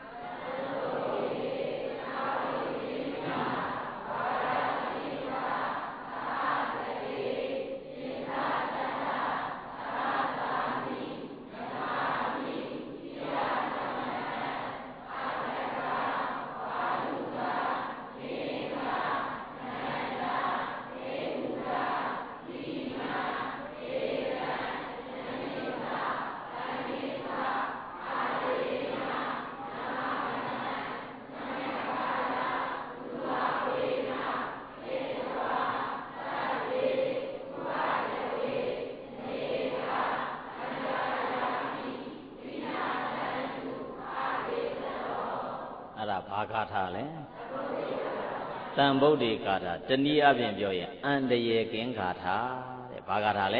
ဘာဂါထာလဲတန်ဗုဒ္ဓေဂါထာတနည်းအားဖြင့်ပြောရင်အန္တရာယ်ကင်းဂါထာတဲ့ဘာဂါထာလဲ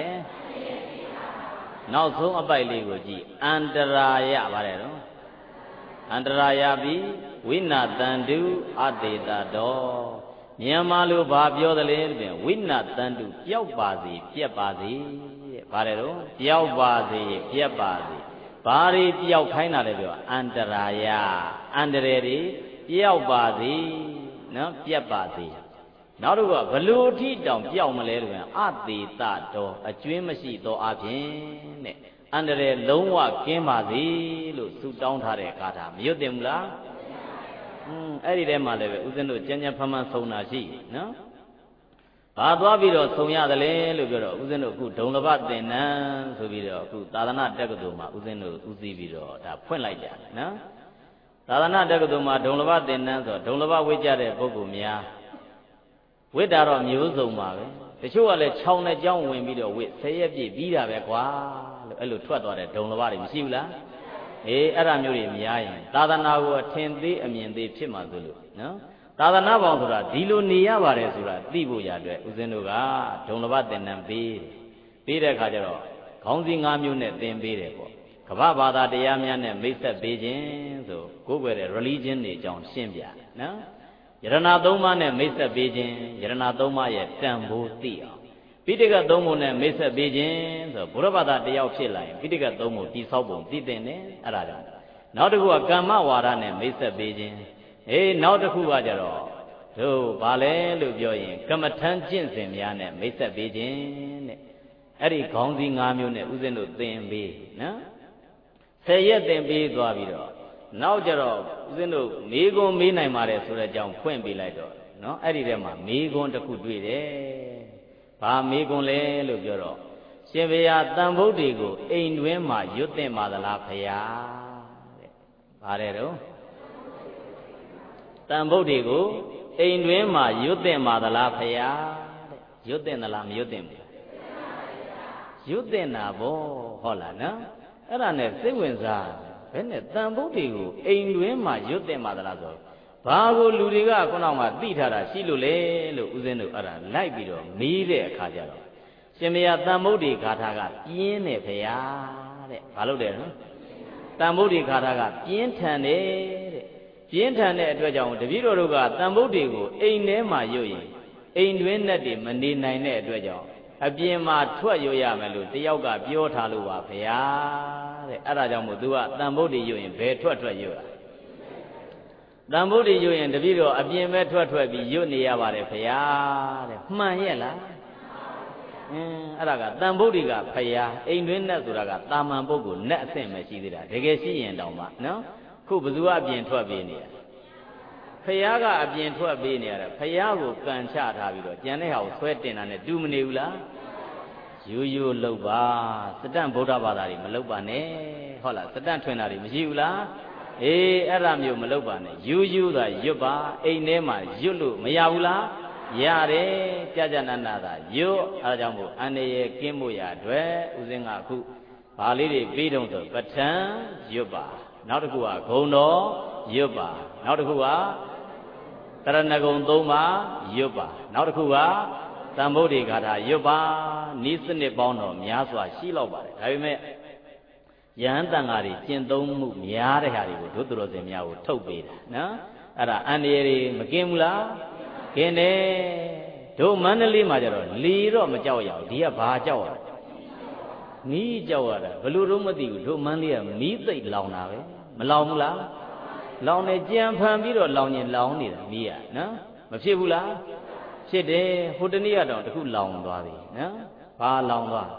နောက်ဆုံးအပိုက်လေးကိုကြည့်အန္တရာယပါတယ်နော်အန္တရာယပြီးဝိနာတန္တုအတေတတော်မြန်မာလိုဘာပြောသလဲတဲ့ဝိနာတန္တုပျောက်ပါစေပြက်ပါစေတဲ့ပါတယ်တော့ပျောက်ပါစေပြက်ပါစေဘာတွေပျောက်ခိုင်းတာလဲပြောအန္တရာယအန္တရာယ်တွေပျောက်ပါစေနော်ပြက်ပါစေနောက်တော့ဘလို့အထိတောင်ပျောက်မလဲလို့အတေတတော်အကျွင်းမရှိသောအပြင်တဲ့အန္တရာယ်လုံးဝကင်းပါစေလို့ဆုတောင်းထားတဲ့ဂါထာမရွတ်တင်ဘူးလားအဲ့ဒီထဲမှာလည်းပဲဦးဇင်းတို့ကြမ်းကြမ်းဖမ်းဖမ်းဆုံးတာရှိနော်ဘာသွားပြီးတော့ဆုံရတယ်လဲလို့ပြောတော့ဦးဇင်းတို့အခုဒုံလဘသင်္นานဆိုပြီးတော့အခုသာသနာတက္ကသိုလ်မှာဦးဇင်းတို့ဦးစီးပြီးတော့ဒါဖွင့်လိုက်ကြတယ်နော်သာသနာတက္ကသိုလ်မှာဒုံလဘသင်္นานဆိုဒုံလဘဝိကြတဲ့ပုဂ္ဂိုလ်များဝိတာတော့မျိုးစုံပါပဲတချို့ကလည်း6နှစ်ကြောင်းဝင်ပြီးတော့ဝိ10ရက်ပြည့်ပြီးတာပဲကွာလို့အဲ့လိုထွက်သွားတဲ့ဒုံလဘတွေမရှိဘူးလားအဲ့ဒါမျိုးတွေများရင်သာသနာကိုအထင်သေးအမြင်သေးဖြစ်မှာဆိုလို့နော်သာသနာပေါင်းဆိုတာဒီလိုနေရပါတယ်ဆိုတာသိဖို့ရတဲ့ဦးဇင်းတို့ကဒုံလဘသင်္นานပေးတဲ့အခါကျတော့ခေါင်းစည်း5မျိုးနဲ့သင်ပေးတယ်ပေါ့ကမ္ဘာဘာသာတရားများနဲ့မိတ်ဆက်ပေးခြင်းဆိုကိုယ်ွယ်တဲ့ religion တွေအကြောင်းရှင်းပြနော်ယရဏ3ပါးနဲ့မိတ်ဆက်ပေးခြင်းယရဏ3ပါးရဲ့တန်ဖိုးသိအောင်ပိဋက3ပုံနဲ့မိတ်ဆက်ပေးခြင်းဆိုဘုရားဘာသာတရားဖြစ်လာရင်ပိဋက3ပုံတိဆောက်ပုံသိတဲ့နဲ့အဲ့ဒါကြောင့်နောက်တစ်ခုကကမ္မဝါဒနဲ့မိတ်ဆက်ပေးခြင်းနောက်တစ်ခုကကြတော့တို့ဘာလဲလို့ပြောရင်ကမ္မထမ်းကျင့်စဉ်များနဲ့မိတ်ဆက်ပေးခြင်းတဲ့အဲ့ဒီခေါင်းစည်း5မျိုးနဲ့ဥစဉ်တို့သင်ပေးနော်10ရက်သင်ပေးသွားပြီးတော့နောက်ကြတော့ဥစဉ်တို့မေးခွန်းမေးနိုင်ပါတယ်ဆိုတဲ့အကြောင်းဖွင့်ပေးလိုက်တော့နော်အဲ့ဒီထဲမှာမေးခွန်းတစ်ခုတွေ့တယ်ဘာမေးခွန်းလဲလို့ပြောတော့ရှင်ဘုရားတန်ဗုဒ္ဓေကိုအိမ်တွင်းမှာရွတ်သင့်ပါသလားဖရာတဲ့ပါတယ်တော့တန်ဗုဒ္ဓေကိုအိမ်တွင်းမှာရွတ်သင့်ပါသလားဖရာတဲ့ရွတ်သင့်သလားမရွတ်သင့်ဘူးရွတ်သင့်တာဗောဟုတ်လားနော်အဲ့ဒါနဲ့စိတ်ဝင်စားဘယ်နဲ့တန်ဗုဒ္ဓေကိုအိမ်တွင်းမှာရွတ်သင့်ပါသလားဆိုဘာကိုလူတွေကခုနကသိထားတာရှိလို့လေလို့ဦးဇင်းတို့အဲ့ဒါလိုက်ပြီးတော့မေးတဲ့အခါကျတော့ရှင်မယားတန်ဗုဒ္ဓေဂါထာကပြင်းတယ်ဖရာတဲ့ဘာလို့လဲနော်တန်ဗုဒ္ဓေဂါထာကပြင်းထန်တယ်တဲ့ပြင်းထန်တဲ့အတွက်ကြောင့်တပည့်တော်တို့ကတန်ဗုဒ္ဓေကိုအိမ်ထဲမှာရွတ်ရင်အိမ်တွင်းနဲ့တည်းမနေနိုင်တဲ့အတွက်ကြောင့်အပြင်မှာထွက်ရွတ်ရမယ်လို့တယောက်ကပြောထားလို့ပါဗျာတဲ့အဲ့ဒါကြောင့်မို့ तू ကတန်ဗုဒ္ဓေရွတ်ရင်ဘယ်ထွက်ရွတ်ရတန်ဗုဒ္ဓေရွတ်ရင်တပည့်တော်အပြင်ပဲထွက်ပြီးရွတ်နေရပါတယ်ဗျာတဲ့မှန်ရဲ့လားအဲ့ဒါကတန်ဗုဒ္ဓေကဖရာအိမ်တွင်းနဲ့ဆိုတာကတာမန်ပုဂ္ဂိုလ်နဲ့အဆင့်ပဲရှိသေးတာတကယ်ရှိရင်တောင်မှနော်ခုဘယ်သူကအပြင်ထွက်ပေးနေရဖရာကအပြင်ထွက်ပေးနေရတာဖရာကိုကန်ချထားပြီးတော့ကျန်တဲ့ဟာကိုဆွဲတင်တာနဲ့တူမနေဘူးလားရိုးရိုးလှုပ်ပါစတန့်ဗုဒ္ဓဘာသာတွေမလှုပ်ပါနဲ့ဟုတ်လားစတန့်ထွင်တာတွေမရှိဘူးလားအဲ့ဒါမျိုးမလှုပ်ပါနဲ့ရိုးရိုးသာရွတ်ပါအိမ်ထဲမှာရွတ်လို့မရဘူးလားရတယ်ကြာနာနာသာရွတ်အဲဒါကြောင့်မို့အန္တရာယ်ကင်းဖို့ရအတွက်ဦးဇင်းကအခုဘာလေးတွေပြီးတုံးဆိုပဋ္ဌာန်းရွတ်ပါနောက်တစ်ခုကဂုံတော်ရွတ်ပါနောက်တစ်ခုကတရဏဂုံ3ပါးရွတ်ပါနောက်တစ်ခုကတန်ဗုဒ္ဓေဂါထာရွတ်ပါဤစနစ်ပေါင်းတော်များစွာရှိလောက်ပါတယ်ဒါပေမဲ့ယဟန်တန်ဃာတွေကျင့်သုံးမှုများတဲ့ဟာတွေကိုဒုသူတော်စင်များကိုထုတ်ပေးတာနော်အဲ့ဒါအန္တရာယ်တွေမကင်းဘူးလားကင်းတယ်တို့မန္တလေးမှာကျတော့လီတော့မကြောက်ရဘူးဒီကဘာကြောက်ရမီးကြောက်ရတာဘယ်လိုတော့မသိဘူးတို့မန္တလေးကမီးသိပ်လောင်တာပဲမလောင်ဘူးလားလောင်နေကြံဖန်ပြီးတော့လောင်ရင်လောင်နေတာမီးရနော်မဖြစ်ဘူးလားဖြစ်တယ်ဟိုတနေ့ကတော့တခုလောင်သွားပြီနော်ဘာလောင်သွား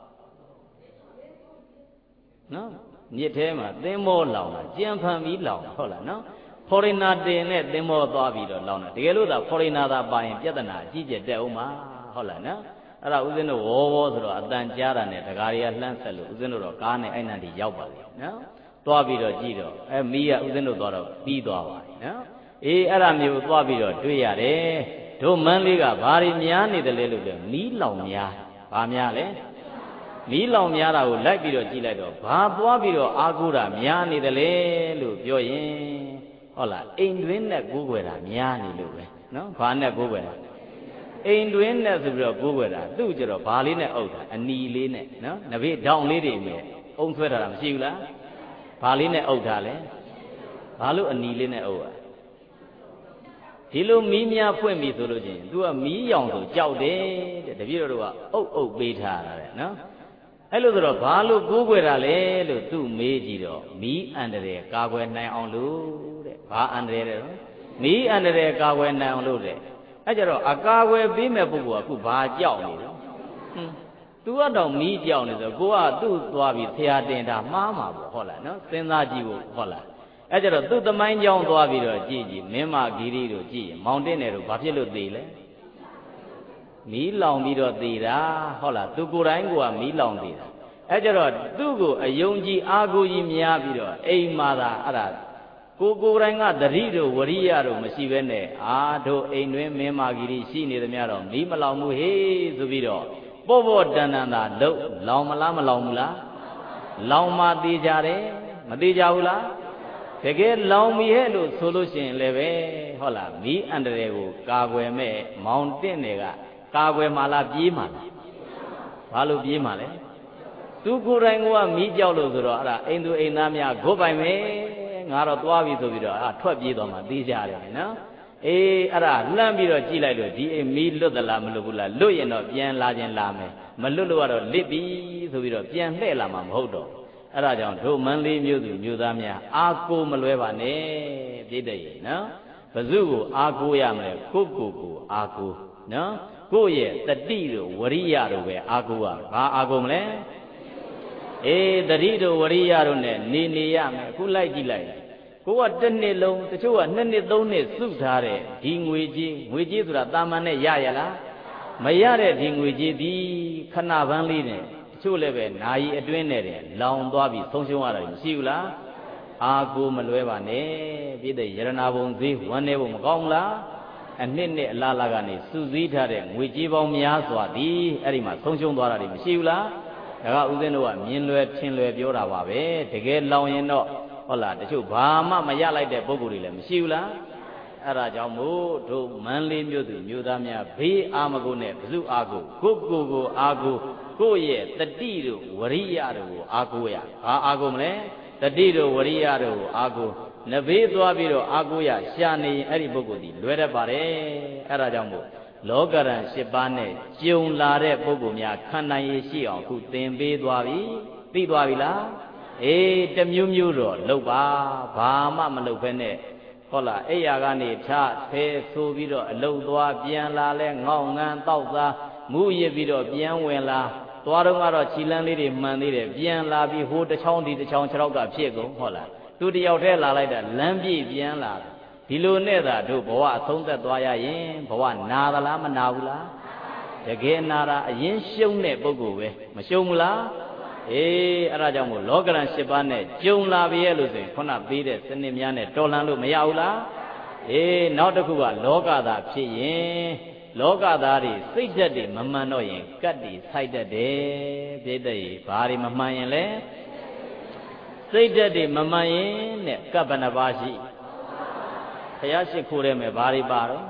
နော်မြစ်ထဲမှာသင်းမောလောင်တာကြံဖန်ပြီးလောင်ဟုတ်လားနော်ဖော်ရိနာတင်နဲ့သင်းမောသွားပြီးတော့လောင်တာတကယ်လို့သာဖော်ရိနာသာပါရင်ပြဿနာအကြီးကျယ်တက်အောင်ပါဟုတ်လားနော်အဲ့ဒါဦးဇင်းတို့ဝေါ်ဝေါ်ဆိုတော့အတန်ကြားတာနဲ့ဒကာတွေကလှမ်းဆက်လို့ဦးဇင်းတို့တော့ကားနဲ့အဲ့နန်းဒီရောက်ပါလေနော်သွားပြီးတော့ကြည့်တော့မီးကဦးဇင်းတို့သွားတော့ပြီးသွားပါပြီနော်အေးအဲ့ဒါမျိုးသွားပြီးတော့တွေ့ရတယ်တို့မန်းလေးကဘာတွေများနေတယ်လဲလို့ပြောမီးလောင်များဘာများလဲမီးလောင်များတာကိုလိုက်ပြီးတော့ကြည့်လိုက်တော့ဘာသွားပြီးတော့အာကိုးတာများနေတယ်လေလို့ပြောရင်ဟုတ်လားအိမ်တွင်းနဲ့ကိုးကွယ်တာများနေလို့ပဲနော်ဘာနဲ့ကိုးကွယ်တာအိမ်တွင်းနဲ့ဆိုပြီးတော့ကိုးကွယ်တာသူ့ကျတော့ဘာလေးနဲ့အုပ်တာအနီလေးနဲ့နော်နဘေးဒေါင်လေးတွေနဲ့အုံဆွဲထားတာမရှိဘူးလားဘာလေးနဲ့အုပ်ထားလဲဘာလို့အနီလေးနဲ့အုပ်อ่ะဒီလိုမီးများဖွင့်ပြီဆိုလို့ချင်း तू ကမီးရောင်ဆိုကြောက်တယ်တဲ့တပည့်တော်တို့ကအုပ်ပေးထားတာတဲ့နော်အဲ့လိုဆိုတော့ဘာလို့ကိုးကွယ်တာလဲလို့သူ့မေးကြည့်တော့မီးအန္တရာယ်ကာကွယ်နိုင်အောင်လို့တဲ့ဘာအန္တရာယ်လဲမီးအန္တရာယ်ကာကွယ်နိုင်အောင်လို့တဲ့အဲ့ကြတော့အကာကွယ်ပေးမဲ့ပုဂ္ဂိုလ်ကအခုဘာကြောက်နေလဲသူကတော့မီးကြောက်နေဆိုကိုကသူ့သွားပြီးဆရာတင်တာမှားမှာပေါ့ဟုတ်လားနော်စဉ်းစားကြည့်ဖို့ဟုတ်လားအဲ့ကြတော့သူ့သမိုင်းကြောင်းသွားပြီးတော့ကြည့်ကြည့်မင်းမဂီရီတို့ကြည့်ရင်မောင်တင်းတယ်တို့ဘာဖြစ်လို့သေလဲမီးလောင်ပြီးတော့သေတာဟုတ်လားသူကိုယ်တိုင်ကမီးလောင်သေတာအဲ့ကြတော့သူ့ကိုအယုံကြည်အားကိုးကြီးများပြီးတော့အိမ်မှာသာအဲ့ဒါကိုယ်တိုင်ကသတိတို့ဝရိယတို့မရှိဘဲနဲ့တို့အိမ်တွင်မင်းမဂီရီရှိနေသမျှတော့မီးမလောင်ဘူးဟေးဆိုပြီးတော့ပေါ့တန်တန်သာလို့လောင်မလားမလောင်ဘူးလားလောင်မှသေးကြတယ်မသေးကြဘူးလားတကယ်လောင်ပြီဟဲ့လို့ဆိုလို့ရှိရင်လည်းပဲဟုတ်လားမီးအန္တရာယ်ကိုကာကွယ်မဲ့မောင်တင့်တွေကကာကွယ်မှလားပြေးမှလားဘာလို့ပြေးမှလဲသူကိုယ်တိုင်ကမီးကြောက်လို့ဆိုတော့အဲ့ဒါအိမ်သူအိမ်သားများဂုတ်ပိုင်မယ်ငါတော့သွားပြီဆိုပြီးတော့ထွက်ပြေးသွားမှသိကြတယ်နော်အေးအဲ့ဒါလှမ်းပြီးတော့ကြည့်လိုက်လို့ဒီအိမ်မီးလွတ်သလားမလွတ်ဘူးလားလွတ်ရင်တော့ပြန်လာခြင်းလာမယ်မလွတ်လို့ကတော့လစ်ပြီဆိုပြီးတော့ပြန်လှည့်လာမှာမဟုတ်တော့အဲ့ဒါကြောင့်တို့မန်းလေးမျိုးသူမျိုးသားများအာကိုမလွဲပါနဲ့ပြည့်တဲ့ရေနော်ဘယ်သူကိုအာကိုရမလဲကိုအာကိုနော်ကိုယ့်ရဲ့တတိတို့ဝရိယတို့ပဲအာကိုရဘာအာကိုမလဲအေးတတိတို့ဝရိယတို့နဲ့နေရမယ်အခုလိုက်ကြည့်လိုက်ကိုကတစ်နှစ်လုံးတချို့က2နှစ်3နှစ်စုထားတဲ့ဒီငွေကြေးဆိုတာတာမန်နဲ့ရရလားမရတဲ့ဒီငွေကြေးဒီခဏပန်းလေးနဲ့တချို့လည်းပဲနာယီအတွင်းနဲ့လောင်သွားပြီးဆုံးရှုံးရတာမရှိဘူးလားအာကိုမလွဲပါနဲ့ပြည့်တဲ့ယရနာဘုံသေးဝမ်းနေဖို့မကောင်းလားအနှစ်အလားလားကနေစုစည်းထားတဲ့ငွေကြေးပေါင်းများစွာသည်အဲ့ဒီမှာဆုံးရှုံးသွားတာတွေမရှိဘူးလားဒါကဦးဇင်းတို့ကမြင်လွယ်ထင်လွယ်ပြောတာပါပဲတကယ်လောင်ရင်တော့ဟုတ်လားတချို့ဘာမှမရလိုက်တဲ့ပုံကိုယ်တွေလည်းမရှိဘူးလားအဲ့ဒါကြောင့်မို့တို့မန်းလေးမျိုးသူမျိုးသားများဘေးအာမကိုနဲ့ဘု အာကိုကိုအာကိုကိုယ့်ရဲ့တတိတို့ဝရိယတို့ကိုအာကိုရဘာအာကိုမလဲတတိတို့ဝရိယတို့ကိုအာကိုနဘေးသွားပြီးတော့အာကိုရရှာနေရင်အဲ့ဒီပုဂ္ဂိုလ်ဒီလွဲတတ်ပါတယ်အဲ့ဒါကြောင့်မို့လောကရန်7ပါးနဲ့ကျုံလာတဲ့ပုဂ္ဂိုလ်များခံနိုင်ရရှိအောင်အခုသင်ပေးသွားပြီသိသွားပြီလားအေးတမျိုးမျိုးတော့လုပ်ပါဘာမှမလုပ်ဘဲနဲ့ဟုတ်လားအိယာကနေဖြားဖဲဆိုပြီးတော့အလုတ်သွားပြန်လာလဲငေါငန်းတောက်သားမူရစ်ပြီးတော့ပြန်ဝင်လာသွားတော့ကတော့ခြိလန်းလေးတွေမှန်သေးတယ်ပြန်လာပြီးဟိုတစ်ချောင်းဒီတစ်ချောင်း6ကဖြစ်ကုန်ဟုတ်လားသူတယောက်တည်းလာလိုက်တာလမ်းပြည့်ပြန်လာဒီလိုနဲ့သာတို့ဘဝအဆုံးသက်သွားရရင်ဘဝနာသလားမနာဘူးလားတကယ်နာတာအရင်ရှုံးတဲ့ပုဂ္ဂိုလ်ပဲမရှုံးဘူးလားအေးအဲ့ဒါကြောင့်မို့လောကရန်7ပါးနဲ့ကြုံလာပြီရဲ့လို့ဆိုရင်ခုနပေးတဲ့စနစ်များနဲ့တော်လှန်လို့မရဘူးလားအေးနောက်တစ်ခုကလောကသားဖြစ်ရင်လောကသားတွေစိတ်ဓာတ်တွေမမှန်တော့ရင်ကတ်တွေစိုက်တတ်တယ်ပြည့်တဲ့ဘာတွေမမှန်ရင်လဲစိတ်ဓာတ်တွေမမှန်ရင်နဲ့ကပ်ဘဏ္ဍပါရှိဘုရားရှိခိုးရဲမယ်ဘာတွေပါတော့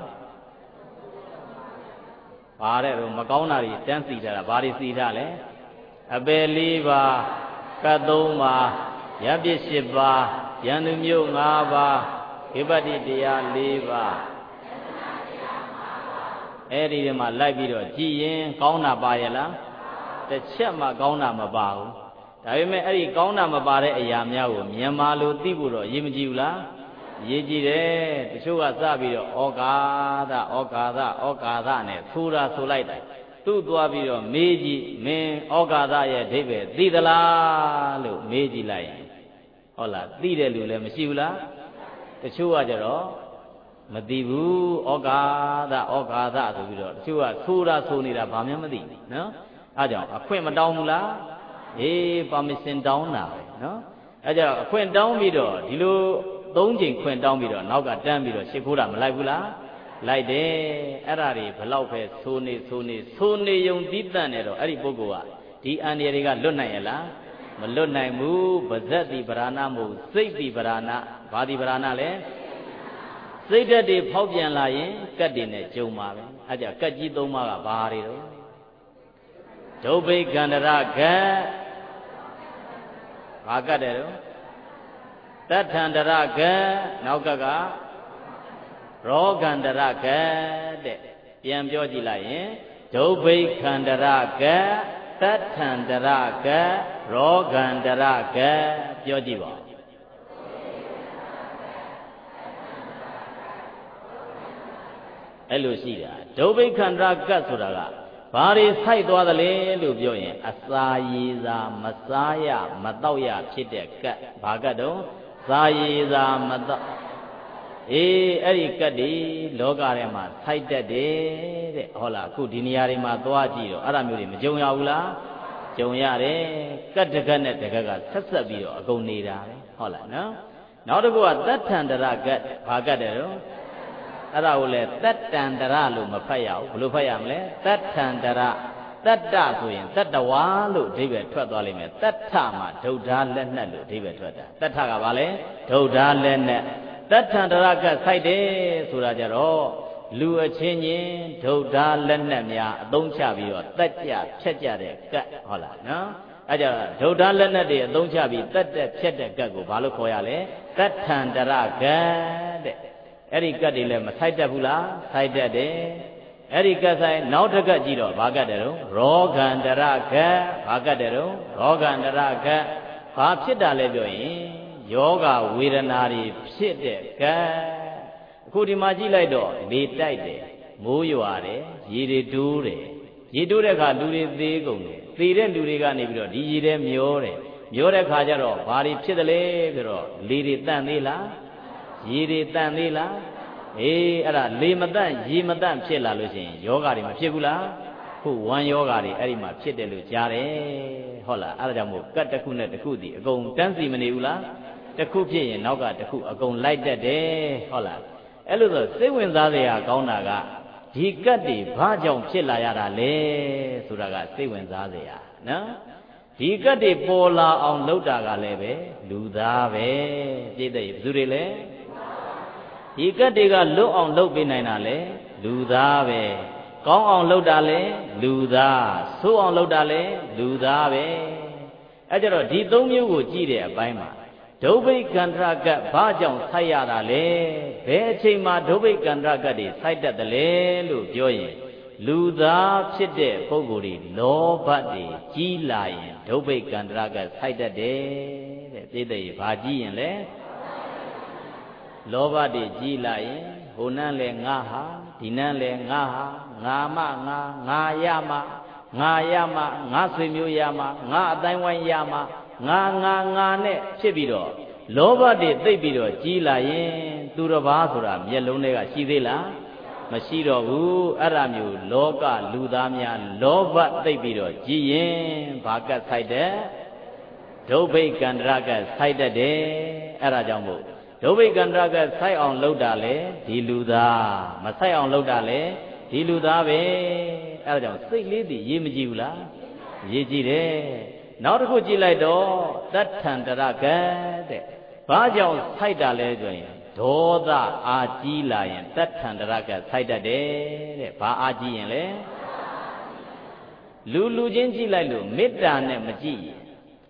ဘာတဲ့တော့မကောင်းတာတွေတန်းစီထားတာဘာတွေစီထားလဲအပယ်4ပါးကတ်3ပါးရပစ်7ပါးရန်သူမျိုး5ပါးကိပတ္တိတရား၄ပါးအဲ့ဒီမှာလိုက်ပြီးတော့ကြည်ရင်ကောင်းတာပါရဲ့လားတစ်ချက်မှကောင်းတာမပါဘူးဒါပေမဲ့အဲ့ဒီကောင်းတာမပါတဲ့အရာများကိုမြန်မာလိုသိဖို့တော့ရေးမကြည့်ဘူးလားရေးကြည့်တယ်တချို့ကစပြီးတော့ဩကာသနဲ့ဆိုတာဆိုလိုက်တယ်သူ့သွားပြီးတော့မေးကြည့်မင်းဩကာသရဲ့အဓိပ္ပာယ်သိသလားလို့မေးကြည့်လိုက်ရင်ဟုတ်လားသိတဲ့လူလည်းမရှိဘူးလားတချို့ကကြတော့မသိဘူးဩကာသဆိုပြီးတော့တချို့ကဆိုတာဆိုနေတာဘာမှမသိဘူးနော်အဲကြောင့်အခွင့်မတောင်းဘူးလားpermission တောင်းတာပဲနော်အဲကြောင့်အခွင့်တောင်းပြီးတော့ဒီလို၃ချိန်ခွင့်တောင်းပြီးတော့နောက်ကတန်းပြီးတော့ရှ िख ိုးတာမလိုက်ဘူးလားလိုက်တယ်အဲ့ဒါတွေဘလောက်ပဲဆိုနေယုံသီးတန့်နေတော့အဲ့ဒီပုဂ္ဂိုလ်ကဒီအန္တရာယ်တွေကလွတ်နိုင်ရဲ့လားမလွတ်နိုင်ဘူးပါဇက်တိပရဏမဟုတ်စိတ်တိပရဏဘာတိပရဏလဲစိတ်ဓာတ်တွေဖောက်ပြန်လာရင်ကတ်တွေနဲ့ကြုံပါပဲအဲ့ကြကတ်ကြီး၃ပါးကဘာတွေတော့ဒုဗ္ဗိကန္တရကတ်ဘာကတ်တယ်တော့တထန္တရကတ်နောက်ကရောဂန္တရကတ်တဲ့ပြန်ပြောကြည့်လိုက်ရင်ဒုဗ္ဗိခန္တရကတ်တထန္တရကတ်ရောဂန္တရကတ်ပြောကြည့်ပါအဲ့လိုရှိတာဒုဗ္ဗိခန္တရကတ်ဆိုတာကဘာတွေစိုက်သွားသလဲလို့ပြောရင်အစာရည်စာမစားရမတော့ရဖြစ်တဲ့ကတ်ဘာကတ်တော့စာရည်စာမတော့အဲ့ဒီကတ်တွေလောကထဲမှာစိုက်တတ်တယ်တဲ့ဟုတ်လားအခုဒီနေရာတွေမှာသွားကြည့်တော့အဲ့ဒါမျိုးတွေမကြုံရဘူးလားကြုံရတယ်ကတ်တကတ်နဲ့တကတ်ကဆက်ဆက်ပြီးတော့အကုန်နေတာပဲဟုတ်လားနော်နောက်တစ်ခုကတထန္တရကတ်ဘာကတ်တယ်တော့အဲ့ဒါကိုလေတတ္တန္တရလို့မဖတ်ရဘူးဘယ်လိုဖတ်ရမလဲတတ္ထန္တရတတ္တဆိုရင်တတ္တဝါလို့အဓိပ္ပာယ်ထွက်သွားလိမ့်မယ်တတ္ထမှာဒုဒ္ဓလက်နက်လို့အဓိပ္ပာယ်ထွက်တာတတ္ထကဘာလဲဒုဒ္ဓလက်နက်တတ္ထန္တရကစိုက်တယ်ဆိုတာကြတော့လူအချင်းချင်းဒုဒ္ဓလက်နက်များအသုံးချပြီးတော့တက်ကြဖြတ်ကြတဲ့ကတ်ဟုတ်လားနော်အဲကြဒုဒ္ဓလက်နက်တွေအသုံးချပြီးတက်တက်ဖြတ်တဲ့ကတ်ကိုဘာလို့ခေါ်ရလဲတတ္ထန္တရကတ်တဲ့အဲ့ဒီကတ်တွေလည်းမဆိုင်တတ်ဘူးလားဆိုင်တတ်တယ်အဲ့ဒီကတ်ဆိုင်နောက်တစ်ကတ်ကြည့်တော့ဘာကတ်တယ်တော့ရောဂန္တရကတ်ဘာကတ်တယ်တော့ရောဂန္တရကတ်ဘာဖြစ်တာလဲပြောရင်ယောဂဝေဒနာတွေဖြစ်တဲ့ကတ်အခုဒီမှာကြည့်လိုက်တော့လေတိုက်တယ်မိုးရွာတယ်ရေတွေတိုးတယ်ရေတိုးတဲ့အခါလူတွေသေးကုန်တယ်သေတဲ့လူတွေကနေပြီးတော့ဒီရေထဲမျောတယ်မျောတဲ့အခါကျတော့ဘာတွေဖြစ်တယ်လဲဆိုတော့လေတွေတန့်သေးလားရေတွေတန့်သေးလားအဲ့ဒါလေမတန့်ရေမတန့်ဖြစ်လာလို့ရှိရင်ယောဂတွေမဖြစ်ဘူးလားခုဝမ်းယောဂတွေအဲ့ဒီမှာဖြစ်တယ်လို့ကြားတယ်ဟုတ်လားအဲ့ဒါကြောင့်မို့ကတ်တစ်ခုနဲ့တစ်ခုတည်းအကုန်တန်းစီမနေဘူးလားတစ်ခုဖြစ်ရင်နောက်ကတစ်ခုအကုန်လိုက်တတ်တယ်ဟုတ်လားအဲ့လိုဆိုစိတ်ဝင်စားစရာကောင်းတာကဒီကတ်တွေဘာကြောင့်ဖြစ်လာရတာလဲဆိုတာကစိတ်ဝင်စားစရာနော်ဒီကတ်တွေပေါ်လာအောင်လုပ်တာကလည်းပဲလူသားပဲပြည့်တဲ့ဘယ်သူတွေလဲဒီကတ်တွေကလွတ်အောင်လုပ်ပေးနိုင်တာလေလူသားပဲကောင်းအောင်လုပ်တာလေလူသားဆိုးအောင်လုပ်တာလေလူသားပဲအဲကြတော့ဒီ၃မျိုးကိုကြည့်တဲ့အပိုင်းမှာဒုဗ္ဗိကန္တရကတ်ဘာကြောင့်ဆိုက်ရတာလဲဘယ်အချိန်မှာဒုဗ္ဗိကန္တရကတ်တွေဆိုက်တတ်တယ်လဲလို့ပြောရင်လူသားဖြစ်တဲ့ပုဂ္ဂိုလ်တွေလောဘတွေကြီးလာရင်ဒုဗ္ဗိကန္တရကတ်ဆိုက်တတ်တယ်တဲ့ပြည့်တဲ့ဘာကြီးရင်လဲလောဘတွေကြီးလာရင်ဟိုနန်းလဲငါဟာဒီနန်းလဲငါဟာငါမငါရမငါဆွေမျိုးရမငါအတိုင်းဝိုင်းရမငါနဲ့ဖြစ်ပြီးတော့လောဘတွေသိပ်ပြီးတော့ကြီးလာရင်သူတစ်ပါးဆိုတာမျက်လုံးတွေကရှိသေးလားမရှိတော့ဘူးအဲ့ဒါမျိုးလောကလူသားများလောဘသိပ်ပြီးတော့ကြီးရင်ဘာကတ်ဆိုင်တဲ့ဒုဗ္ဗိကန္တရကတ်ဆိုင်တတ်တယ်အဲ့ဒါကြောင့်မို့ဒုဗ္ဗိကန္တရကစိုက်အောင်လုပ်တာလေဒီလူသားမစိုက်အောင်လုပ်တာလေဒီလူသားပဲအဲဒါကြောင့်စိတ်လေးတည်ရေးမကြည့်ဘူးလားရေးကြည့်တယ်နောက်တစ်ခုကြည့်လိုက်တော့တတ္ထန္တရကတဲ့ဘာကြောင့်စိုက်တာလဲဆိုရင်ဒေါသအာကြီးလာရင်တတ္ထန္တရကစိုက်တတ်တယ်တဲ့ဘာအာကြီးရင်လဲလူချင်းကြည့်လိုက်လို့မေတ္တာနဲ့မကြည့်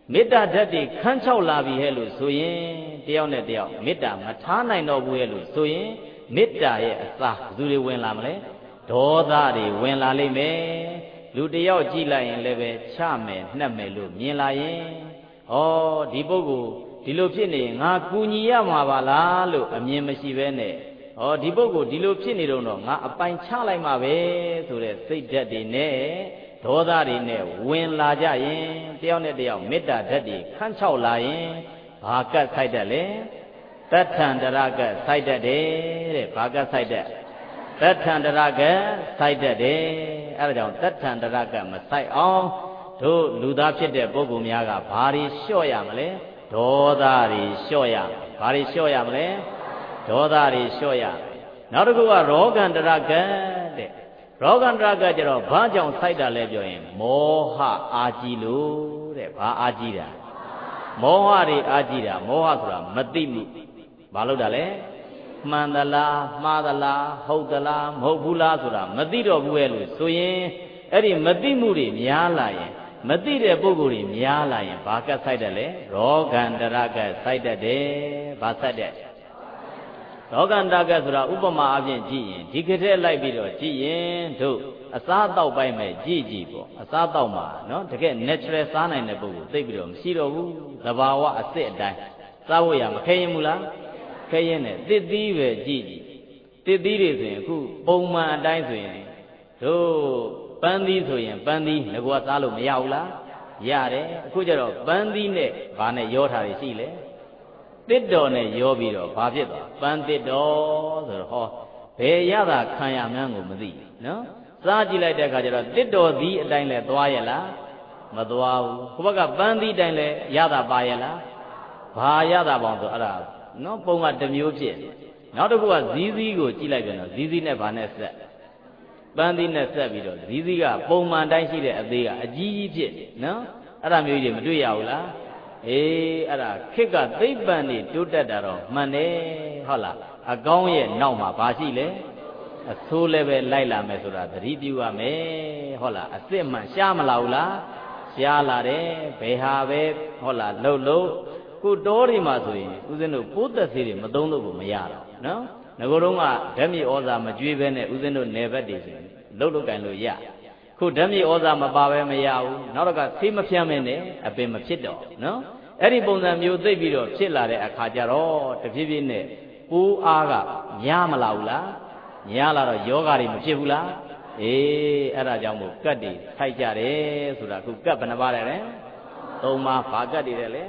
မေတ္တာဓာတ်တွေခန်းချောက်လာပြီဟဲ့လို့ဆိုရင်တယောက်နဲ့တယောက်မေတ္တာမထားနိုင်တော့ဘူးဟဲ့လို့ဆိုရင်မေတ္တာရဲ့အစာဘယ်သူတွေဝင်လာမလဲဒေါသတွေဝင်လာလိမ့်မယ်လူတယောက်ကြည့်လိုက်ရင်လည်းပဲချမယ်နှက်မယ်လို့မြင်လာရင်ဩဒီပုဂ္ဂိုလ်ဒီလိုဖြစ်နေရင်ငါကူညီရမှာပါလားလို့အမြင်မရှိဘဲနဲ့ဩဒီပုဂ္ဂိုလ်ဒီလိုဖြစ်နေတော့ငါအပိုင်ချလိုက်မှာပဲဆိုတဲ့စိတ်ဓာတ်တွေနဲ့ဒေါသတွေနဲ့ဝင်လာကြရင်တယောက်နဲ့တယောက်မေတ္တာဓာတ်တွေခန်းချောက်လာရင်ဘာကတ်ဆိုင်တတ်လဲတထန္တရကတ်ဆိုင်တတ်တယ်တဲ့ဘာကတ်ဆိုင်တတ်တထန္တရကတ်ဆိုင်တတ်တယ်အဲဒါကြောင့်တထန္တရကတ်မဆိုင်အောင်တို့လူသားဖြစ်တဲ့ပုဂ္ဂိုလ်များကဘာတွေလျှော့ရမလဲဒေါသတွေလျှော့ရဘာတွေလျှော့ရမလဲဒေါသတွေလျှော့ရနောက်တစ်ခုကရောဂန္တရကတ်တဲ့ရောဂန္တရကတ်ကျတော့ဘာကြောင့်ဆိုင်တာလဲပြောရင်မောဟအာကြီးလို့တဲ့ဘာအာကြီးတာမောဟတွေအာကြီးတာမောဟဆိုတာမသိမှုဘာလို့တာလဲမှန်သလားမှားသလားဟုတ်သလားမဟုတ်ဘူးလားဆိုတာမသိတော့ဘူးရဲ့လို့ဆိုရင်အဲ့ဒီမသိမှုတွေများလာရင်မသိတဲ့ပုဂ္ဂိုလ်တွေများလာရင်ဘာကတ်ဆိုင်တယ်လဲရောဂန္တရကတ်ဆိုင်တတ်တယ်ဘာဆိုင်တဲ့ရောဂန္တရကတ်ဆိုတာဥပမာအပြင်ကြည့်ရင်ဒီကတဲ့လိုက်ပြီးတော့ကြည့်ရင်တို့အစားအသောက်ပိုင်းမဲ့ကြည့်ကြည့်ပေါ့အစားအသောက်မှာနော်တကယ် natural စားနိုင်တဲ့ပုဂ္ဂိုလ်သိပြီးတော့မရှိတော့ဘူးသဘာဝအစစ်အတိုင်းစားဖို့ရမခဲရင်ဘူးလားခဲရင်နဲ့တစ်သီးပဲကြည့်ကြည့်တစ်သီးတွေဆိုရင်အခုပုံမှန်အတိုင်းဆိုရင်တို့ပန်းသီးဆိုရင်ပန်းသီးငါကစားလို့မရဘူးလားရတယ်အခုကျတော့ပန်းသီးနဲ့ဘာနဲ့ရောထားရရှိလဲတစ်တော်နဲ့ရောပြီးတော့ဘာဖြစ်သွားပန်းတစ်တော်ဆိုတော့ဟောဘယ်ရတာခံရမှန်းကိုမသိနော်စားကြည့်လိုက်တဲ့အခါကျတော့တစ်တော်သီးအတိုင်းလဲသွားရလားမသွားဘူးဟိုဘက်ကပန်းသီးအတိုင်းလဲရတာပါရလားဘာရတာပေါင်းဆိုအဲ့ဒါနော်ပုံကတစ်မျိုးဖြစ်နောက်တစ်ခုကဇီးဇီးကိုကြည့်လိုက်ပြန်တော့ဇီးဇီးနဲ့ဘာနဲ့ဆက်ပန်းသီးနဲ့ဆက်ပြီးတော့ဇီးဇီးကပုံမှန်တိုင်းရှိတဲ့အသေးကအကြီးကြီးဖြစ်နော်အဲ့ဒါမျိုးကြီးမတွေ့ရဘူးလားအေးအဲ့ဒါခေတ်ကသိပ္ပံနေတိုးတက်တာတော့မှန်တယ်ဟုတ်လားအကောင်းရဲ့နောက်မှာဘာရှိလဲအဆိုးလည်းပဲလိုက်လာမယ်ဆိုတာသတိပြုရမယ်ဟုတ်လားအစ်စ်မှန်ရှားမလာဘူးလားရှားလာတယ်ဘယ်ဟာပဲဟုတ်လားလှုပ်လို့ခုတောတွေမှာဆိုရင်ဦးဇင်းတို့ပိုးသက်သေးတွေမသုံးလို့ကိုမရတော့နော်ငကိုယ်တော့ကဓာတ်မြေဩဇာမကျွေးဘဲနဲ့ဦးဇင်းတို့နယ်ဘက်တွေဆိုရင်လှုပ်ကင်လို့ရခုဓာတ်မြေဩဇာမပါဘဲမရဘူးနောက်တော့ကဆေးမဖြန်းမနဲ့အပင်မဖြစ်တော့နော်အဲ့ဒီပုံစံမျိုးသိပြီးတော့ဖြစ်လာတဲ့အခါကျတော့တဖြည်းဖြည်းနဲ့ပိုးအားကများမလာဘူးလားများလာတော့ယောဂါတွေမဖြစ်ဘူးလားအေးအဲ့ဒါကြောင့်မို့ကတ်တွေထိုက်ကြတယ်ဆိုတာခုကတ်ဘယ်နှပါးလဲသုံးပါးဘာကတ်တွေလဲ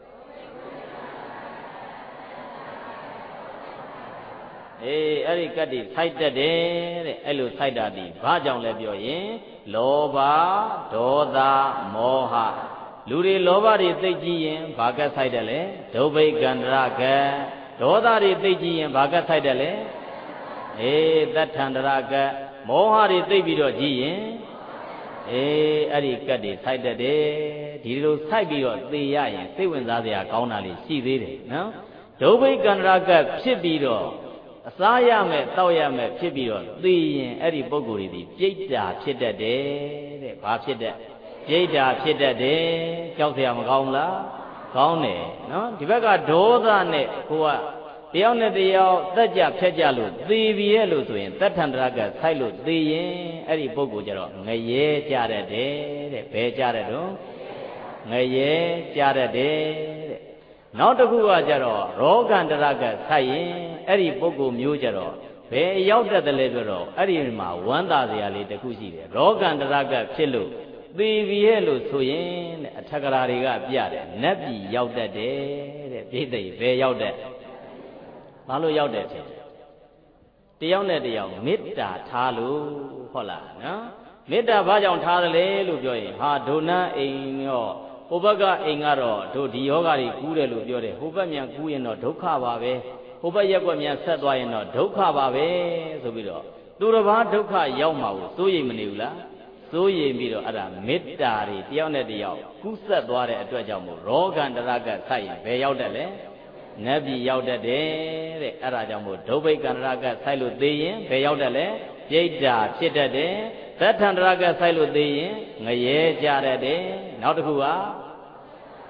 အေးအဲ့ဒီကတ်တွေထိုက်တတ်တယ်တဲ့အဲ့လိုထိုက်တာဒီဘာကြောင့်လဲပြောရင်လောဘဒေါသမောဟလူတွေလောဘတွေသိကြည့်ရင်ဘာကတ်ထိုက်တယ်လဲဒုဗ္ဗိကန္တရကတ်ဒေါသတွေသိကြည့်ရင်ဘာကတ်ထိုက်တယ်လဲအေးတထန္တရကတ်မောဟတွေသိပြီးတော့ကြည့်ရင်အေးအဲ့ဒီကတ်တွေထိုက်တတ်တယ်ဒီလိုထိုက်ပြီးတော့သိရရင်စိတ်ဝင်စားစရာကောင်းတာလေးရှိသေးတယ်နော်ဒုဗ္ဗိကန္တရကတ်ဖြစ်ပြီးတော့အစားရမယ်တောက်ရမယ်ဖြစ်ပြီးတော့သိရင်အဲ့ဒီပုဂ္ဂိုလ်တွေဒီပြိတ္တာဖြစ်တတ်တယ်တဲ့ဘာဖြစ်တတ်ပြိတ္တာဖြစ်တတ်တယ်ကြောက်စရာမကောင်းလားကောင်းတယ်နော်ဒီဘက်ကဒေါသနဲ့ကိုကတယောက်နဲ့တယောက်တက်ကြဖြတ်ကြလို့သေပြီရဲ့လို့ဆိုရင်တထန္တရကဆိုက်လို့သေရင်အဲ့ဒီပုဂ္ဂိုလ်ကျတော့ငရဲကြတတ်တယ်တဲ့ဘယ်ကြတတ်တော့ငရဲကြတတ်တယ်တဲ့နောက်တစ်ခုကကြတော့ရောဂန္တရကဆိုက်ရင်အဲ့ဒီပုဂ္ဂိုလ်မျိုးကြတော့ဘယ်ရောက်တတ်တယ်လဲပြောတော့အဲ့ဒီမှာဝမ်းသာစရာလေးတစ်ခုရှိတယ်ရောဂန္တရကဖြစ်လို့သေပြီရဲ့လို့ဆိုရင်တဲ့အထက်ကရာတွေကပြတယ်နတ်ပြည်ရောက်တတ်တယ်တဲ့ပြိဿဘယ်ရောက်တတ်ဘာလို့ရောက်တယ်ဖြစ်တယောက်နဲ့တယောက်မေတ္တာထားလို့ဟုတ်လားနော်မေတ္တာဘာကြောင့်ထားတယ်လဲလို့ပြောရင်ဟာဒုနအိမ်ရောဟိုဘက်ကအိမ်ကတော့တို့ဒီယောဂတွေကူးတယ်လို့ပြောတယ်ဟိုဘက်မြန်ကူးရင်တော့ဒုက္ခပါပဲဟိုဘက်ရက်ွက်မြန်ဆက်သွားရင်တော့ဒုက္ခပါပဲဆိုပြီးတော့သူတစ်ပါးဒုက္ခရောက်မှာကိုစိုးရိမ်မနေဘူးလားစိုးရိမ်ပြီးတော့အဲ့ဒါမေတ္တာတွေတယောက်နဲ့တယောက်ကူးဆက်သွားတဲ့အတွက်ကြောင့်မို့ရောဂန္တရကဆိုက်ရင်ဘယ်ရောက်တယ်လဲနတ်ပြည်ရောက်တတ်တယ်တဲ့အဲ့ဒါကြောင့်မို့ဒုဗ္ဗိကန္တရကဆိုက်လို့သေးရင်ဘယ်ရောက်တတ်လဲပြိတ္တာဖြစ်တတ်တယ်တထန္တရကဆိုက်လို့သေးရင်ငရဲကြတတ်တယ်နောက်တစ်ခုက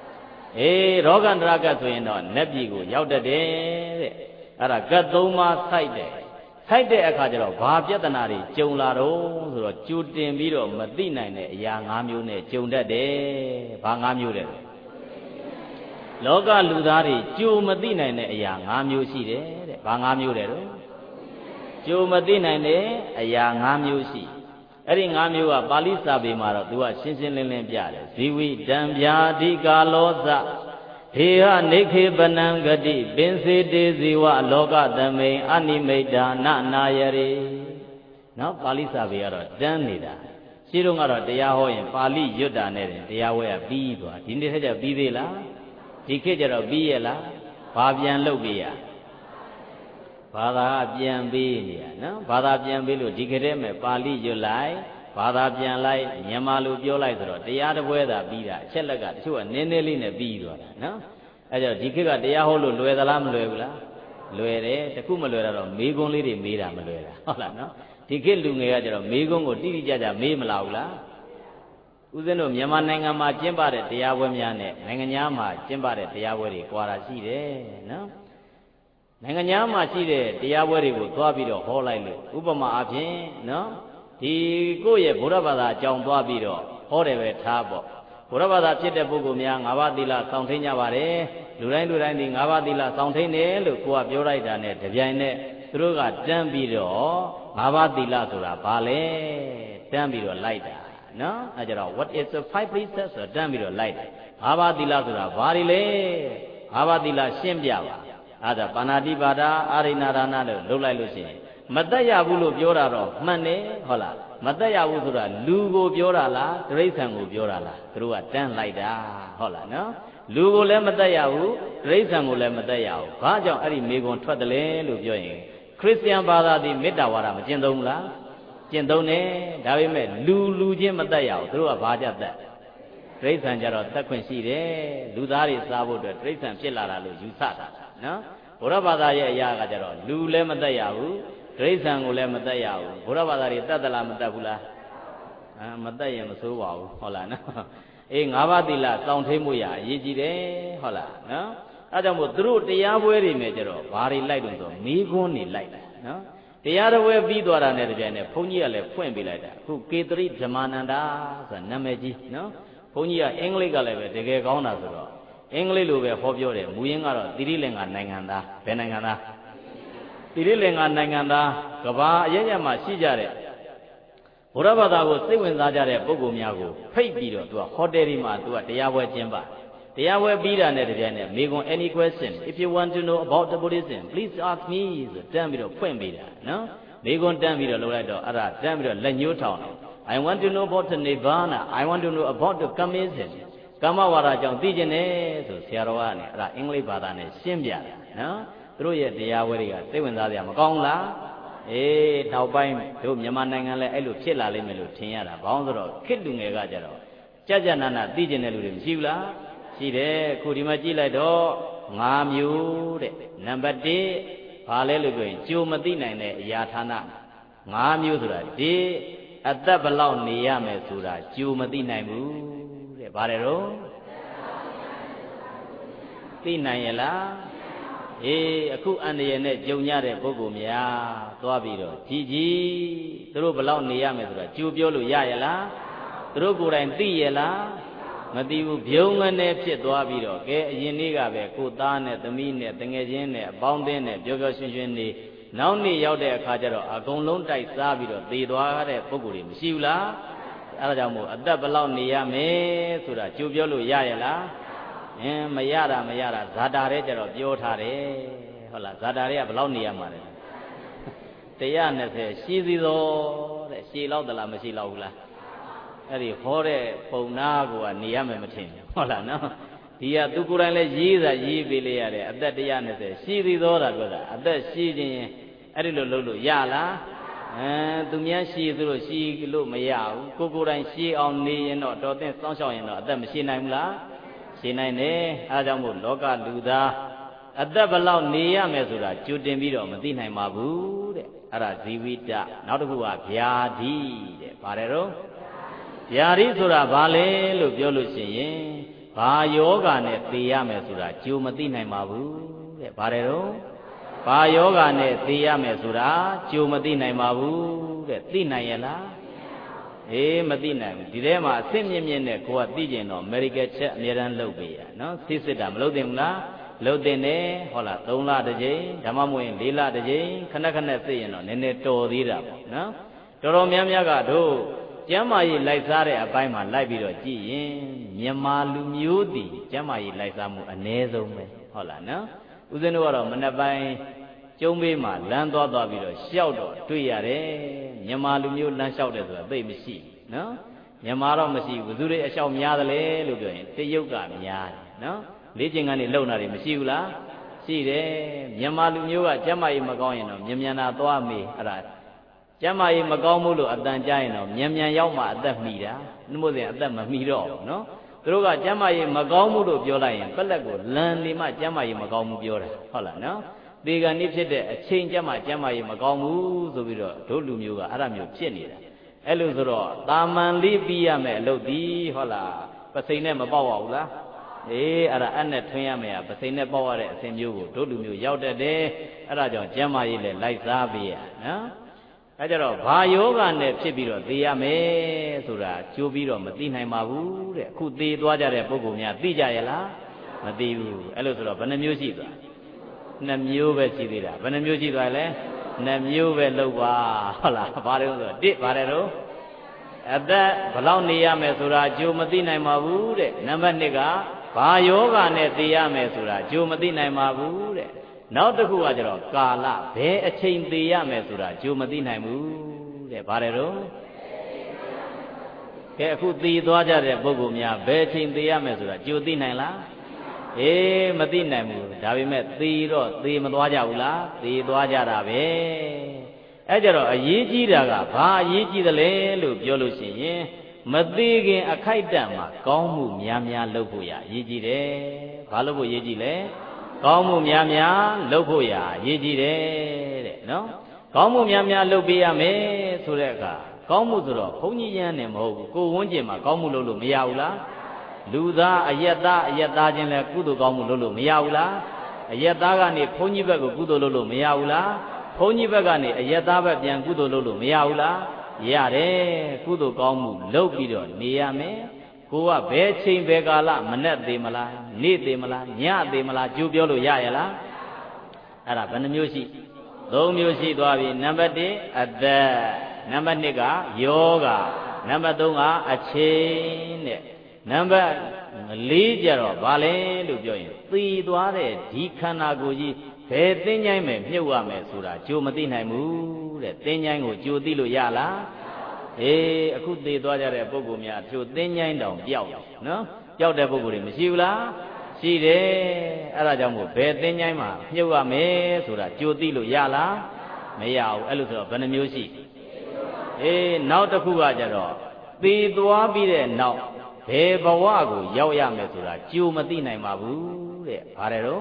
ရောဂန္တရကတ်ဆိုရင်တော့နတ်ပြည်ကိုရောက်တတ်တယ်တဲ့အဲ့ဒါကတ်သုံးပါးစိုက်တဲ့အခါကျတော့ဘာပြဿနာတွေကြုံလာတော့ဆိုတော့ကြိုတင်ပြီးတော့မသိနိုင်တဲ့အရာ၅မျိုးနဲ့ကြုံတတ်တယ်ဘာ၅မျိုးလဲလောကလူသားတွေကြိုမသိနိုင်တဲ့အရာ၅မျိုးရှိတယ်တဲ့ဘာ၅မျိုးလဲတော့ကြိုမသိနိုင်တဲ့အရာ၅မျိုးရှိအဲ့ဒီ၅မျိုးကပါဠိစာပေမှာတော့သူကရှင်းရှင်းလင်းလင်းပြတယ်ဇီဝိတံဗျာဓိကာလောဇဒေဟနေခေပနံဂတိပင်စေတေဇီဝလောကသမိန်အနိမိတ်ဒါနနာယရေနော်ပါဠိစာပေကတော့တန်းနေတာရှိတော့ကတော့တရားဟောရင်ပါဠိရွတ်တာနဲ့တရားဝဲကပြီးသွားဒီနေ့ထက်ကျပြီးသေးလားဒီခေတ်ကျတော့ပြီးရဲ့လားဘာပြန်လုပ်ပြရဘာသာပြန်ပေးနေရနော်ဘာသာပြန်ပေးလို့ဒီခေတ်ထဲမှာပါဠိရွတ်လိုက်ဘာသာပြန်လိုက်မြန်မာလိုပြောလိုက်ဆိုတော့တရားတစ်ပွဲသာပြီးတာအချက်လက်ကတချို့ကနည်းနည်းလေးနဲ့ပြီးသွားတာနော်အဲကြောင့်ဒီခေတ်ကတရားဟောလို့လွယ်သလားမလွယ်ဘူးလားလွယ်တယ်တခုမလွယ်တော့မေးခွန်းလေးတွေမေးတာမလွယ်တာဟုတ်လားနော်ဒီခေတ်လူငယ်ကကျတော့မေးခွန်းကိုတိတိကျကျမေးမလာဘူးလားဦးဇင်းတို့မြန်မာနိုင်ငံမှာကျင်းပတဲ့တရားပွဲများနဲ့နိုင်ငံခြားမှာကျင်းပတဲ့တရားပွဲတွေကွာတာရှိတယ်နော်နိုင်ငံခြားမှာရှိတဲ့တရားပွဲတွေကိုသွားပြီးတော့ဟောလိုက်လို့ဥပမာအဖြစ်နော်ဒီကိုယ့်ရဲ့ဗုဒ္ဓဘာသာအကြောင်းသွားပြီးတော့ဟောတယ်ပဲထားပေါ့ဗုဒ္ဓဘာသာဖြစ်တဲ့ပုဂ္ဂိုလ်များ၅ပါးသီလစောင့်ထိန်ကြပါတယ်လူတိုင်းဒီ၅ပါးသီလစောင့်ထိန်တယ်လို့ကိုကပြောလိုက်တာနဲ့တပြိုင်နက်သူတို့ကတန်းပြီးတော့၅ပါးသီလဆိုတာဘာလဲတန်းပြီးတော့လိုက်တာနော်အဲကြတော့ what is the five precepts ဆိုတန်းပြီးတော့လိုက်တယ်၅ပါးသီလဆိုတာဘာတွေလဲ၅ပါးသီလရှင်းပြပါအဲဒါပါဏာတိပါဒအာရိဏဒါနလို့လုပ်လိုက်လို့ရှိရင်မတတ်ရဘူးလို့ပြောတာတော့မှန်တယ်ဟုတ်လားမတတ်ရဘူးဆိုတာလူကိုပြောတာလားတိရစ္ဆာန်ကိုပြောတာလားသူတို့ကတန်းလိုက်တာဟုတ်လားနော်လူကိုလည်းမတတ်ရဘူးတိရစ္ဆာန်ကိုလည်းမတတ်ရဘူးဘာကြောင့်အဲ့ဒီမိဂုံထွက်တယ်လဲလို့ပြောရင်ခရစ်ယာန်ဘာသာသည်မေတ္တာဝါဒမကျင့်သုံးဘူးလားကျင့်သုံးတယ်ဒါပေမဲ့လူချင်းမတတ်ရဘူးသူတို့ကဘာကြတတ်တိရစ္ဆာန်ကြတော့တတ်ခွင့်ရှိတယ်လူသားတွေစားဖို့အတွက်တိရစ္ဆာန်ဖြစ်လာတာလို့ယူဆတာနော်ဘုရားဘာသာရဲ့အရာကကြတော့လူလည်းမတတ်ရဘူးတိရစ္ဆာန်ကိုလည်းမတတ်ရဘူးဘုရားဘာသာတွေတတ်သလားမတတ်ဘူးလားမတတ်ရင်မဆိုးပါဘူးဟုတ်လားနော်အေး၅ပါးသီလစောင့်ထိန်မှုရအရေးကြီးတယ်ဟုတ်လားနော်အဲကြောင့်မို့သူတို့တရားပွဲတွေနဲ့ကြတော့ဘာတွေလိုက်လို့ဆိုမိခွန်းနေလိုက်တာနော်တရားတော်ပွဲပြီးသွားတာနဲ့တပြိုင်နက်ဘုန်းကြီးကလည်းဖွင့်ပေးလိုက်တာအခုကေတရိဓမ္မနန္ဒာဆိုတာနာမည်ကြီးနော်ဘုန်းကြီးကအင်္ဂလိပ်ကလည်းပဲတကယ်ကောင်းတာဆိုတော့အင်္ဂလိပ်လိုပဲဟောပြောတယ်မူရင်းကတော့သီရိလင်္ကာနိုင်ငံသားဘယ်နိုင်ငံသားသီရိလင်္ကာနိုင်ငံသားကဘာအရရမှာရှိကြတဲ့ဘုရားဘာသာကိုစိတ်ဝင်စားကြတဲ့ပုဂ္ဂိုလ်များကိုဖိတ်ပြီးတော့သူကဟိုတယ်ဒီမှာသူကတရားပွဲကျင်းပတရားပွဲပြီးတာနဲ့တပြိုင်နက်မေကွန် any question if you want to know about the Buddhism please ask me ဆိုတန်းပြီးတော့ဖွင့်ပေးတာနော်မေကွန်တန်းပြီးတော့လုပ်လိုက်တော့အဲ့ဒါတန်းပြီးတော့လက်ညှိုးထောင်တယ် I want to know about the Nirvana I want to know about the Kamism ကမ္မဝါဒကြောင့်သိကျင်တယ်ဆိုဆရာတော်ကနေအဲ့ဒါအင်္ဂလိပ်ဘာသာနဲ့ရှင်းပြတာနော်သူတို့ရဲ့တရားပွဲတွေကစိတ်ဝင်စားစရာမကောင်းလားအေးနောက်ပိုင်းတို့မြန်မာနိုင်ငံလည်းအဲ့လိုဖြစ်လာလိမ့်မယ်လို့ထင်ရတာဘာလို့ဆိုတော့ခေတ်လူငယ်ကကြတော့ကြနာနာသိကျင်တဲ့လူတွေမရှိဘူးလားရှိတယ်ခုဒီမှာကြည့်လိုက်တော့၅မျိုးတဲ့နံပါတ်1ဘာလဲလို့ပြောရင်ကြိုမသိနိုင်တဲ့အရာဌာန၅မျိုးဆိုတာဒီအသက်ဘလောက်နေရမယ်ဆိုတာကြိုမသိနိုင်ဘူးတဲ့ဘာလဲတော့သိနိုင်ရလားအေးအခုအန္တရာယ်နဲ့ကြုံရတဲ့ပုဂ္ဂိုလ်များသွားပြီးတော့ကြီးသူတို့ဘလောက်နေရမယ်ဆိုတာကြိုပြောလို့ရရလားသူတို့ကိုယ်တိုင်သိရလားမသိဘူးပြုံးငနဲ့ဖြစ်သွားပြီးတော့ကဲအရင်နေ့ကပဲကိုသားနဲ့သမီးနဲ့တငယ်ချင်းနဲ့အပေါင်းအသင်းနဲ့ပျော်ပျော်ရွှင်ရွှင်နေနောက်နေ့ရောက်တဲ့အခါကျတော့အကုန်လုံးတိုက်စားပြီးတော့သေသွားတဲ့ပုဂ္ဂိုလ်တွေမရှိဘူးလားအဲဒါကြောင့်မို့အသက်ဘလောက်နေရမယ်ဆိုတာကြိုပြောလို့ရရလားမရတာဇာတာတဲ့ကျတော့ပြောထားတယ်ဟုတ်လားဇာတာတွေကဘလောက်နေရမှာလဲ120ရှိသေးသောတဲ့ရှိလောက်သလားမရှိလောက်ဘူးလားအဲ့ဒီဟောတဲ့ပုံနာကနေရမယ်မထင်ဘူးဟုတ်လားနော်ဒီကသူကိုယ်တိုင်လည်းရေးပေးလိုက်ရတယ်အသက်120ရှိသေးသောတာပြောတာအသက်ရှိခြင်းအဲ့ဒီလိုလုပ်လို့ရလားသူများရှိသလိုရှိလို့မရဘူးကိုယ်တိုင်ရှိအောင်နေရင်တော့တော်တဲ့စောင့်ရှောက်ရင်တော့အသက်မရှိနိုင်ဘူးလားရှိနိုင်တယ်အဲဒါကြောင့်မို့လောကလူသားအသက်ဘလောက်နေရမယ်ဆိုတာကြိုတင်ပြီးတော့မသိနိုင်ပါဘူးတဲ့အဲ့ဒါဇီဝိတနောက်တစ်ခုကဗျာဓိတဲ့ပါတယ်တော့ဗျာဓိဆိုတာဘာလဲလို့ပြောလို့ရှိရင်ဘဘာယောဂနဲ့သိရမယ်ဆိုတာကြိုမသိနိုင်ပါဘူးတဲ့ဘာတယ်တော့ဘာယောဂနဲ့သိရမယ်ဆိုတာကြိုမသိနိုင်ပါဘူးတဲ့သိနိုင်ရဲ့လားအေးမသိနိုင်ဘူးဒီထဲမှာအစ်မြင့်မြင့်နဲ့ကိုကသိကျင်တော့ medical check အများရန်လုပ်ပေးရနော်စစ်တာမလုပ်သင့်ဘူးလားလုပ်တင်တယ်ဟုတ်လား3လတစ်ကြိမ်ဓမ္မမဝင်4လတစ်ကြိမ်ခဏခဏသိရင်တော့နည်းနည်းတော်သေးတာပေါ့နော်တော်တော်များများကတို့ကျမ်းမာရေးလိုက်စားတဲ့အပိုင်းမှာလိုက်ပြီးတော့ကြည့်ရင်မြန်မာလူမျိုးတည်ကျမ်းမာရေးလိုက်စားမှုအ ਨੇ ဆုံးပဲဟုတ်လားနော်ဦးဇင်းတို့ကတော့မနေ့ပိုင်းကျုံးဘေးမှာလမ်းသွားပြီးတော့ရှောက်တော့တွေ့ရတယ်မြန်မာလူမျိုးလမ်းလျှောက်တယ်ဆိုတာသိမရှိနော်မြန်မာတော့မရှိဘူးဘယ်သူတွေအလျှောက်များသလဲလို့ပြောရင်တရုတ်ကများတယ်နော်လေ့ကျင့်ခန်းတွေလုံတာတွေမရှိဘူးလားရှိတယ်မြန်မာလူမျိုးကကျမ်းမာရေးမကောင်းရင်တော့မြန်မြန်သာသွားမေးအဲ့ဒါကျမ်းမာရေးမကောင်းဘူးလို့အတန်ကြားရင်တော့မြန်မြန်ရောက်မှအသက်မှီတာနှမို့စဉ်အသက်မမှီတော့ဘူးနော်သူတို့ကကျမ်းမာရေးမကောင်းဘူးလို့ပြောလိုက်ရင်ပက်လက်ကိုလန်နေမှကျမ်းမာရေးမကောင်းဘူးပြောတာဟုတ်လားနော်ဒီကနေ့ဖြစ်တဲ့အချိန်ကျမ်းမာရေးမကောင်းဘူးဆိုပြီးတော့တို့လူမျိုးကအဲ့ဒါမျိုးဖြစ်နေတာအဲ့လိုဆိုတော့တာမန်လေးပြီးရမယ်အလုပ်ဒီဟုတ်လားပစိန်နဲ့မပေါက်ရဘူးလားအေးအဲ့ဒါအနဲ့ထွင်းရမယ်ပစိန်နဲ့ပေါက်ရတဲ့အစဉ်မျိုးကိုတို့လူမျိုးရောက်တတ်တယ်အဲ့ဒါကြောင့်ကျမ်းမာရေးလည်းလိုက်စားပေးရနော်အဲကြတော့ဘာယောဂနဲ့ဖြစ်ပြီးတော့သိရမယ်ဆိုတာကြိုးပြီးတော့မသိနိုင်ပါဘူးတဲ့အခုသိသွားကြတဲ့ပုဂ္ဂိုလ်များသိကြရဲ့လားမသိဘူးအဲ့လိုဆိုတော့ဘယ်နှမျိုးရှိသွား2မျိုးပဲရှိသေးတာဘယ်နှမျိုးရှိသွားလဲ2မျိုးပဲလောက်ပါဟုတ်လားဘာလို့ဆိုတော့1ပါတယ်တော့အသက်ဘယ်လောက်နေရမယ်ဆိုတာကြိုးမသိနိုင်ပါဘူးတဲ့နံပါတ်2ကဘာယောဂနဲ့သိရမယ်ဆိုတာကြိုးမသိနိုင်ပါဘူးတဲ့နောက်တစ်ခုကကျတော့ကာလဘယ်အချိန်သိရမယ်ဆိုတာကြိုမသိနိုင်ဘူးတဲ့ဗါတယ်တော့ကဲအခုသိသွားကြတဲ့ပုဂ္ဂိုလ်များဘယ်အချိန်သိရမယ်ဆိုတာကြိုသိနိုင်လားအေးမသိနိုင်ဘူးဒါပေမဲ့သိတော့သိမသွားကြဘူးလားသိသွားကြတာပဲအဲကြတော့အရေးကြီးတာကဘာအရေးကြီးသလဲလို့ပြောလို့ရှိရင်မသိခင်အခိုက်အတန့်မှာကောင်းမှုများများလုပ်ဖို့ရအရေးကြီးတယ်ဘာလုပ်ဖို့အရေးကြီးလဲကောင်းမှုများများလုပ်ဖို့ရအရေးကြီးတယ်တဲ့နော်ကောင်းမှုများများလုပ်ပေးရမယ်ဆိုတဲ့အခါကောင်းမှုဆိုတော့ဘုန်းကြီးရန်နဲ့မဟုတ်ဘူးကိုဝန်းကျင်မှာကောင်းမှုလုပ်လို့မရဘူးလားလူသားအယက်သားချင်းလည်းကုသိုလ်ကောင်းမှုလုပ်လို့မရဘူးလားအယက်သားကနေဘုန်းကြီးဘက်ကိုကုသိုလ်လုပ်လို့မရဘူးလားဘုန်းကြီးဘက်ကနေအယက်သားဘက်ပြန်ကုသိုလ်လုပ်လို့မရဘူးလားရတယ်ကုသိုလ်ကောင်းမှုလုပ်ပြီးတော့နေရမယ်ကိုကဘယ်ချိန်ဘယ်ကာလမနဲ့သေးမလားနေ့သေးမလားညသေးမလားကြိုးပြောလို့ရရဲ့လားအဲ့ဒါဘယ်နှမျိုးရှိ3မျိုးရှိသွားပြီနံပါတ်1အသက်နံပါတ်2ကယောဂနံပါတ်3ကအချိန်တဲ့နံပါတ်4ကျတော့ဘာလဲလို့ပြောရင်သိသွားတဲ့ဒီခန္ဓာကိုယ်ကြီးဘယ်သင်္ချိုင်းမဲ့မြုပ်ရမယ်ဆိုတာကြိုမသိနိုင်ဘူးတဲ့သင်္ချိုင်းကိုကြိုသိလို့ရလားအေးအခုသိသွားကြတဲ့ပုဂ္ဂိုလ်များကြိုသင်္ချိုင်းတောင်ပျောက်နော်ပျောက်တဲ့ပုဂ္ဂိုလ်တွေမရှိဘူးလားရှိတယ်အဲ့ဒါကြောင့်မို့ဘယ်သင်္ချိုင်းမှာမြုပ်ရမယ်ဆိုတာကြိုသိလို့ရလားမရဘူးအဲ့လိုဆိုတော့ဘယ်နှမျိုးရှိအေးနောက်တစ်ခုကကြတော့သိသွားပြီးတဲ့နောက်ဘယ်ဘဝကိုရောက်ရမယ်ဆိုတာကြိုမသိနိုင်ပါဘူးတဲ့ဘာလဲတော့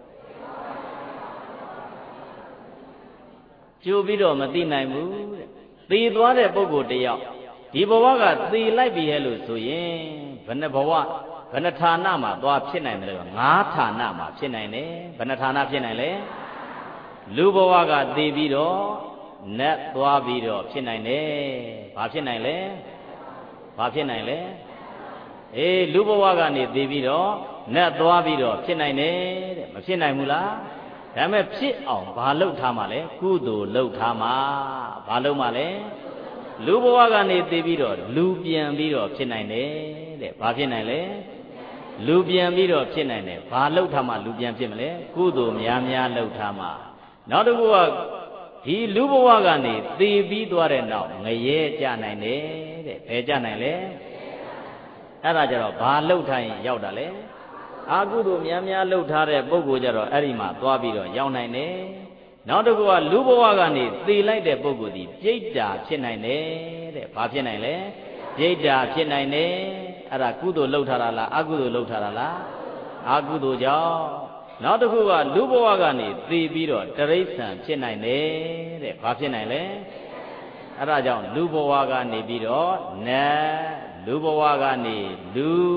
ကြိုပြီးတော့မသိနိုင်ဘူးတဲ့သိသွားတဲ့ပုဂ္ဂိုလ်တယောက်ဒီဘဝကသိလိုက်ပြီဟဲ့လို့ဆိုရင်ဘယ်နှဘဝဘယ်နှဌာနမှာသွားဖြစ်နိုင်တယ်လဲ5ဌာနမှာဖြစ်နိုင်တယ်ဘယ်နှဌာနဖြစ်နိုင်လဲလူဘဝကသိပြီးတော့နတ်သွားပြီးတော့ဖြစ်နိုင်တယ်ဘာဖြစ်နိုင်လဲဘာဖြစ်နိုင်လဲအေးလူဘဝကနေသိပြီးတော့နတ်သွားပြီးတော့ဖြစ်နိုင်တယ်တဲ့မဖြစ်နိုင်ဘူးလားဒါမဲ့ဖြစ်အောင်ဘာလုပ်ထားမှလဲကုသိုလ်လုပ်ထားမှဘာလုပ်မှလဲလူဘဝကနေသိပြီးတော့လူပြန်ပြီးတော့ဖြစ်နိုင်တယ်တဲ့ဘာဖြစ်နိုင်လဲလူပြန်ပြီးတော့ဖြစ်နိုင်တယ်ဘာလုပ်ထားမှလူပြန်ဖြစ်မလဲကုသိုလ်များများလုပ်ထားမှနောက်တစ်ခုကဒီလူဘဝကနေသိပြီးသွားတဲ့နောက်ငရဲကြနိုင်တယ်တဲ့ဘယ်ကြနိုင်လဲအဲ့ဒါကြတော့ဘာလုပ်ထားရင်ရောက်တာလဲအာကုသိုလ်များများလှုပ်ထားတဲ့ပုဂ္ဂိုလ်ကြတော့အဲ့ဒီမှာသွားပြီးတော့ရောက်နိုင်တယ်နောက်တစ်ခုကလူဘဝကနေသိလိုက်တဲ့ပုဂ္ဂိုလ်ဒီပြိတ္တာဖြစ်နိုင်တယ်တဲ့ဘာဖြစ်နိုင်လဲပြိတ္တာဖြစ်နိုင်တယ်အဲ့ဒါကုသိုလ်လှုပ်ထားတာလားအကုသိုလ်လှုပ်ထားတာလားအကုသိုလ်ကြောင့်နောက်တစ်ခုကလူဘဝကနေသိပြီးတော့တရိစ္ဆာန်ဖြစ်နိုင်တယ်တဲ့ဘာဖြစ်နိုင်လဲအဲ့ဒါကြောင့်လူဘဝကနေပြီးတော့နတ်လူဘဝကနေလူ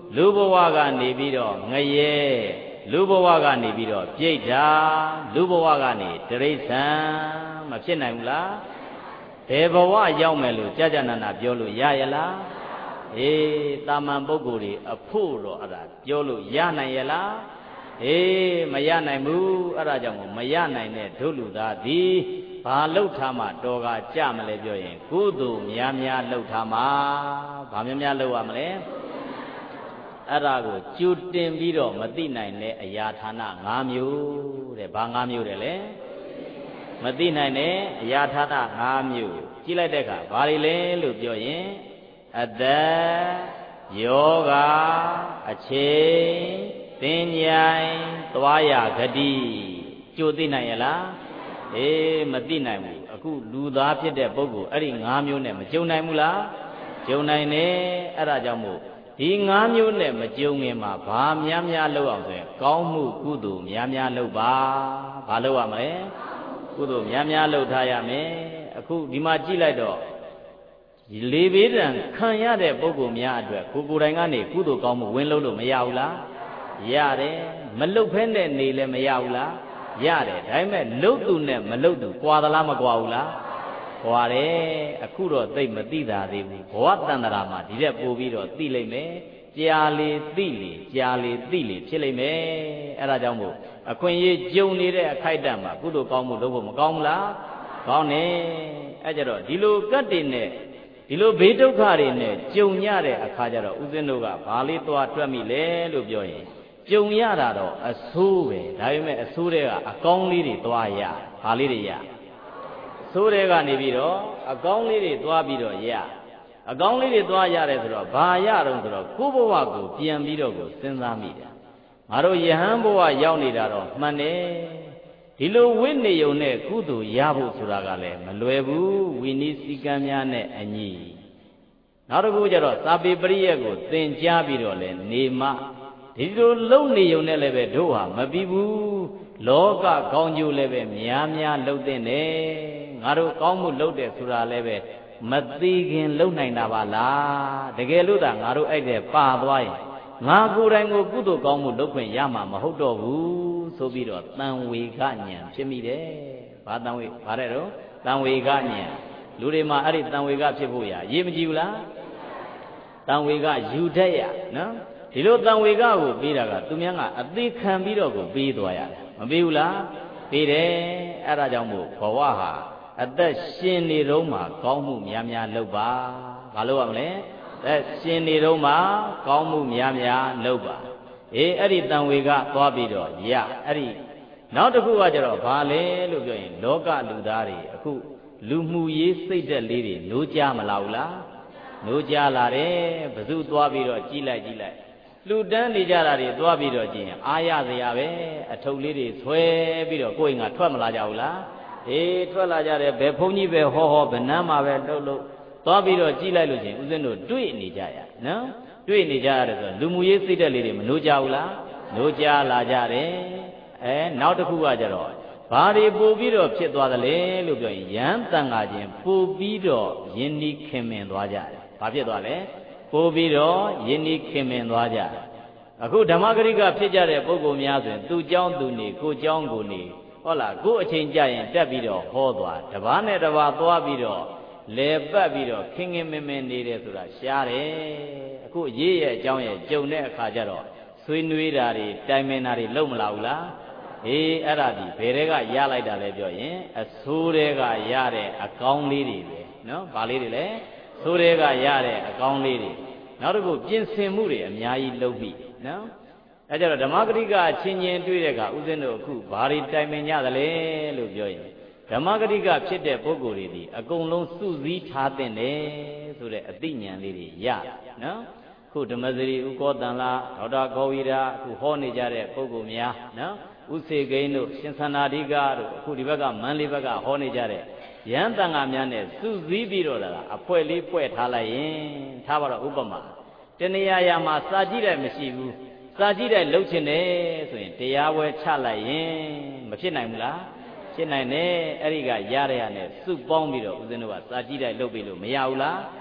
လူဘဝကနေပြီးတော့ငရဲလူဘဝကနေပြီးတော့ပြိတ္တာလူဘဝကနေတိရစ္ဆာန်မဖြစ်နိုင်ဘူးလားဘယ်ဘဝရောက်မယ်လို့ကြာကြာနာနာပြောလို့ရရလားအေးတာမန်ပုဂ္ဂိုလ်တွေအဖို့တော့အဲ့ဒါပြောလို့ရနိုင်ရလားအေးမရနိုင်ဘူးအဲ့ဒါကြောင့်မရနိုင်တဲ့ဒုလူသားသည်ဘာလှုပ်ထားမှတော်ကကြမလဲပြောရင်ကုသိုလ်များများလှုပ်ထားမှဘာများများလှုပ်ရမလဲအဲ့ဒါကိုကျူတင်ပြီးတော့မသိနိုင်တဲ့အရာဌာန၅မျိုးတဲ့ဘာ၅မျိုးတဲ့လဲမသိနိုင်တဲ့အရာဌာန၅မျိုးကြည့်လိုက်တဲ့အခါဘာတွေလဲလို့ပြောရင်အသက်ယောဂအချိန်သင်္ကြန်သွားရဂတိကြိုသိနိုင်ရလားအေးမသိနိုင်ဘူးအခုလူသားဖြစ်တဲ့ပုဂ္ဂိုလ်အဲ့ဒီ၅မျိုးနဲ့မကြုံနိုင်ဘူးလားကြုံနိုင်တယ်အဲ့ဒါကြောင့်မို့ဒီ၅မျိုးနဲ့မကြုံငင်မှာဘာများများလုပ်အောင်ဆိုရင်ကောင်းမှုကုသိုလ်များများလုပ်ပါဘာလုပ်ရမလဲကုသိုလ်များများလုပ်ထားရမယ်အခုဒီမှာကြည့်လိုက်တော့လေဘေးဒဏ်ခံရတဲ့ပုဂ္ဂိုလ်များအတွက်ကိုယ်တိုင်ကနေကုသိုလ်ကောင်းမှုဝင်လို့မရဘူးလားရတယ်မလုတ်ဖဲနဲ့နေလည်းမရဘူးလားရတယ်ဒါပေမဲ့လုတ်သူနဲ့မလုတ်သူကွာသလားမကွာဘူးလားကွာတယ်အခုတော့သိမသိတာသေးဘူးဘဝတန်တရာမှာဒီတဲ့ပို့ပြီးတော့သိလိမ့်မယ်ကြာလေသိလေကြာလေသိလေဖြစ်လိမ့်မယ်အဲ့ဒါကြောင့်မို့အခွင့်အရေးကြုံနေတဲ့အခိုက်အတန့်မှာကုသိုလ်ကောင်းမှုလုပ်ဖို့မကောင်းဘူးလားကောင်းတယ်အဲ့ကြတော့ဒီလိုကတ်တင်နဲ့ဒီလိုဘေးဒုက္ခတွေနဲ့ကြုံရတဲ့အခါကျတော့ဦးဇင်းတို့ကဘာလေးသွားတွက်မိလဲလို့ပြောရင်ကြုံရတာတော့အဆိုးပဲဒါပေမဲ့အဆိုးတွေကအကောင်းလေးတွေသွားရဘာလေးတွေရဆိုးတွေကနေပြီးတော့အကောင်းလေးတွေသွားပြီးတော့ရအကောင်းလေးတွေသွားရတယ်ဆိုတော့ဘာရတော့ဆိုတော့ကိုယ့်ဘဝကိုပြန်ပြီးတော့ကိုစဉ်းစားမိတယ်ငါတို့ယဟန်ဘဝရောက်နေတာတော့မှန်တယ်ဒီလိုဝိနေယုံနဲ့ကုသိုလ်ရဖို့ဆိုတာကလည်းမလွယ်ဘူးဝိနည်းစည်းကမ်းများနဲ့အညီနောက်တစ်ခုကျတော့သာပေပရိယက်ကိုသင်ကြားပြီးတော့လည်းနေမှဒီလိုလုံနေယုံနဲ့လည်းပဲတို့ဟာမပြီးဘူးလောကကောင်းကျိုးလည်းပဲများများလှုပ်တဲ့နဲ့ငါတို့ကောင်းမှုလုပ်တယ်ဆိုတာလည်းပဲမသိခင်လှုပ်နိုင်တာပါလားတကယ်လို့သာငါတို့အဲ့တဲ့ပါသွားရင်ငါကိုယ်တိုင်ကိုကုသိုလ်ကောင်းမှုလုပ်ခွင့်ရမှာမဟုတ်တော့ဘူးဆိုပြီးတော့တန်ဝေကဉာဏ်ဖြစ်မိတယ်ဘာတန်ဝေဘာတဲ့တော့တန်ဝေကဉာဏ်လူတွေမှာအဲ့ဒီတန်ဝေကဖြစ်ဖို့ရရေးမကြည့်ဘူးလားတန်ဝေကယူတတ်ရနော်ဒီလိုတန်ဝေကကိုပေးတာကသူများကအသေးခံပြီးတော့ကိုပေးသွားရတယ်မပေးဘူးလားပေးတယ်အဲ့ဒါကြောင့်မို့ဘဝဟာအသက်ရှင်နေတော့မှကောင်းမှုများများလုပ်ပါဘာလုပ်ရမလဲသက်ရှင်နေတော့မှကောင်းမှုများများလုပ်ပါအေးအဲ့ဒီတန်ဝေကသွားပြီးတော့ရအဲ့ဒီနောက်တစ်ခုကကျတော့ဘာလဲလို့ပြောရင်လောကလူသားတွေအခုလူမှုရေးစိတ်သက်လေးတွေနိုးကြမလာဘူးလားနိုးကြလာတယ်ဘယ်သူသွားပြီးတော့ကြည်လိုက်လှူဒန်းနေကြတာတွေသွားပြီးတော့ကြည့်ရင်အားရစရာပဲအထုပ်လေးတွေဆွဲပြီးတော့ကိုယ်ငါထွက်မလာကြဘူးလားအေးထွက်လာကြတယ်ဘယ်ဘုန်းကြီးပဲဟောဘယ်နှမ်းမှာပဲလှုပ်သွားပြီးတော့ကြည်လိုက်လို့ချင်းဦးဇင်းတို့တွေ့နေကြရနော်တွေ့နေကြရတယ်ဆိုလူမှုရေးစိတ်သက်လေးတွေမနိုးကြဘူးလားနိုးကြလာကြတယ်နောက်တစ်ခုကကျတော့ဘာတွေပို့ပြီးတော့ဖြစ်သွားသလဲလို့ပြောရင်ယဟန်တန်ဃာချင်းပို့ပြီးတော့ယဉ်နီးခင်မင်သွားကြတယ်ဘာဖြစ်သွားလဲပို့ပြီးတော့ယဉ်နီးခင်မင်သွားကြတယ်အခုဓမ္မဂရိကဖြစ်ကြတဲ့ပုဂ္ဂိုလ်များဆိုရင်သူ့เจ้าသူနေကိုเจ้าကိုနေဟုတ်လားကိုအချိန်ကြရင်တက်ပြီးတော့ဟောသွားတပားနဲ့တပားသွားပြီးတော့လဲပတ်ပြီးတော့ခင်ခင်မင်မင်နေတယ်ဆိုတာရှားတယ်အခုရေးရဲ့အကြောင်းရဲ့ကြုံတဲ့အခါကျတော့ဆွေးနွေးတာတွေတိုင်ပင်တာတွေလုပ်မလာဘူးလားအေးအဲ့ဒါဒီဘယ်တွေကရလိုက်တာလဲပြောရင်အဆိုးတွေကရတဲ့အကောင်းလေးတွေပဲနော်ဗာလေးတွေလဲဆိုးတွေကရတဲ့အကောင်းလေးတွေနောက်တစ်ခုပြင်ဆင်မှုတွေအများကြီးလုပ်ပြီနော်အဲကြတော့ဓမ္မဂရိကအချင်းချင်းတွေ့တဲ့အခါဥစဉ်တို့အခုဘာတွေတိုင်ပင်ကြသလဲလို့ပြောရင်ဓမ္မဂရိကဖြစ်တဲ့ပုဂ္ဂိုလ်တွေဒီအကုန်လုံးစုစည်းထားတဲ့တယ်ဆိုတဲ့အသိဉာဏ်လေးတွေရနော်ခုဓမ္မစရိဥကောတန်လာဒေါက်တာဂောဝီရာအခုဟောနေကြတဲ့ပုဂ္ဂိုလ်များနော်ဥစေကိန်းတို့ရှင်သန္တာဓိကတို့အခုဒီဘက်ကမန္လေးဘက်ကဟောနေကြတဲ့ယဟန်တန်ဃာများနဲ့စုစည်းပြီးတော့လာအဖွဲ့လေးဖွဲ့ထားလိုက်ရင်ထားပါတော့ဥပမာတဏှာရာမှာစာကြည့်တယ်မရှိဘူးစာကြည့်တယ်လှုပ်ချင်တယ်ဆိုရင်တရားဝဲချလိုက်ရင်မဖြစ်နိုင်ဘူးလားဖြစ်နိုင်တယ်အဲ့ဒီကရရရနဲ့စုပေါင်းပြီးတော့ဦးဇင်းတို့ကစာကြည့်တယ်လှုပ်ပြီးလို့မရဘူးလား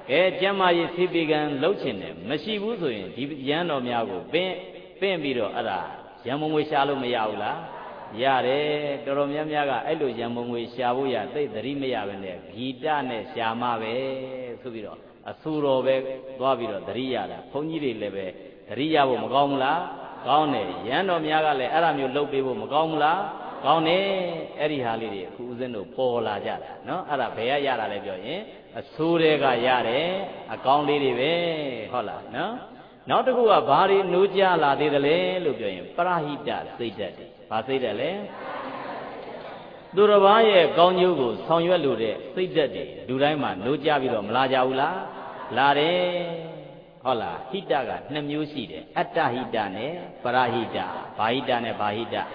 ကဲကျမ်းမာရေးစိပိကံလှုပ်ချင်တယ်မရှိဘူးဆိုရင်ဒီရန်တော်များကိုပင့်ပြီးတော့အဲ့ဒါရံမုံငွေရှာလို့မရဘူးလားရတယ်တော်တော်များများကအဲ့လိုရံမုံငွေရှာဖို့ရသိသတိမရဘဲနဲ့ဂီတနဲ့ရှာမပဲဆိုပြီးတော့အဆူတော်ပဲသွားပြီးတော့သတိရတာဘုန်းကြီးတွေလည်းပဲသတိရဖို့မကောင်းဘူးလားကောင်းတယ်ရန်တော်များကလည်းအဲ့ဒါမျိုးလုပ်ပေးဖို့မကောင်းဘူးလားကောင်းတယ်အဲ့ဒီဟာလေးတွေအခုဦးဇင်းတို့ပေါ်လာကြတာနော်အဲ့ဒါဘယ်ရတာလဲပြောရင်အဆိုးတွေကရတယ်အကောင်းလေးတွေပဲဟုတ်လားနော်နောက်တစ်ခုကဘာတွေနိုးကြလာသေးတယ်လဲလို့ပြောရင်ပရဟိတစိတ်ဓာတ်တွေဘာစိတ်ဓာတ်လဲသူတစ်ပါးရဲ့ကောင်းကျိုးကိုဆောင်ရွက်လို့တဲ့စိတ်ဓာတ်တွေလူတိုင်းမှာနိုးကြပြီးတော့မလာကြဘူးလားလာတယ်ဟုတ်လားဟိတက2မျိုးရှိတယ်အတ္တဟိတနဲ့ပရဟိတဘာဟိတနဲ့ဘာဟိတ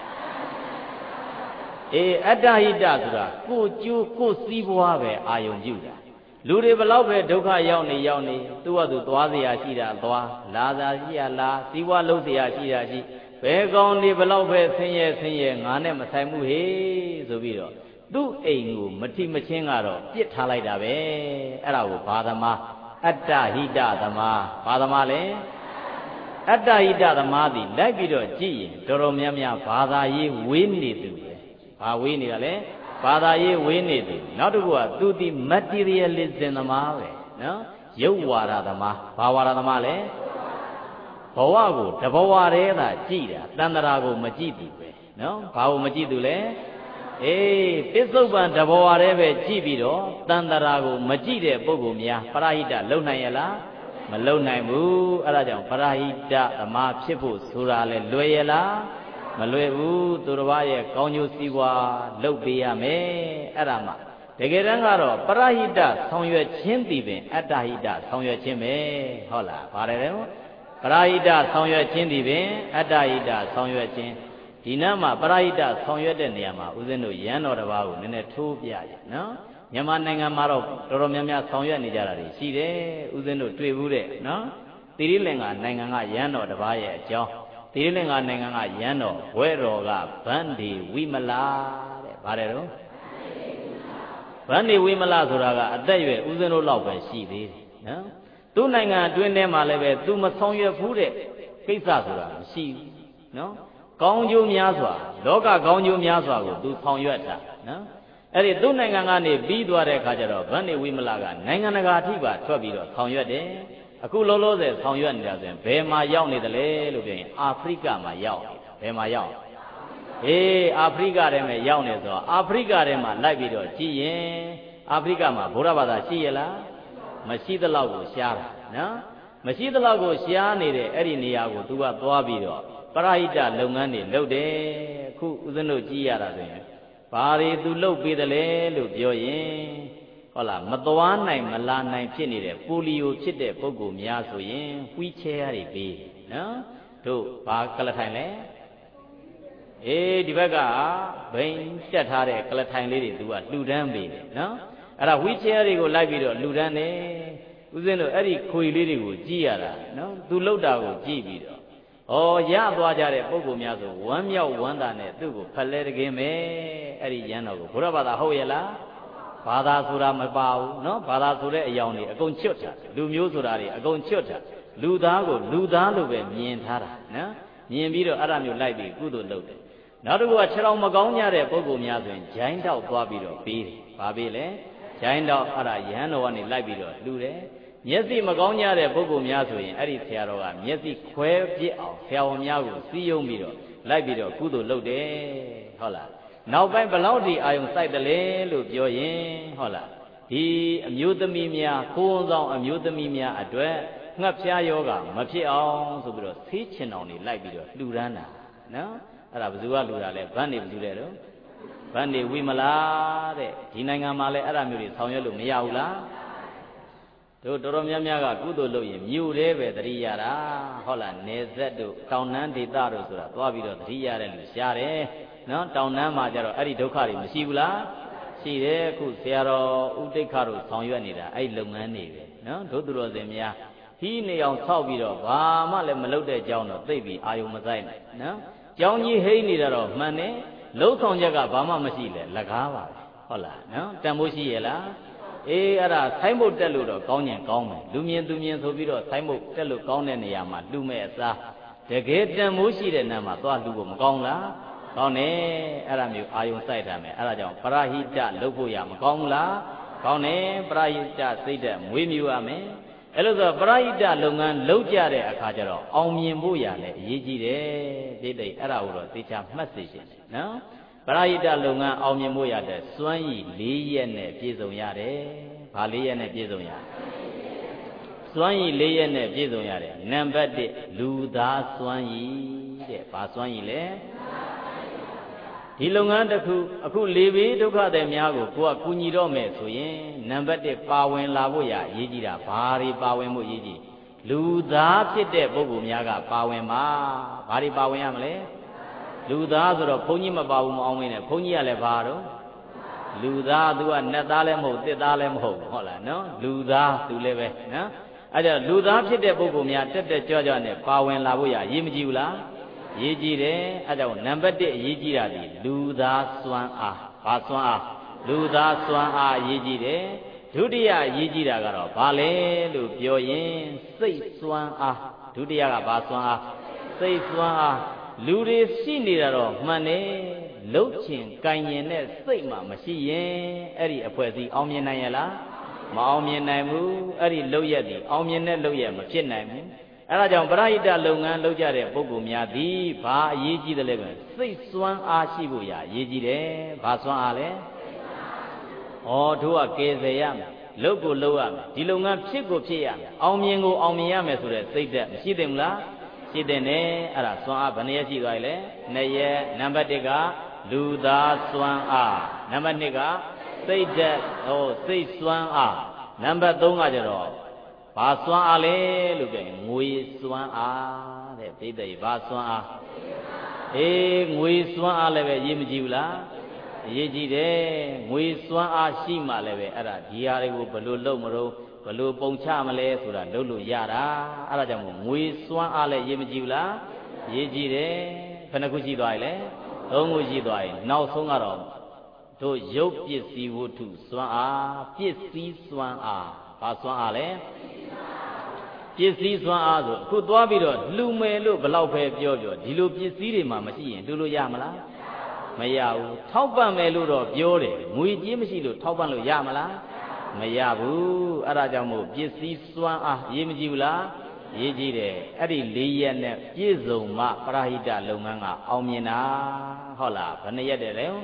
အတ္တဟိတဆိုတာကိုကျိုးကိုစီးပွားပဲအာယုံပြုတာလူတွေဘလောက်ပဲဒုက္ခရောက်နေသူ့ဟာသူသွားเสียရှိတာသွားလာသာရှိရလာစီးပွားလုံးเสียရှိတာရှိဘယ်ကောင်ဒီဘလောက်ပဲဆင်းရဲငါနဲ့မဆိုင်မှုဟေးဆိုပြီးတော့သူ့အိမ်ကိုမထိမချင်းကတော့ပြစ်ထားလိုက်တာပဲအဲ့ဒါကိုဘာသမားအတ္တဟိတသမားဘာသမားလဲအတ္တဟိတသမားသည်လိုက်ပြီးတော့ကြည့်ရင်တော်တော်များများဘာသာရေးဝေးနေသူပဲဘာဝေးနေတာလဲဘာသာရေးဝေးနေသူနောက်တစ်ခုကသူဒီ materialism သမားပဲနော်ရုပ်ဝါဒသမားဘာဝါဒသမားလဲဘဝကိုတဘဝတည်းသာကြည်တာတန်တရာကိုမကြည့်သူပဲနော်ဘာကိုမကြည့်သူလဲပစ္စုပန်တဘဝတည်းပဲကြည့်ပြီးတော့တန်တရာကိုမကြည့်တဲ့ပုဂ္ဂိုလ်များပရဟိတလုံနိုင်ရလားမလုံနိုင်ဘူးအဲ့ဒါကြောင့်ပရဟိတသမားဖြစ်ဖို့ဆိုတာလဲလွယ်ရလားမလွယ်ဘူးသူတစ်ပါးရဲ့ကောင်းကျိုးစီးပွားလုပ်ပေးရမယ်အဲ့ဒါမှတကယ်တမ်းကတော့ပရဟိတဆောင်ရွက်ခြင်းတည်ပင်အတ္တဟိတဆောင်ရွက်ခြင်းပဲဟုတ်လားပါတယ်လေပရဟိတဆောင်ရွက်ခြင်းတည်ပင်အတ္တဟိတဆောင်ရွက်ခြင်းဒီနားမှာပရဟိတဆောင်ရွက်တဲ့နေရာမှာဦးဇင်းတို့ရန်တော်တစ်ပါးကိုနည်းနည်းထိုးပြရနော်မြန်မာနိုင်ငံမှာတော့တော်တော်များများဆောင်ရွက်နေကြတာတွေရှိတယ်ဦးဇင်းတို့တွေ့ဘူးတဲ့နော်သီရိလင်္ကာနိုင်ငံကရန်တော်တစ်ပါးရဲ့အကြောင်းသီရိလင်္ကာနိုင်ငံကရန်တော်ဘွဲတော်ကဗန္ဒီဝိမလာတဲ့ဗါတယ်တော့ဗန္ဒီဝိမလာဆိုတာကအသက်အရွယ်ဦးဇင်းတို့လောက်ပဲရှိသေးတယ်နော်သူ့နိုင်ငံအတွင်းထဲမှာလည်းပဲသူမဆောင်ရွက်ဘူးတဲ့ကိစ္စဆိုတာမရှိဘူးနော်ကောင်းကျိုးများစွာလောကကောင်းကျိုးများစွာကိုသူဆောင်ရွက်တာနော်အဲ့ဒီသူ့နိုင်ငံကနေပြီးသွားတဲ့အခါကျတော့ဗန္ဒီဝိမလာကနိုင်ငံတကာအထိပါထွက်ပြီးတော့ဆောင်ရွက်တယ်အခုလောလောဆယ်ဆောင်ရွက်နေတာဆိုရင်ဘယ်မှာရောက်နေသလဲလို့ပြောရင်အာဖရိကမှာရောက်ဘယ်မှာရောက်အာဖရိကထဲမှာရောက်နေဆိုတော့အာဖရိကထဲမှာလိုက်ပြီးတော့ကြည့်ရင်အာဖရိကမှာဗုဒ္ဓဘာသာရှိရလားမရှိသလောက်ကိုရှားတာနော်မရှိသလောက်ကိုရှားနေတဲ့အဲ့ဒီနေရာကိုသူကသွားပြီးတော့ပရဟိတလုပ်ငန်းတွေလုပ်တယ်အခုဦးဇင်းတို့ကြည့်ရတာဆိုရင်ဘာတွေသူလုပ်ပေးတယ်လဲလို့ပြောရင်ဟုတ်လားမသွားနိုင်မလာနိုင်ဖြစ်နေတဲ့ပိုလီယိုဖြစ်တဲ့ပုဂ္ဂိုလ်များဆိုရင်ဝီချဲရတွေပေးနော်တို့ဘာကလထိုင်လဲဒီဘက်ကဘိန်းတက်ထားတဲ့ကလထိုင်လေးတွေသူကလှူဒန်းပေးတယ်နော်အဲ့ဒါဝီချဲတွေကိုလိုက်ပြီးတော့လှူဒန်းတယ်ဦးဇင်းတို့အဲ့ဒီခွေလေးတွေကိုကြည့်ရတာနော်သူလှုပ်တာကိုကြည့်ပြီးတော့ရသွားကြတဲ့ပုဂ္ဂိုလ်များဆိုဝမ်းမြောက်ဝမ်းသာနဲ့သူ့ကိုဖက်လဲတကင်းပဲအဲ့ဒီရန်တော်ကိုဘုရားဘာသာဟုတ်ရဲ့လားဘာသာဆိုတာမပါဘူးနော်ဘာသာဆိုတဲ့အယောင်တွေအကုန်ချွတ်တာလူမျိုးဆိုတာတွေအကုန်ချွတ်တာလူသားကိုလူသားလို့ပဲမြင်ထားတာနော်မြင်ပြီးတော့အဲ့ဒါမျိုးလိုက်ပြီးကုသိုလ်လုပ်တယ်နောက်တစ်ခုကခြေတော်မကောင်းကြတဲ့ပုဂ္ဂိုလ်များဆိုရင်ဂျိုင်းတောက်သွားပြီးတော့ပေးတယ်ဘာပေးလဲဂျိုင်းတောက်အဲ့ဒါရဟန်းတော်ကနေလိုက်ပြီးတော့လှူတယ်မျက်စိမကောင်းကြတဲ့ပုဂ္ဂိုလ်များဆိုရင်အဲ့ဒီဆရာတော်ကမျက်စိခွဲပြစ်အောင်ဆရာဝန်များကိုစီးယုံပြီးတော့လိုက်ပြီးတော့ကုသိုလ်လုပ်တယ်ဟုတ်လားနောက်ပိုင်းဘလောက်ဒီအာယုံစိုက်တယ်လေလို့ပြောရင်ဟုတ်လားဒီအမျိုးသမီးများကိုယ်ဝန်ဆောင်အမျိုးသမီးများအတွက်ငှက်ဖျားယောဂမဖြစ်အောင်ဆိုပြီးတော့ဆေးချင်တော်နေလိုက်ပြီးတော့လှူဒန်းတာနော်အဲ့ဒါဘယ်သူကလှူတာလဲဗန်းနေဘယ်သူလဲတော့ဗန်းနေဝိမလာတဲ့ဒီနိုင်ငံမှာလဲအဲ့ဒါမျိုးတွေဆောင်ရွက်လို့မရဘူးလားတို့တော်တော်များများကကုသိုလ်လုပ်ရင်မြို့သေးပဲတတိရတာဟုတ်လားနေဆက်တို့တောင်နန်းဒေသတို့ဆိုတာသွားပြီးတော့တတိရတဲ့လူရှားတယ်နော်တောင်နန်းမှာကျတော့အဲ့ဒီဒုက္ခတွေမရှိဘူးလားရှိတယ်အခုဆရာတော်ဥဒိဋ္ဌတို့ဆောင်ရွက်နေတာအဲ့လုပ်ငန်းတွေပဲနော်တို့သူတော်စင်များဟီးနေအောင်ဆောက်ပြီးတော့ဘာမှလည်းမလုပ်တဲ့အကြောင်းတော့သိပြီအာယုံမဆိုင်နဲ့နော်ကျောင်းကြီးဟိန်းနေတာတော့မှန်တယ်လုံးဆောင်ချက်ကဘာမှမရှိလေလကားပါပဲဟုတ်လားနော်တန်ဖိုးရှိရဲ့လားအဲ့ဒါဆိုင်ဖို့တက်လို့တော့ကောင်းရင်ကောင်းမယ်လူမြင်သူမြင်ဆိုပြီးတော့ဆိုင်ဖို့တက်လို့ကောင်းတဲ့နေရာမှာလှူမဲ့အစားတကယ်တန်မိုးရှိတဲ့နေရာမှာသွားလှူဖို့မကောင်းလားကောင်းတယ်အဲ့ဒါမျိုးအာယုံစိုက်ထားမယ်အဲ့ဒါကြောင့်ပရဟိတလုပ်ဖို့ရမကောင်းဘူးလားကောင်းတယ်ပရဟိတစိတ်ဓာတ်မွေးမြူရမယ်အဲ့လိုဆိုပရဟိတလုပ်ငန်းလုပ်ကြတဲ့အခါကျတော့အောင်မြင်ဖို့ရလည်းအရေးကြီးတယ်ပြည့်တိတ်အဲ့ဒါကိုတော့သေချာမှတ်စေချင်တယ်နော်ပရဟိတလုပ်ငန်းအောင်မြင်ဖို့ရတဲ့စွမ်းရည်၄ရက်နဲ့ပြည့်စုံရတယ်ဘာ၄ရက်နဲ့ပြည့်စုံရစွမ်းရည်၄ရက်နဲ့ပြည့်စုံရတယ်နံပါတ်1လူသားစွမ်းရည်တဲ့ဘာစွမ်းရည်လဲဒီလုပ်ငန်းတစ်ခုအခုလေဘေးဒုက္ခတွေများကိုကိုကကူညီတော့မယ်ဆိုရင်နံပါတ်1ပါဝင်လာဖို့ရအရေးကြီးတာဘာတွေပါဝင်ဖို့အရေးကြီးလူသားဖြစ်တဲ့ပုဂ္ဂိုလ်များကပါဝင်ပါဘာတွေပါဝင်ရမလဲလူသားဆိုတော့ဘုန်းကြီးမပါဘူးမအောင်မင်းနဲ့ဘုန်းကြီးကလည်းဘာတော့လူသားသူကနတ်သားလည်းမဟုတ်တစ်သားလည်းမဟုတ်ဟုတ်လားနော်လူသားသူလည်းပဲနော်အဲ့ဒါလူသားဖြစ်တဲ့ပုဂ္ဂိုလ်များတက်တက်ကြွကြွနဲ့ပါဝင်လာဖို့ရအရေးမကြီးဘူးလားရေးကြည့်တယ်အဲ့ဒါကိုနံပါတ်1အရေးကြီးတာဒီလူသားစွမ်းအားဘာစွမ်းအားလူသားစွမ်းအားရေးကြည့်တယ်ဒုတိယရေးကြည့်တာကတော့ဘာလဲလို့ပြောရင်စိတ်စွမ်းအားဒုတိယကဘာစွမ်းအားစိတ်စွမ်းအားလူတွေရှိနေတာတော့မှန်တယ်လှုပ်ချင်ကြင်ရင်နဲ့စိတ်မှမရှိရင်အဲ့ဒီအဖွဲ့အစည်းအောင်မြင်နိုင်ရလားမအောင်မြင်နိုင်ဘူးအဲ့ဒီလှုပ်ရက်ဒီအောင်မြင်တဲ့လှုပ်ရက်မဖြစ်နိုင်ဘူးအဲ့ဒါကြောင့်ပရဟိတလုပ်ငန်းလုပ်ကြတဲ့ပုဂ္ဂိုလ်များသည်ဘာအရေးကြီးတယ်လဲဆိုရင်စိတ်စွမ်းအားရှိဖို့ရအရေးကြီးတယ်ဘာစွမ်းအားလဲတို့ကကယ်ဆယ်ရမယ်လုပ်ကိုလုပ်ရမယ်ဒီလုပ်ငန်းဖြစ်ကိုဖြစ်ရမယ်အောင်မြင်ကိုအောင်မြင်ရမယ်ဆိုတဲ့စိတ်ဓာတ်မရှိသင့်ဘူးလားရှိတဲ့နဲ့အဲ့ဒါစွမ်းအားဘယ်နှရက်ရှိသွားပြီလဲ2ရက်နံပါတ်1ကလူသားစွမ်းအားနံပါတ်2ကစိတ်ဓာတ်စိတ်စွမ်းအားနံပါတ်3ကကျတော့ဘာစွမ်းအားလဲလို့ပြောရင်ငွေစွမ်းအားတဲ့ပြိတ္တိဘာစွမ်းအားငွေစွမ်းအားလည်းပဲရေးမကြည့်ဘူးလားအရေးကြီးတယ်ငွေစွမ်းအားရှိမှလည်းပဲအဲ့ဒါဒီဟာတွေကိုဘယ်လိုလုပ်မလို့ဘယ်လိုပုံချမလဲဆိုတာလုပ်လို့ရတာအဲ့ဒါကြောင့်ငွေစွမ်းအားလည်းရေးမကြည့်ဘူးလားရေးကြည့်တယ်ဘယ်နှခုရှိသွားပြီလဲ3ခုရှိသွားပြီနောက်ဆုံးကတော့တို့ရုပ်ပစ္စည်းဝတ္ထုစွမ်းအားပစ္စည်းစွမ်းအားဘာစွမ်းအားလဲပစ္စည်းစွမ်းအားဆိုအခုသွားပြီးတော့လှူမယ်လို့ဘလောက်ပဲပြောဒီလိုပစ္စည်းတွေမှမရှိရင်လှူလို့ရမလားမရဘူးထောက်ပံ့မယ်လို့တော့ပြောတယ်ငွေကြေးမရှိလို့ထောက်ပံ့လို့ရမလားမရဘူးအဲ့ဒါကြောင့်မို့ပစ္စည်းစွမ်းအားရေးမကြည့်ဘူးလားရေးကြည့်တယ်အဲ့ဒီ4ရက်နဲ့ပြည့်စုံမှပရဟိတလုပ်ငန်းကအောင်မြင်တာဟုတ်လားဘယ်နှရက်တည်းလဲ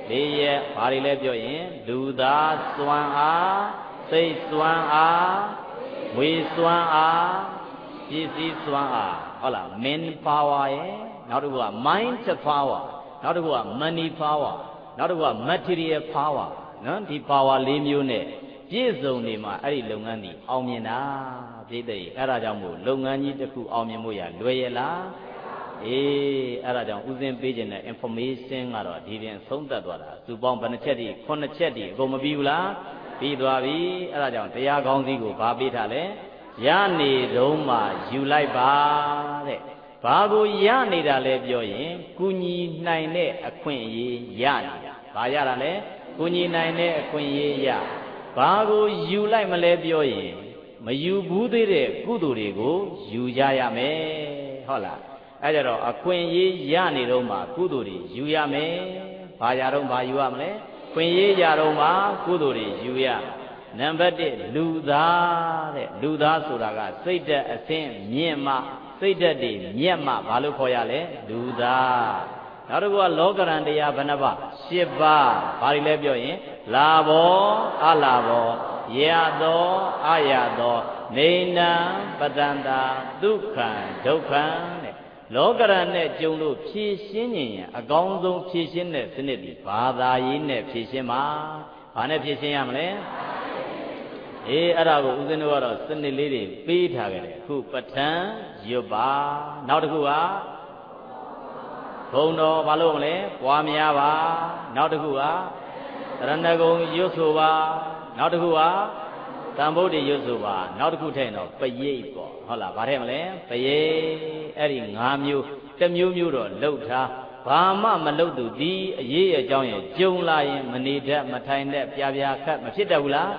4ရက်ဘာတွေလဲပြောရင်လူသားစွမ်းအားစိတ်စွမ်းအားငွေစွမ်းအားပစ္စည်းစွမ်းအားဟုတ်လား man power ရဲ့နောက်တစ်ခုက mind power နောက်တစ်ခုက money power နောက်တစ်ခုက material power နော်ဒီ power 4မျိုးနဲ့ပြည့်စုံနေမှာအဲ့ဒီလုပ်ငန်းဒီအောင်မြင်တာပြည့်တဲ့အဲ့ဒါကြောင့်မို့လုပ်ငန်းကြီးတစ်ခုအောင်မြင်ဖို့ရလွယ်ရလားအဲ့ဒါကြောင့်ဥစဉ်ပေးခြင်းတဲ့ information ကတော့ဒီပြင်ဆုံးသက်သွားတာသူပေါင်းဘယ်နှချက်ဒီ9ချက်ဒီအကုန်မပြီးဘူးလားပြီးသွားပြီအဲ့ဒါကြောင့်တရားကောင်းစီကိုဘာပေးထားလဲရနေတုံးမှယူလိုက်ပါတဲ့ဘာကိုရနေတာလဲပြောရင်ကုညီနိုင်တဲ့အခွင့်အရေးရနေတာဘာရတာလဲကုညီနိုင်တဲ့အခွင့်အရေးရဘာကိုယူလိုက်မလဲပြောရင်မယူဘူးသေးတဲ့ကုသိုလ်တွေကိုယူကြရမယ်ဟုတ်လားအဲ့ကြတော့အခွင့်အရေးရနေတော့မှကုသိုလ်တွေယူရမယ်ဘာရတော့ဘာယူရမလဲခွင့်ရေးရတော့မှကုသိုလ်တွေယူရနံပါတ်1လူသားတဲ့လူသားဆိုတာကစိတ်ဓာတ်အဆင့်မြင့်မှစိတ်ဓာတ်တွေမြတ်မှဘာလို့ခေါ်ရလဲလူသားနောက်တစ်ခုကလောကရန်တရားဘယ်နှပါး10ပါးဘာတွေလဲပြောရင်လာဘောအလာဘောရသောအရသောနေနံပတန္တာဒုက္ခံဒုက္ခံတဲ့လောကရန်နဲ့ကြုံလို့ဖြည့်ရှင်းရင်အကောင်းဆုံးဖြည့်ရှင်းတဲ့စနစ်ဒီဘာသာရေးနဲ့ဖြည့်ရှင်းမှာဘာနဲ့ဖြည့်ရှင်းရမလဲအဲ့ဒါကိုဦးဇင်းတို့ကတော့စနစ်လေးတွေပေးထားကြတယ်အခုပဋ္ဌာန်းရွတ်ပါနောက်တစ်ခုကဘုံတော်ဘာလို့မလဲပွားများပါနောက်တစ်ခုကရဏဂုံရွတ်ဆိုပါနောက်တစ်ခုကတန်ဖို့တွေရွတ်ဆိုပါနောက်တစ်ခုထည့်တော့ပရိတ်ပေါ့ဟုတ်လားဗါထဲမလဲပရိတ်အဲ့ဒီ5မျိုးတစ်မျိုးမျိုးတော့လှုပ်ထားဘာမှမလှုပ်သူဒီအရေးအကြောင်းရဲ့ကြုံလာရင်မနေတတ်မထိုင်တတ်ပြားပြားခတ်မဖြစ်တတ်ဘူးလား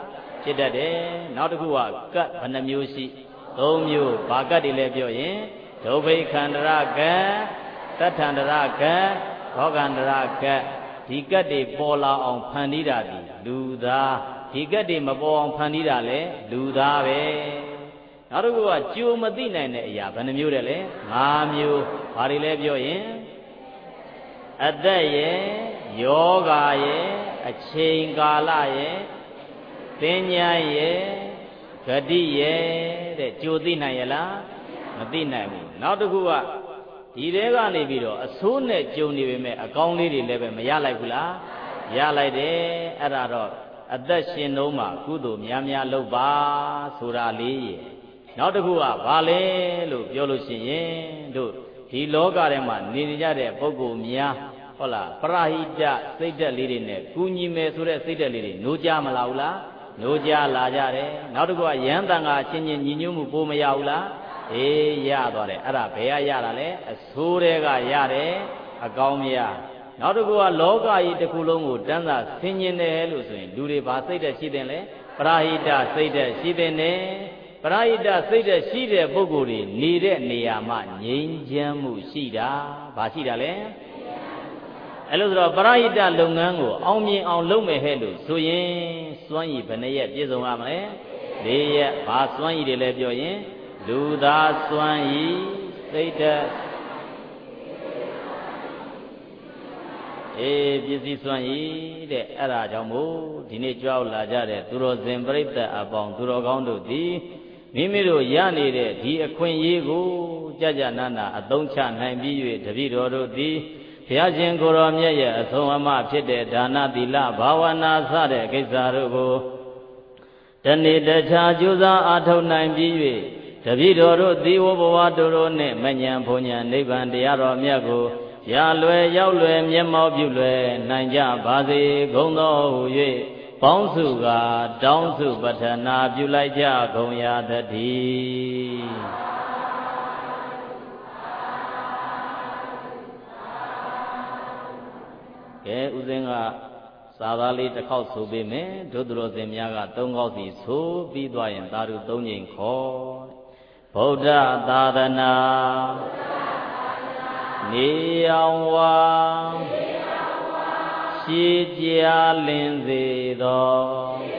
ဖြစ်တတ်တယ်နောက်တစ်ခုကကတ်ဘယ်နှမျိုးရှိ၃မျိုးဘာကတ်တွေလဲပြောရင်ဒုဗ္ဗိခန္ဓရကတ်တထန္တရကတ်ဘောဂန္တရကတ်ဒီကတ်တွေပေါ်လာအောင်ဖန်တီးတာဒီလူသားဒီကတ်တွေမပေါ်အောင်ဖန်တီးတာလဲလူသားပဲနောက်တစ်ခုကကြိုမသိနိုင်တဲ့အရာဘယ်နှမျိုးတဲ့လဲ၅မျိုးဘာတွေလဲပြောရင်အသက်ရဲ့ယောဂရဲ့အချိန်ကာလရဲ့သင်ညာရဲ့ဂတိရဲ့တဲ့ကြိုသိနိုင်ရလားမသိနိုင်ဘူးနောက်တစ်ခုကဒီတဲကနေပြီးတော့အဆိုးနဲ့ကြုံနေပေမဲ့အကောင်းလေးတွေလည်းပဲမရလိုက်ဘူးလားရလိုက်တယ်အဲ့ဒါတော့အသက်ရှင်တော့မှကုသိုလ်များများလုပ်ပါဆိုတာလေးရဲ့နောက်တစ်ခုကဘာလဲလို့ပြောလို့ရှိရင်တို့ဒီလောကထဲမှာနေကြတဲ့ပုဂ္ဂိုလ်များဟုတ်လားပရဟိတစိတ်ဓာတ်လေးတွေနဲ့ကုညီမယ်ဆိုတဲ့စိတ်ဓာတ်လေးတွေနိုးကြမလာဘူးလားနိုးကြလာကြတယ်နောက်တစ်ခုကယန္တန်ကအချင်းချင်းညီညွတ်မှုပိုမရဘူးလားအေးရသွားတယ်အဲ့ဒါဘယ်ရတာလဲအဆိုးတွေကရတယ်အကောင်းမရနောက်တစ်ခုကလောကကြီးတစ်ခုလုံးကိုတန်းသာဆင်ញင်တယ်လို့ဆိုရင်လူတွေဘာစိတ်ဓာတ်ရှိတယ်လဲပရဟိတစိတ်ဓာတ်ရှိတယ်နဲ့ပရဟိတစိတ်ဓာတ်ရှိတဲ့ပုဂ္ဂိုလ်တွေနေတဲ့နေရာမှာငြိမ်းချမ်းမှုရှိတာဘာရှိတာလဲအဲ့လိုဆိုတော့ပရဟိတလုပ်ငန်းကိုအောင်မြင်အောင်လုပ်မယ်ဟဲ့လို့ဆိုရင်စွမ်းရည်ဘယ်နှရက်ပြည့်စုံရမလဲ၄ရက်ဘာစွမ်းရည်တွေလဲပြောရင်လူသားစွမ်းရည်စိတ်ဓာတ်ပစ္စည်းစွမ်းရည်တဲ့အဲ့ဒါကြောင့်မို့ဒီနေ့ကြွရောက်လာကြတဲ့သူတော်စင်ပြိဿအပေါင်းသူတော်ကောင်းတို့သည်မိမိတို့ရနေတဲ့ဒီအခွင့်အရေးကိုကြနာနာအသုံးချနိုင်ပြီး၍တပည့်တော်တို့သည်ဘုရားရှင်ကိုယ်တော်မြတ်ရဲ့အဆုံးအမဖြစ်တဲ့ဒါနသီလဘာဝနာစတဲ့ကိစ္စတို့ကိုတနေ့တခြားကြိုးစားအားထုတ်နိုင်ပြီး၍တပည့်တော်တို့သီဝဘဝတို့နှင့်မဉ္ဇဉ်ဘုံဉ္ဇဉ်နိဗ္ဗာန်တရားတော်မြတ်ကိုရလွယ်ရောက်လွယ်မျက်မှောက်ပြုလွယ်နိုင်ကြပါစေကုန်သောဟု၍ပေါင်းစုကတောင်းစုပဌနာပြုလိုက်ကြကုန်ရသတည်းကဲဥစဉ်ကစာသားလေးတစ်ခေါက်ဆိုပေးမယ်ဒုသရောစင်များက၃ခေါက်စီဆိုပြီးသွားရင်သာဓု၃ကြိမ်ခေါ်ဗုဒ္ဓသာသနာနေအောင်ဝါရှိကြလင်းစေသော